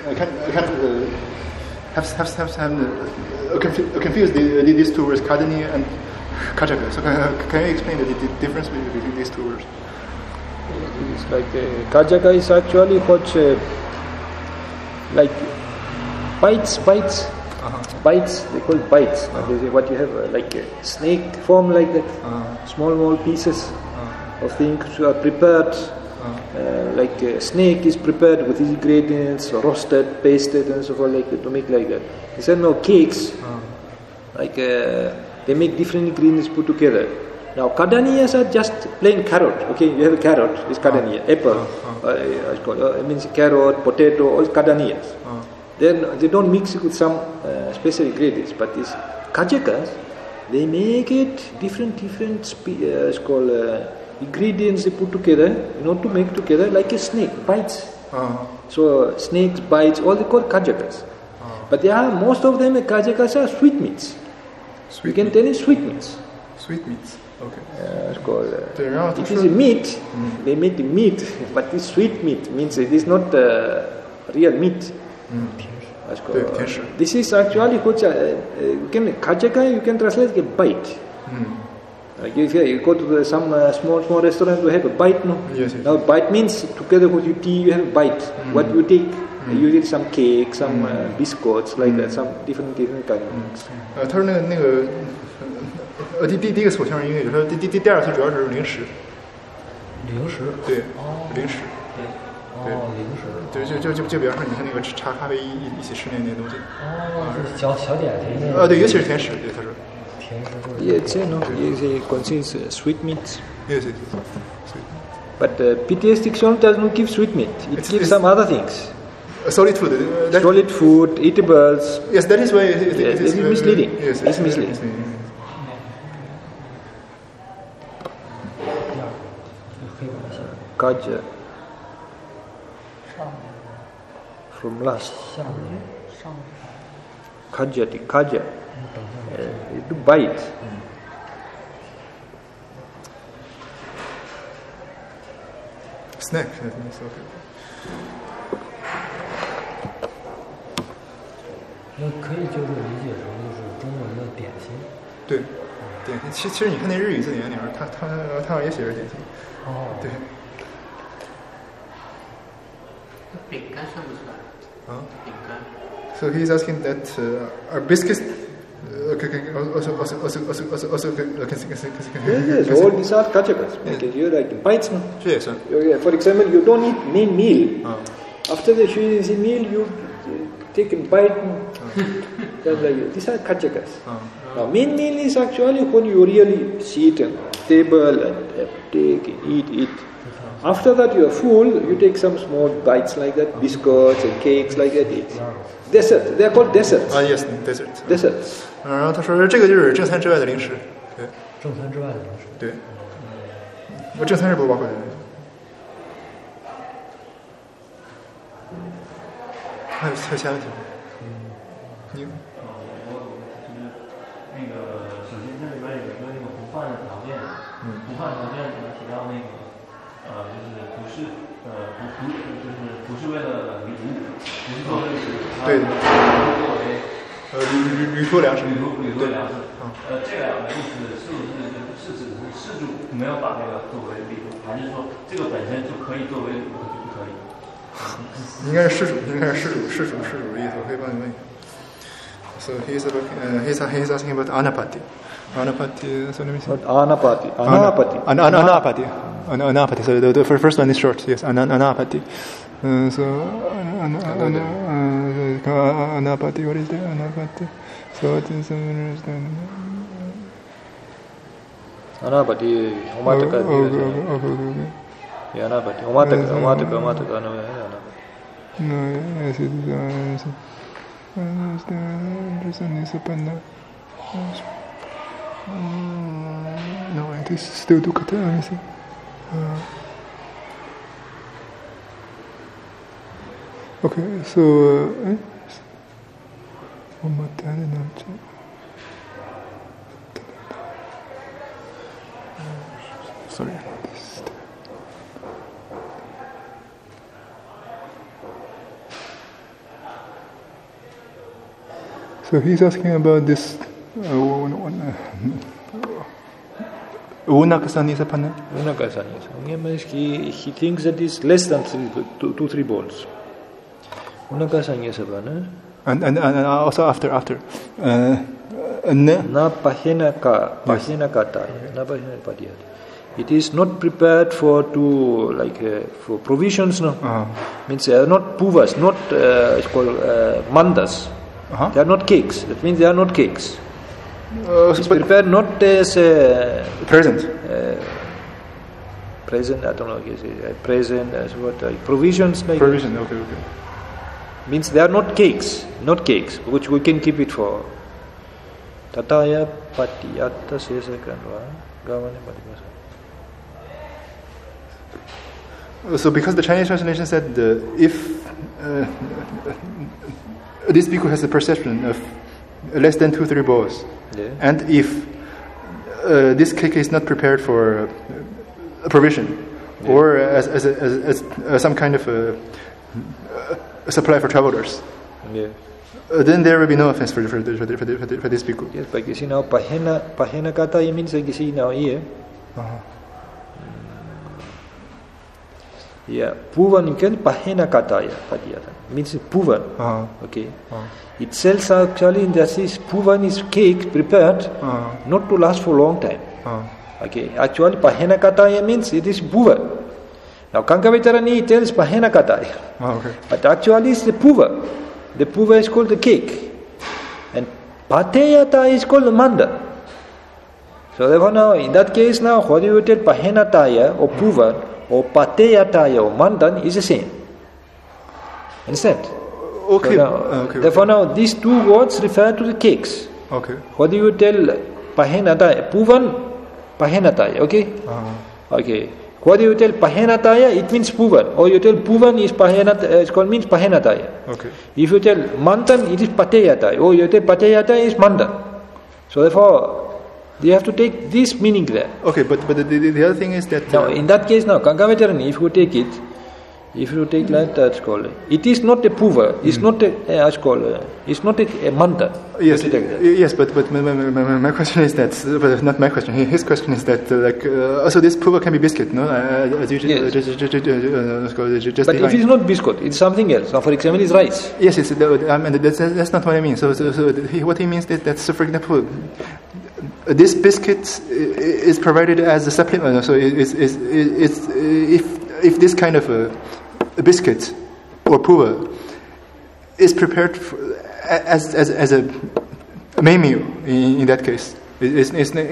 have confused these two words, kadani and kajaka. So can you explain the difference between these two words? It's like kajaka is actually what like bites. Bites, they call it bites. What you have like a snake form like that, small pieces of things are prepared. Like a snake is prepared with ingredients, roasted, pasted, and so forth, like to make like that. These are no cakes. Like they make different ingredients put together. Now kadaniyas are just plain carrot. Okay, you have a carrot. It's kadaniya. Apple. It's called. It means carrot, potato, all kadaniyas. Then they don't mix it with some special ingredients. But these kajakas, they make it different. It's called. Ingredients they put together, to make together like a snake bites. So snakes bites, all they call kajakas. But there are most of them kajakas are sweetmeats. You can tell it sweetmeats. Sweetmeats, okay. It's called. It is a meat. They make the meat, but this sweet meat means it is not real meat. This is actually kajaka. You can translate a bite. If you go to some small restaurant, you have a bite, no? Yes. Now bite means together with your tea, you have a bite. What you take, you get some cake, some biscuits, like that, some different kind of things. 他说那个第一个错像是音乐，就是第二个主要是零食。 零食。 对。零食。 对。零食。 对，就比方说你看那个茶咖啡一起吃那东西。 小点心。 对，尤其是甜食，对他说。 Yes, it contains sweet meat. Yes. But pediatric does not give sweet meat. It gives some other things. Solid food. Solid food, eatables. Yes, that is why it is misleading. Yes, it's misleading. Kaja. From last. Kaja. To bite. Snack. Okay. 那可以就是理解成就是中文的点心。 对，点心。其实你看那日语字典里面，它上也写着点心。对。 饼干算不算？饼干。 So he's asking that are biscuits also Yes, all these are kajakas. You like bites. Yes. For example, you don't eat main meal. After the meal, you take a bite. These are kajakas. Now, main meal is actually when you really sit at the table and take, eat. After that, you are full. You take some small bites like that, biscuits and cakes like that. Dessert. They are called desserts. Yes, desserts. Desserts. 然后他说这个就是正餐之外的零食。对。 正餐之外的零食。 对。正餐是不包括的。还有其他问题吗？你。 那个，首先这里边有一个那个不犯的条件，不犯条件里面提到那个，就是不是为了弥补，不是作为对的， 作为旅途粮食， 旅途粮食。这两个意思是不是指事主没有把那个作为礼物，还是说这个本身就可以作为礼物就不可以？ 应该是事主的意思，我可以帮你问一下。So he's asking about anapati. Anapati. So let me see. Anapati. Anapati. So the first one is short. Yes, anapati. So anapati. What is that? Anapati. So what is anapati? Omataka. Yeah, anapati. Omataka. No, it is still dukkha. Okay, so sorry. So he's asking about this Unakasanisa. He thinks that it's less than 2-3 balls. And also after. Na pahena kata. It is not prepared for for provisions. No, means they are not puvas, not it's called mandas. They are not cakes. That means they are not cakes. It's prepared not as present. Present. I don't know. Present as what? Provisions. Provision. Okay. Means they are not cakes, which we can keep it for. Tataya patiyata sesakanwa gavane madhimasa. So because the Chinese translation said if this bhikkhu has a perception of less than 2-3 balls, and if this cake is not prepared for a provision or as some kind of a supply for travelers, then there will be no offense for this bhikkhu. Yes, but you see now pahena kata means like you see now here. Yeah, puvan ikan pahena kataya padiyata means puvan. Okay. Itself actually in that is puvan is cake prepared not to last for a long time. Okay. Actually pahena kataya means it is puvan. Now Kankavitarani tells pahena kataya. Okay. But actually it's the puva. The puva is called the cake. And pateyata is called the manda. So therefore now in that case now whether you tell pahena taya or puva or pateyataya or mandan is the same. Understand? Okay. So now, therefore now these two words refer to the cakes. Okay. Whether you tell pahenataya, puvan, pahenataya, okay? Okay. Whether you tell pahenataya, it means puvan. Or you tell puvan is means pahenataya. Okay. If you tell mandan, it is pateyataya. Or you tell pateyataya is mandan. So therefore, you have to take this meaning there. Okay, but the other thing is that now in that case now Kankavitarani, if you take like that, it is not a puva, it's not it's not a manda. Yes, but my question is that, but not my question. His question is that also this puva can be biscuit, no? As you yes. just but if it's not biscuit, it's something else. Now, for example, it's rice. Yes, that's not what I mean. So what he means is that, so for example, this biscuit is provided as a supplement. So if this kind of a biscuit or puva is prepared as a main meal in that case, it's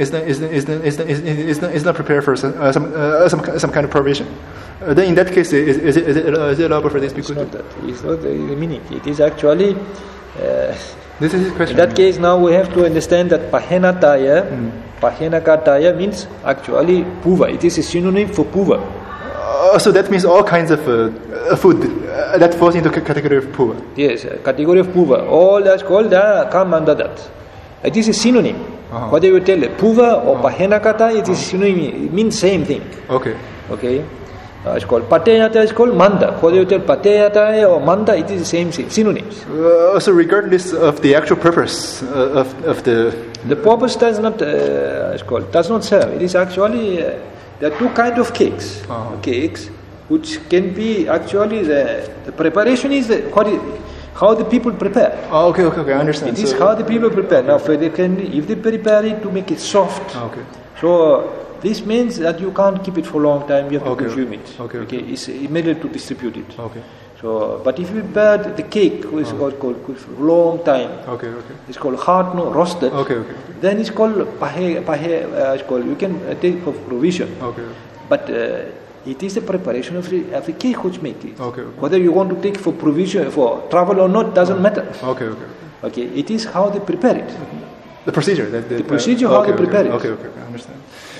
not prepared for some kind of provision. Then in that case, is it allowable for this bhikkhu? It's not that. It's not the meaning. It is actually. This is his question. In that case, now we have to understand that pahenataya, pahenakataya means actually puva. It is a synonym for puva. So that means all kinds of food that falls into category of puva. Yes, category of puva. All that's called come under that. It is a synonym. Whether you tell puva or pahenakata, it is synonym. It means same thing. Okay. It's called pateyata, it's called manda. Whether you tell pateyata or manda, it is the same thing, synonyms. So regardless of the actual purpose of the purpose does not does not serve. It is actually there are two kinds of cakes. Cakes which can be actually the preparation is how the people prepare. Okay, I understand. It is how the people prepare. Now, if they prepare it to make it soft. So this means that you can't keep it for a long time. You have to consume it. Okay. It's immediate to distribute it. So, but if you prepare the cake, which is called for a long time. It's called hard, roasted. Then it's called pahe. It's called you can take for provision. But It is the preparation of the cake which makes it. Okay. Whether you want to take for provision, for travel or not, doesn't matter. Okay. It is how they prepare it. The procedure. The procedure how they prepare it. Okay. I understand.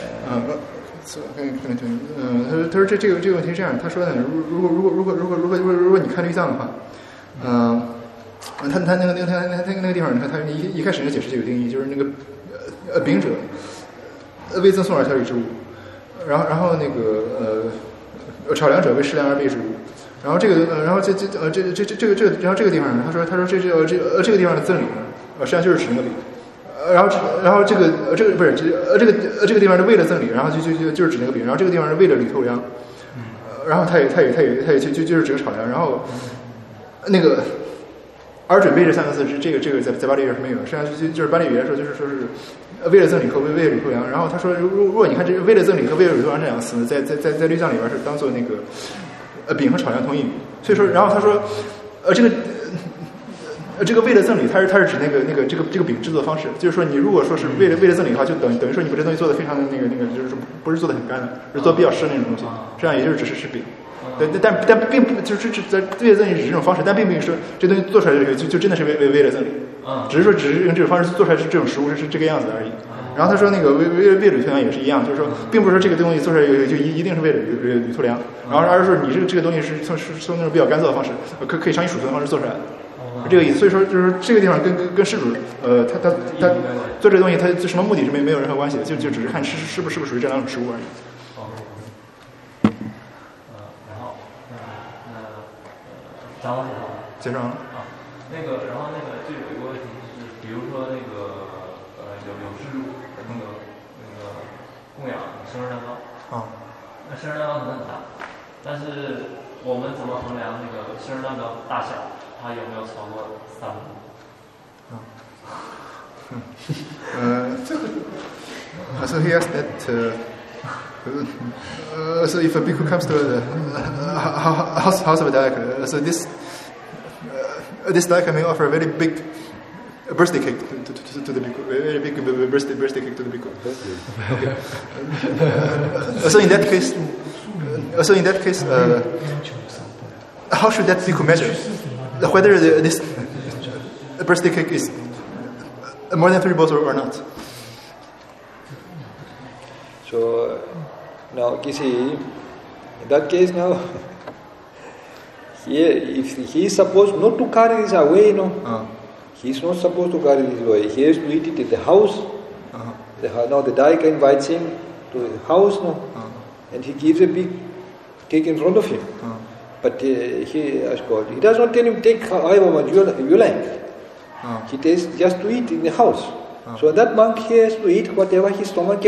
他说这个问题是这样，他说呢，如果你看绿藏的话，他那个地方，他一开始就解释这个定义，就是那个饼者为赠送而调理之物，然后那个炒粮者为食粮而备之物，然后这个然后这个地方呢，他说这个地方的赠礼呢，实际上就是指那个饼。然后这个不是这个地方是为了赠礼，然后就是指那个饼，然后这个地方是为了铝透粮，然后他也就是指个炒粮，然后那个而准备这3个字是这个在巴黎语是没有，实际上就是巴黎语来说就是说是为了赠礼和为了铝透粮，然后他说如果你看这为了赠礼和为了铝透粮这2个词在律藏里边是当做那个饼和炒粮同义语，所以说然后他说这个为了赠礼，它是指这个饼制作方式，就是说你如果说是为了赠礼的话，就等于说你把这东西做的非常的那个，就是不是做的很干的，是做比较湿的那种东西，这样也就是只是饼。但并不就是在为了赠礼只是这种方式，但并不是说这东西做出来就真的是为了赠礼，只是用这种方式做出来是这种食物是这个样子而已。然后他说那个为铝透粮也是一样，就是说并不是说这个东西做出来就一定是为了铝透粮，然后而是说你这个东西是从那种比较干燥的方式，可以长期储存的方式做出来的。这个意思，所以说就是这个地方跟施主，他做这个东西，他什么目的是没有任何关系的，就只是看是不属于这2种食物而已。 然后讲完介绍完了啊，然后就有一个问题就是，比如说有施主那个供养生日蛋糕啊，那生日蛋糕可能很大，但是我们怎么衡量那个生日蛋糕大小？他有没有超过3分？ So he asked that. So if a bhikkhu comes to the house of a daika, so this daika may offer a very big birthday cake to the bhikkhu, very big birthday cake to the bhikkhu. Okay. So in that case, how should that bhikkhu measure whether this birthday cake is more than 3 bowls or not? So now you see, in that case now, if he is supposed not to carry this away, he is not supposed to carry this away. He has to eat it at the house. Now the daika invites him to the house, and he gives a big cake in front of him. But he does not tell him take however much you like. He takes just to eat in the house. So that monk he has to eat whatever his stomach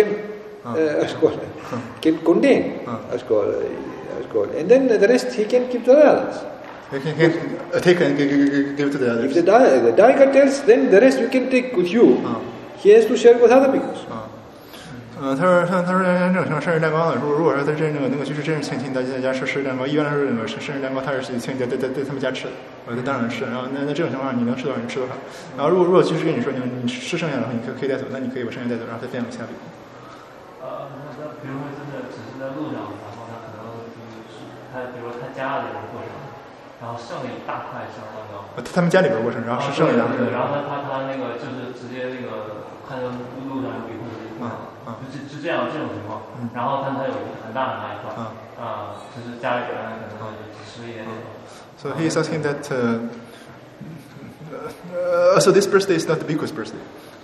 can contain. And then the rest he can keep to the others. He can take and give to the others. If the daika tells, then the rest you can take with you. He has to share with other bhikkhus. 他说像这种像生日蛋糕呢，如果说他真能够就是真是请大家吃生日蛋糕，一般来说那个生日蛋糕他是请在他们家吃的，在当然吃。然后那这种情况你能吃多少你吃多少。然后如果就是跟你说你吃剩下的话，你可以带走，那你可以把剩下带走，然后再分给其他别人。 那比如说真的只是在路上，然后他可能就是他比如说他家里边过生日，然后剩了一大块生日蛋糕。 他们家里边过生日，然后是剩了一大块。 然后他那个就是直接那个看到路上有比库是这样这种情况，然后他有一个很大的那一块，就是家里边可能只吃一点点。 So he is asking that. So this birthday is not the bhikkhu's birthday.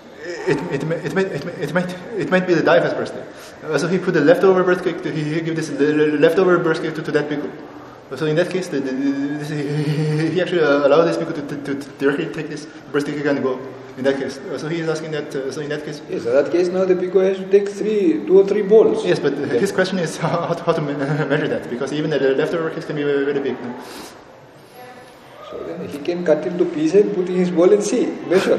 It might be the daiva's birthday. So he put the leftover birthday cake. He give this leftover birthday cake to that bhikkhu. So in that case, he actually allowed this bhikkhu to directly take this birthday cake and go. In that case, so he is asking that. So in that case, yes. In that case, now the bhikkhu has to take 2 or 3 bowls. Yes, but his question is how to measure that, because even the leftover cakes can be very, very big. So then he can cut into pieces and put in his bowl and see, measure.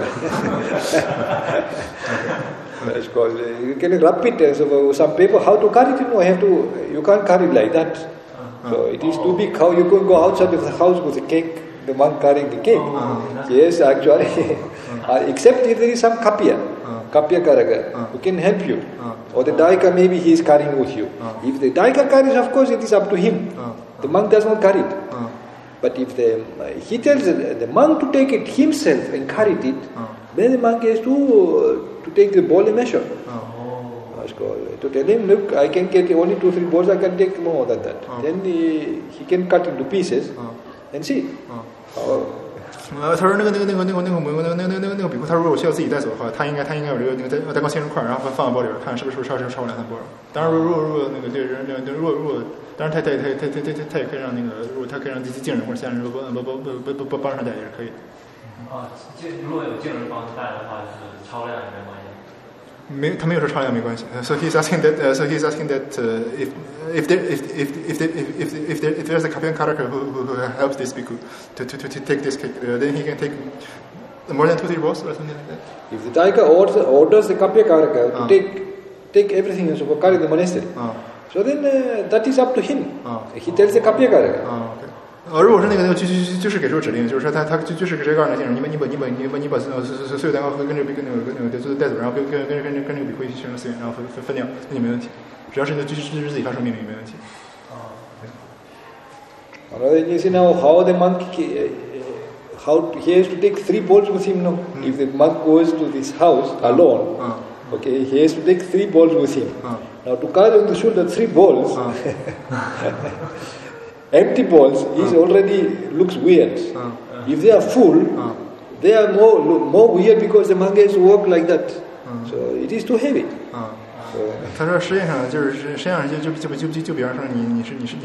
That's called. You can wrap it so some paper. How to carry it? You can't carry it like that. So it is too big. How you can go outside of the house with a cake? the monk carrying the cake. Yes, actually, except if there is some kapya karaka, who can help you. Or the daika, maybe he is carrying with you. If the daika carries, of course, it is up to him. The monk does not carry it. But if he tells the monk to take it himself and carry it, then the monk has to take the ball and measure. To tell him, look, I can get only 2-3 balls, I can take more than that. Then he can cut into pieces and see. 他说那个比库，他说如果需要自己带走的话，他应该有这个带光切成块，然后放到包里边，看是不是超过2-3波。当然，如果那个这个人，当然他也可以让那个，如果他可以让镜人或者其他人帮上带也是可以的。 如果有镜人帮带的话，就是超量也没关系。 他没有说超量没关系。So he's asking that. If there's a Kapyan Karaka who helps this bhikkhu to take this cake, then he can take more than 2-3 balls or something like that. If the Daika orders the Kapya Karaka to take everything and so carry the monastery, so then that is up to him. He tells the Kapya Karaka. Okay. 如果是那个就是给出指令，就是说他就是给这个二男性人，你把所有蛋糕跟这个带走，然后跟这个比会去形成4元，然后分掉，那就没问题。只要是你的就是自己发出命令，没问题。 Then you see now how the monk how he has to take 3 balls with him now. If the monk goes to this house alone, okay, he has to take 3 balls with him. Now to carry on the shoulder 3 balls. Empty balls is already looks weird. If they are full, they are more weird because the monk has to walk like that. So it is too heavy. 他说实际上就比方说你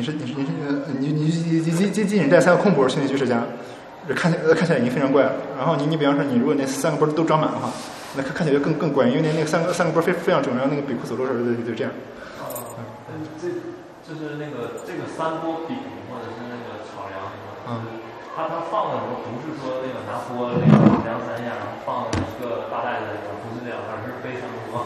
仅仅带3个空钵去那居士家，看起来已经非常怪了。然后你比方说你如果那3个钵都装满的话，那看起来就更怪，因为那个3个钵非常重，然后那个比库走路时候就这样。 就是那个这个3钵饼或者是那个炒粮，他放的时候不是说那个拿锅那个量3下，然后放一个大袋子里边，不是这样，而是非常多。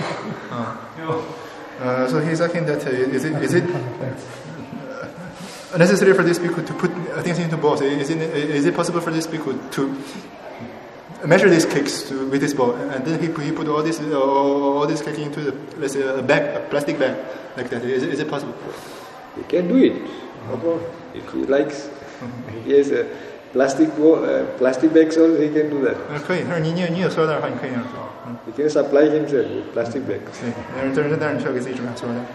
So he's asking that is it necessary for this bhikkhu to put things into balls? Is it possible for this bhikkhu to measure these cakes with this ball, and then he put all this cake into the, let's say a plastic bag like that? Is it possible? He can do it. No problem. If he likes, he has a plastic bags also, he can do that. 可以，他说你有塑料袋的话，你可以这样做。 He can supply himself with plastic bags. 对，但是你需要给自己准备塑料袋。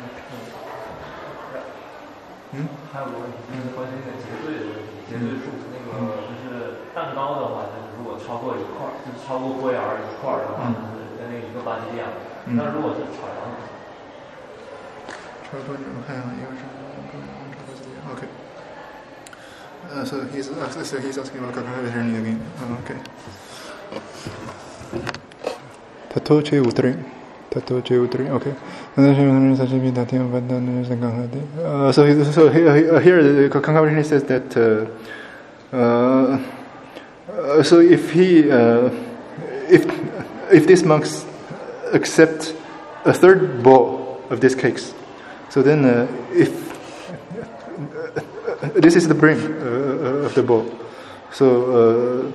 还有个问题就是关于那个结对的问题，结对数那个就是蛋糕的话，就是如果超过1块，就是超过波芽1块的话，就是跟那一个巴基利亚。那如果是炒羊， 超过我看一下，一个是OK。So he's asking about calculation again. Okay. Tato che utri. Okay. So here the Kankavashini says that so if these monks accept a third bowl of these cakes, so then if this is the brim of the bowl, so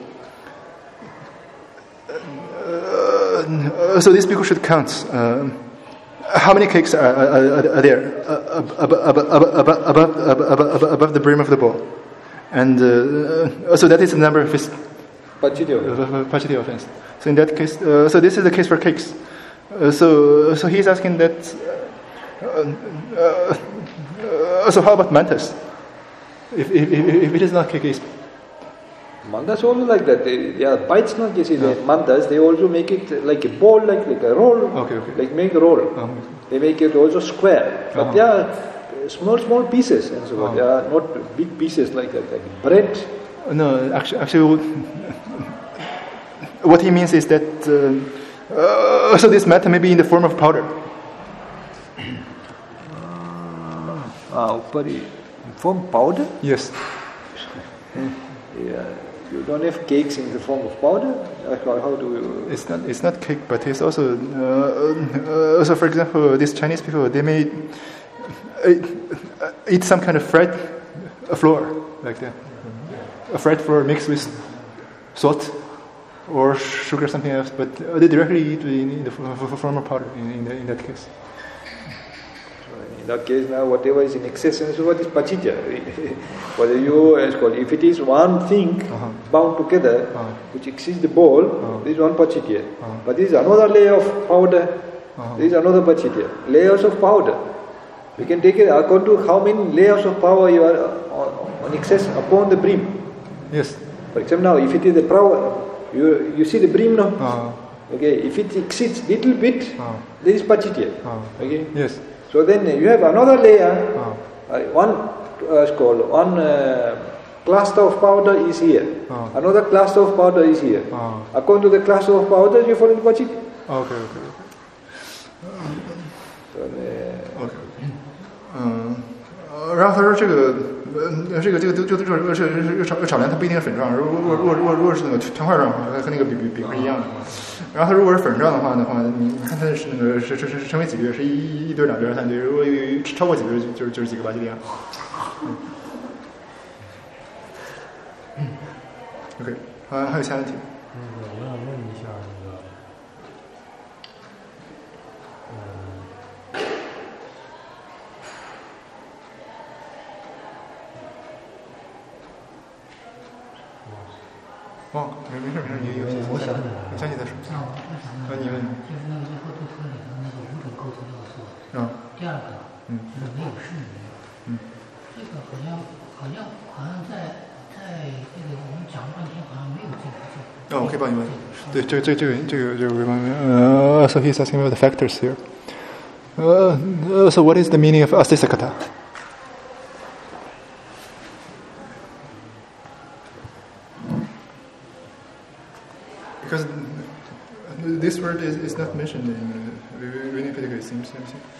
so these people should count how many cakes are there above the brim of the bowl, and so that is the number of his Pachiti offense. So in that case, so this is the case for cakes. So he's asking that. So how about mantas? If it is not cake, mantas also like that. They are bites, not just mantas. They also make it like a ball, like a roll. Okay. Like make a roll. They make it also square, but they are small pieces, and so they are not big pieces like that, like bread. No, actually, what he means is that so this matter may be in the form of powder. Form powder? Yes. Yeah, you don't have cakes in the form of powder. How do you? It's not cake, but it's also so. For example, these Chinese people, they may eat some kind of fried flour like that. a fret flour mixed with salt or sugar or something else, but they directly eat in the form of powder in that case. In that case, now whatever is in excess, and so what is pachitya? Whether you as called, if it is one thing bound together, which exceeds the bowl, this is one pachitya. But this is another layer of powder. This is another pachitya. Layers of powder. You can take it according to how many layers of power you are on excess upon the brim. Yes. For example, now if it is the power, you see the brim now. Okay, if it exceeds little bit, there is pachitya. Okay. Yes. So then you have another layer. One cluster of powder is here. Another cluster of powder is here. According to the cluster of powder, you follow the pachitya. Okay. So, 然后他说这个炒莲它不一定是粉状，如果是那个团块状的话，它和那个饼是一样的。然后它如果是粉状的话，你看它是那个是成为几个月，是一堆、两堆、三堆，如果超过几个月就是几个巴基利亚。OK， 还有其他问题？ 我想问一下那个。 没事， 我想起来了， 你想起再说。你问。 就是那个最后杜科里头那个5种构成要素。第二个，就是没有圣人。这个好像在这个我们讲了半天，好像没有这个。 我可以帮你问。对，这个so he's asking about the factors here. So what is the meaning of astisakata? Because this word is not mentioned in Vinipitaka, it seems.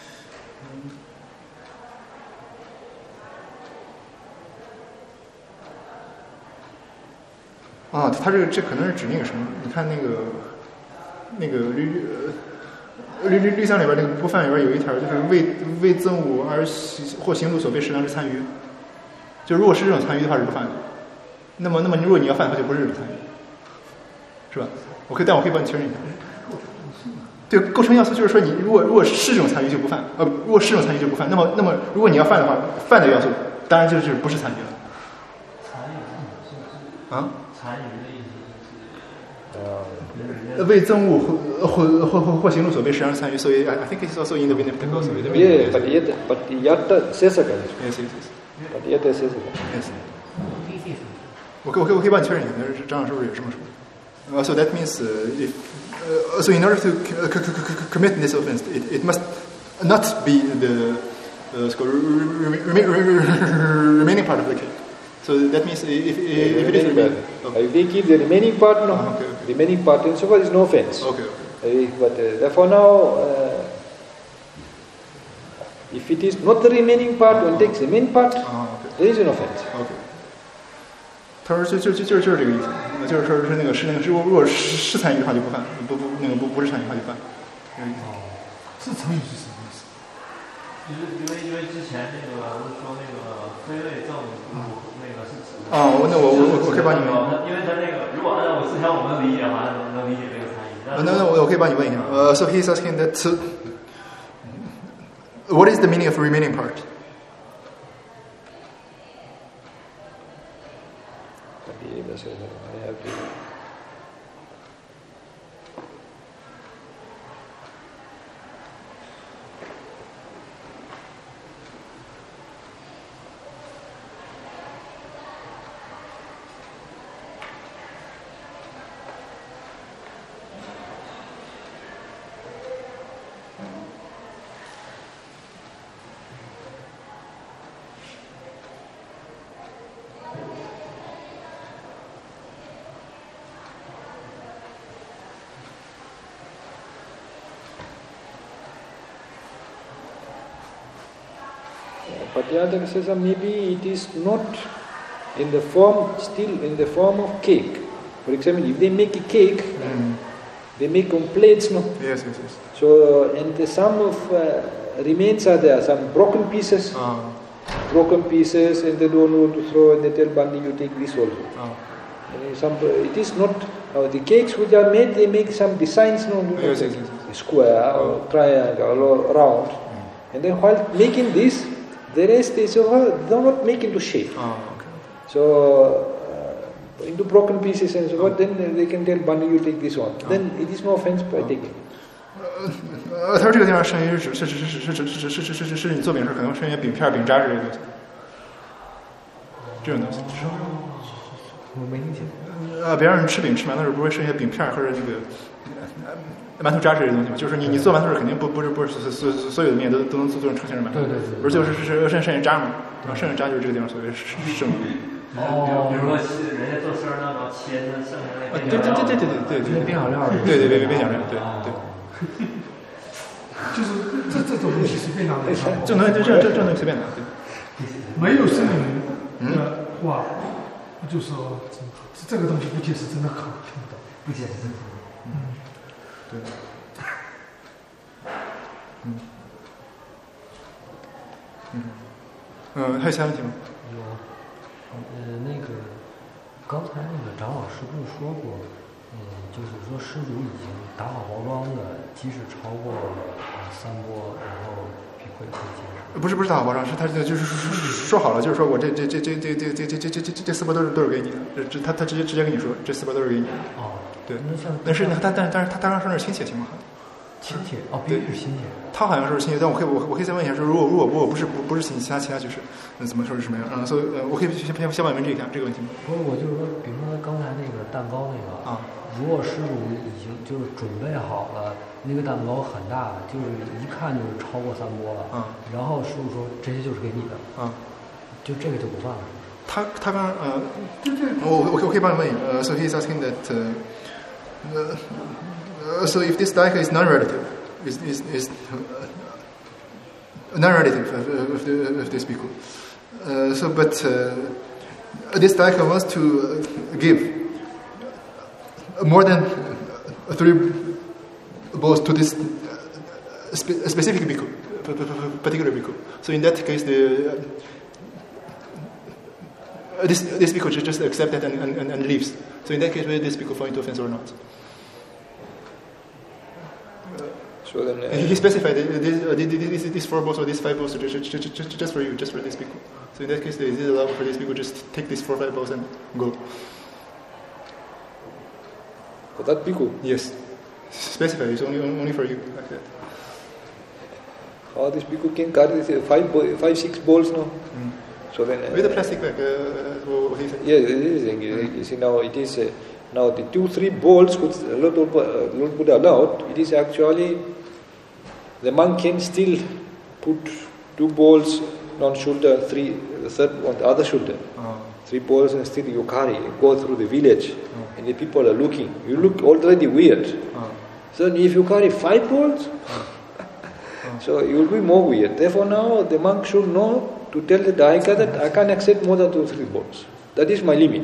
它这可能是指那个什么？你看那个律相里边那个不犯里边有一条，就是为憎恶而或行路所被适当之参与。就如果是这种参与的话是不犯的。那么如果你要犯的话，就不是这种参与。是吧？但我可以帮你确认一下。对，构成要素就是说，你如果是这种参与就不犯，如果是这种参与就不犯。那么如果你要犯的话，犯的要素当然就是不是参与了。 参与的意思是为憎恶或行路所被实际上参与，所以 I think it's also in the Vinipitaka also. Yeah, but yatta sesaka. Yes. But yatta sesaka. Yes. 我可以帮你确认一下，张老师是不是也这么说？So that means so in order to commit this offense, it must not be the remaining part of the cake. So that means if it is remaining, if they keep the remaining part, no. Remaining part, and so far is no offense. Okay. But therefore now, if it is not the remaining part, one takes the main part, there is an offense. Okay. 他说就是这个意思，就是说是那个如果是参与的话就不犯，不是参与的话就犯。 是参与是什么意思？ 因为之前那个不是说那个非类证那个是指那我可以帮你问， 因为他那个如果按照我之前我们的理解的话，能理解这个参与。 那我可以帮你问一下。So he's asking that. What is the meaning of remaining part? I have to. But the other says maybe it is not in the form, still in the form of cake. For example, if they make a cake, they make on plates, no? Yes. So, and some of remains are there, some broken pieces. broken pieces and they don't know to throw, and they tell Bandi, you take this also. It is not the cakes which are made. They make some designs, yes. Square or triangle or round, and then while making this, the rest is they're not make into shape. So into broken pieces and so forth. Then they can tell Bandi, you take this one. Then it is no offense by taking. 他说这个地方剩余是你做饼时可能剩余饼片、饼渣之类的东西，这种东西。 我没理解。 别让人吃饼吃馒头时不会剩下饼片或者那个馒头渣之类的东西吗？就是你做馒头时肯定不是所有的面都能做成成型的馒头，对，不是就是剩下渣嘛，然后剩下渣就是这个地方所谓剩余。 比如说人家做生儿那种切的剩下那对， 边角料， 对，边角料，对。 就是这种东西是非常的， 这东西随便拿，对。 没有剩余的话，就说这个东西不解释真的好听不懂，不解释。 对。还有其他问题吗？ 有。那个刚才那个张老师不是说过，就是说施主已经打好包装的，即使超过3波，然后比会接受。 不是打好包装，是他就是说好了，就是说我这4波都是给你的，他直接跟你说这4波都是给你的。对。但是他当然说那是亲戚情况。 亲戚必须是亲戚。 他好像说是亲戚，但我可以再问一下，说如果我不是亲戚，其他就是怎么说是什么样？所以我可以先问这个问题吗？ 不是，我就是说，比如说刚才那个蛋糕那个如果施主已经就是准备好了，那个蛋糕很大，就是一看就是超过3波了，然后师傅说这些就是给你的，就这个就不算了。 他刚我可以帮你问一个，so he's asking that so if this daika is non-relative, is non-relative of this bhikkhu, so but this daika wants to give more than 3 bowls to this specific bhikkhu, particular bhikkhu. So in that case, this bhikkhu just accept that and leaves. So in that case, will this bhikkhu fall into offense or not? So then, he specified these 4 bowls or these 5 bowls just for you, just for this bhikkhu. So in that case, is it allowed for this bhikkhu just take these 4 or 5 bowls and go? For that bhikkhu? Yes. Specify, it's only for you, like that. How this bhikkhu can carry 5-6 bowls now? So then, with a plastic bag, what he said. Yeah, you see now it is now the 2-3 bowls which Lord Buddha allowed. It is actually the monk can still put 2 bowls on shoulder, the third on the other shoulder. 3 bowls and still you carry, go through the village, and the people are looking. You look already weird. So if you carry 5 bowls, so you will be more weird. Therefore now the monk should know to tell the daika that I can't accept more than 2-3 bowls. That is my limit.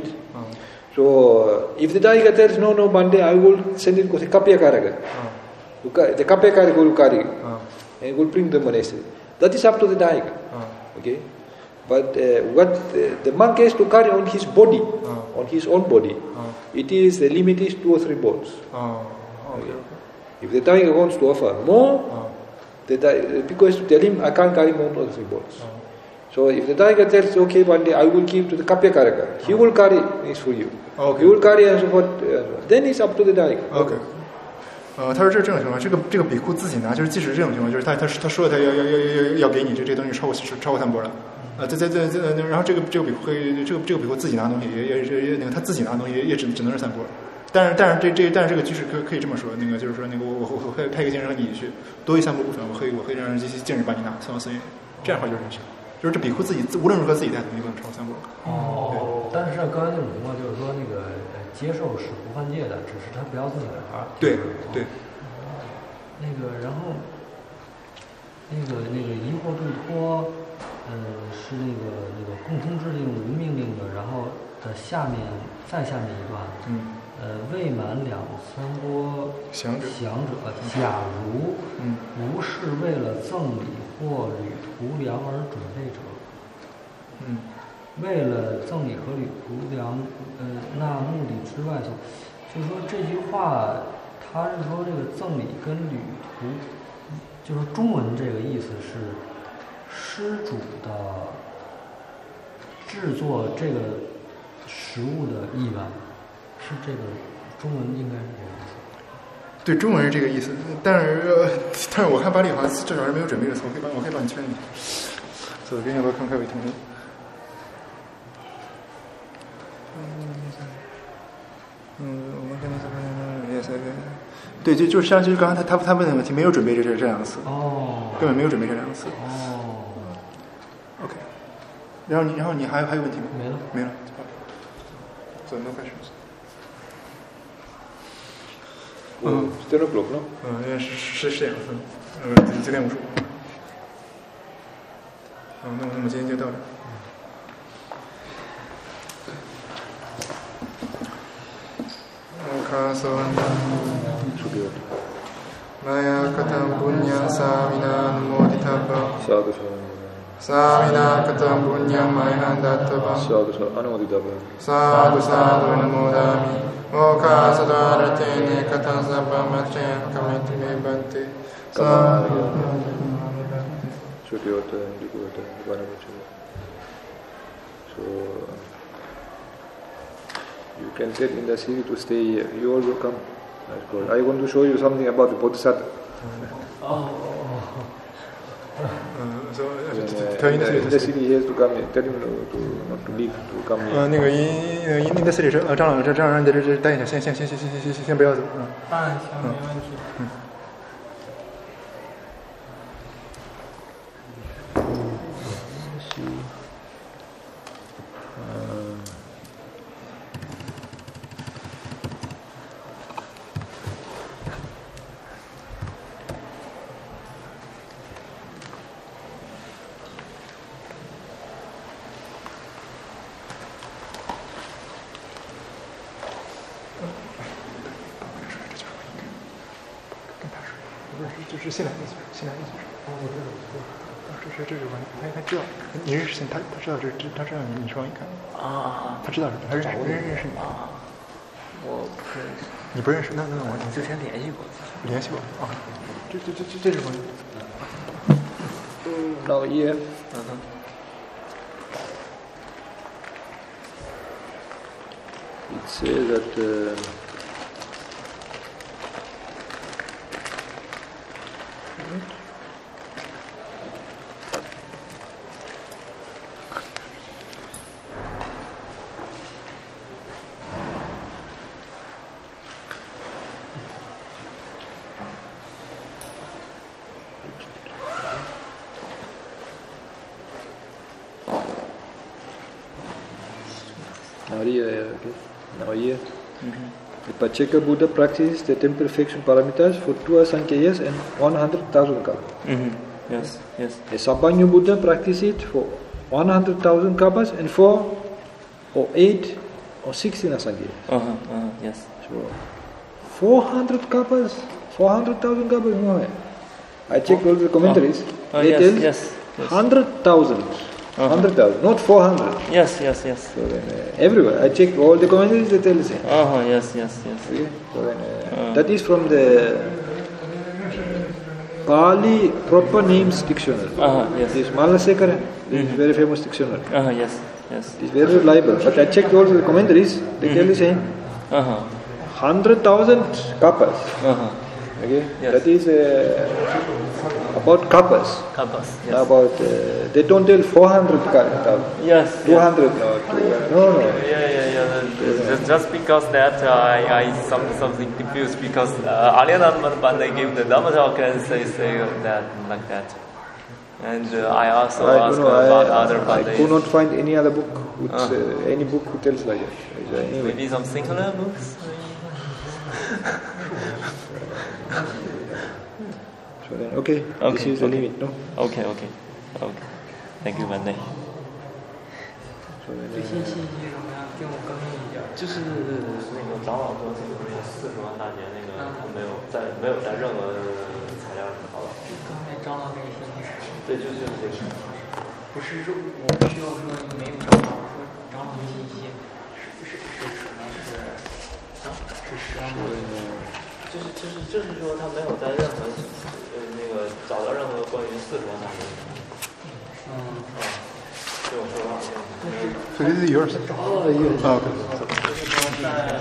So if the daika tells no Bande, I will send it to the Kapya Karaga. The Kapya Karaga will carry and will bring the monastery. That is up to the daika. Okay? But what the monk has to carry on his body, on his own body, it is the limit is 2 or 3 bowls. Okay. If the daika wants to offer more, the bhikkhu has to tell him, I can't carry more than 3 bowls. So if the daika tells, okay, one day I will give to the Kapya Karaka, he will carry this for you. Okay. He will carry and so forth. Then it's up to the daika. Okay. 他说这种情况，这个比库自己拿，就是即使这种情况，就是他说他要给你这东西超过3波了，然后这个比库比库自己拿东西也那个他自己拿东西也只能是3波，但是这个居士可以这么说，那个就是说那个我会派一个精神和你去多于3波部分，我会让这些精神把你拿3到4月，这样的话就是允许，就是这比库自己无论如何自己带东西不能超过3波。 但是刚才那种情况就是说那个。接受是不犯戒的，只是他不要自己玩。 对。 那个，然后，那个疑惑度脱，是那个共通制定无命令的，然后的再下面一段，未满2、3波降者，假如无是为了赠礼或旅途粮而准备者， 为了赠礼和旅途那目的之外就是说这句话，他是说这个赠礼跟旅途，就是中文这个意思是施主的制作这个食物的意愿，是这个中文应该是这个意思。 对，中文是这个意思，但是我看巴黎好像至少是没有准备的词，我可以帮你圈一下。所以给你多看看为同意。我们跟你说，对，就是像就是刚才他问的问题，没有准备这两个词，根本没有准备这两个词。OK， 然后你还有问题吗？没了。So no questions。 10 o'clock， no？ 是这样，9点55。那我们今天就到这。Maya katam punyam samina moditaba. Samina katam punyam maya dattava. Sadhu namodami. Moka sadharatene katam sabamachen kamiti me bante. So you can get in the city to stay here. You all will come. I want to show you something about the Bodhisattva. In the city he has to come here. Tell him not to leave, to come here. 那个in the city 是张老让你在这待一下，先不要走。 当然行，没问题。 就是新来的学生。我知道。这是关系，他知道，你认识他知道他知道你双语看他知道他认识你我不认识。 你不认识？那我之前联系过啊。这是关系。 Now here. It says that. Now here. The Pacceka Buddha practices the 10 perfection paramitas for 2 Sankheyas and 100,000 kapas. Yes. The Sabbanya Buddha practices it for 100,000 kapas and 4 or 8 or 16 Sankheyas. Yes. So 400 kapas, 400,000 kapas, no. I checked all the commentaries. They tell 100,000. 100,000, not 400. Yes. So then, everywhere. I checked all the commentaries, they tell the same. Yes. Okay? So then, that is from the Pali proper names dictionary. Yes. This Malasekara, this is very famous dictionary. Yes. It is very reliable. But I checked all the commentaries, they tell the same. 100,000 kapas. Okay? Yes. That is about kapas. Yes. About they don't tell 400,000. Yes. 200 no. Yeah. Just because that I something confused because Alyanand Pandey gave the Dhamma talk and say that like that. And I also asked about other Pandays. I could not find any other book which any book who tells like that. Anyway. Maybe some singular books. So then, okay. This is the limit, no? Okay. Thank you, Pandey. 这些信息什么呀？给我更新一下。 就是那个长老说，这个40万大劫那个他没有在任何材料上找到。 刚才张老给你信息。 对，就是这个。 不是说我不需要说没有账号，说账号信息是什么是实际就是说他没有在任何那个找到任何关于4罗上的。对我说的好像。 So this is yours. Oh, yes. Oh, okay.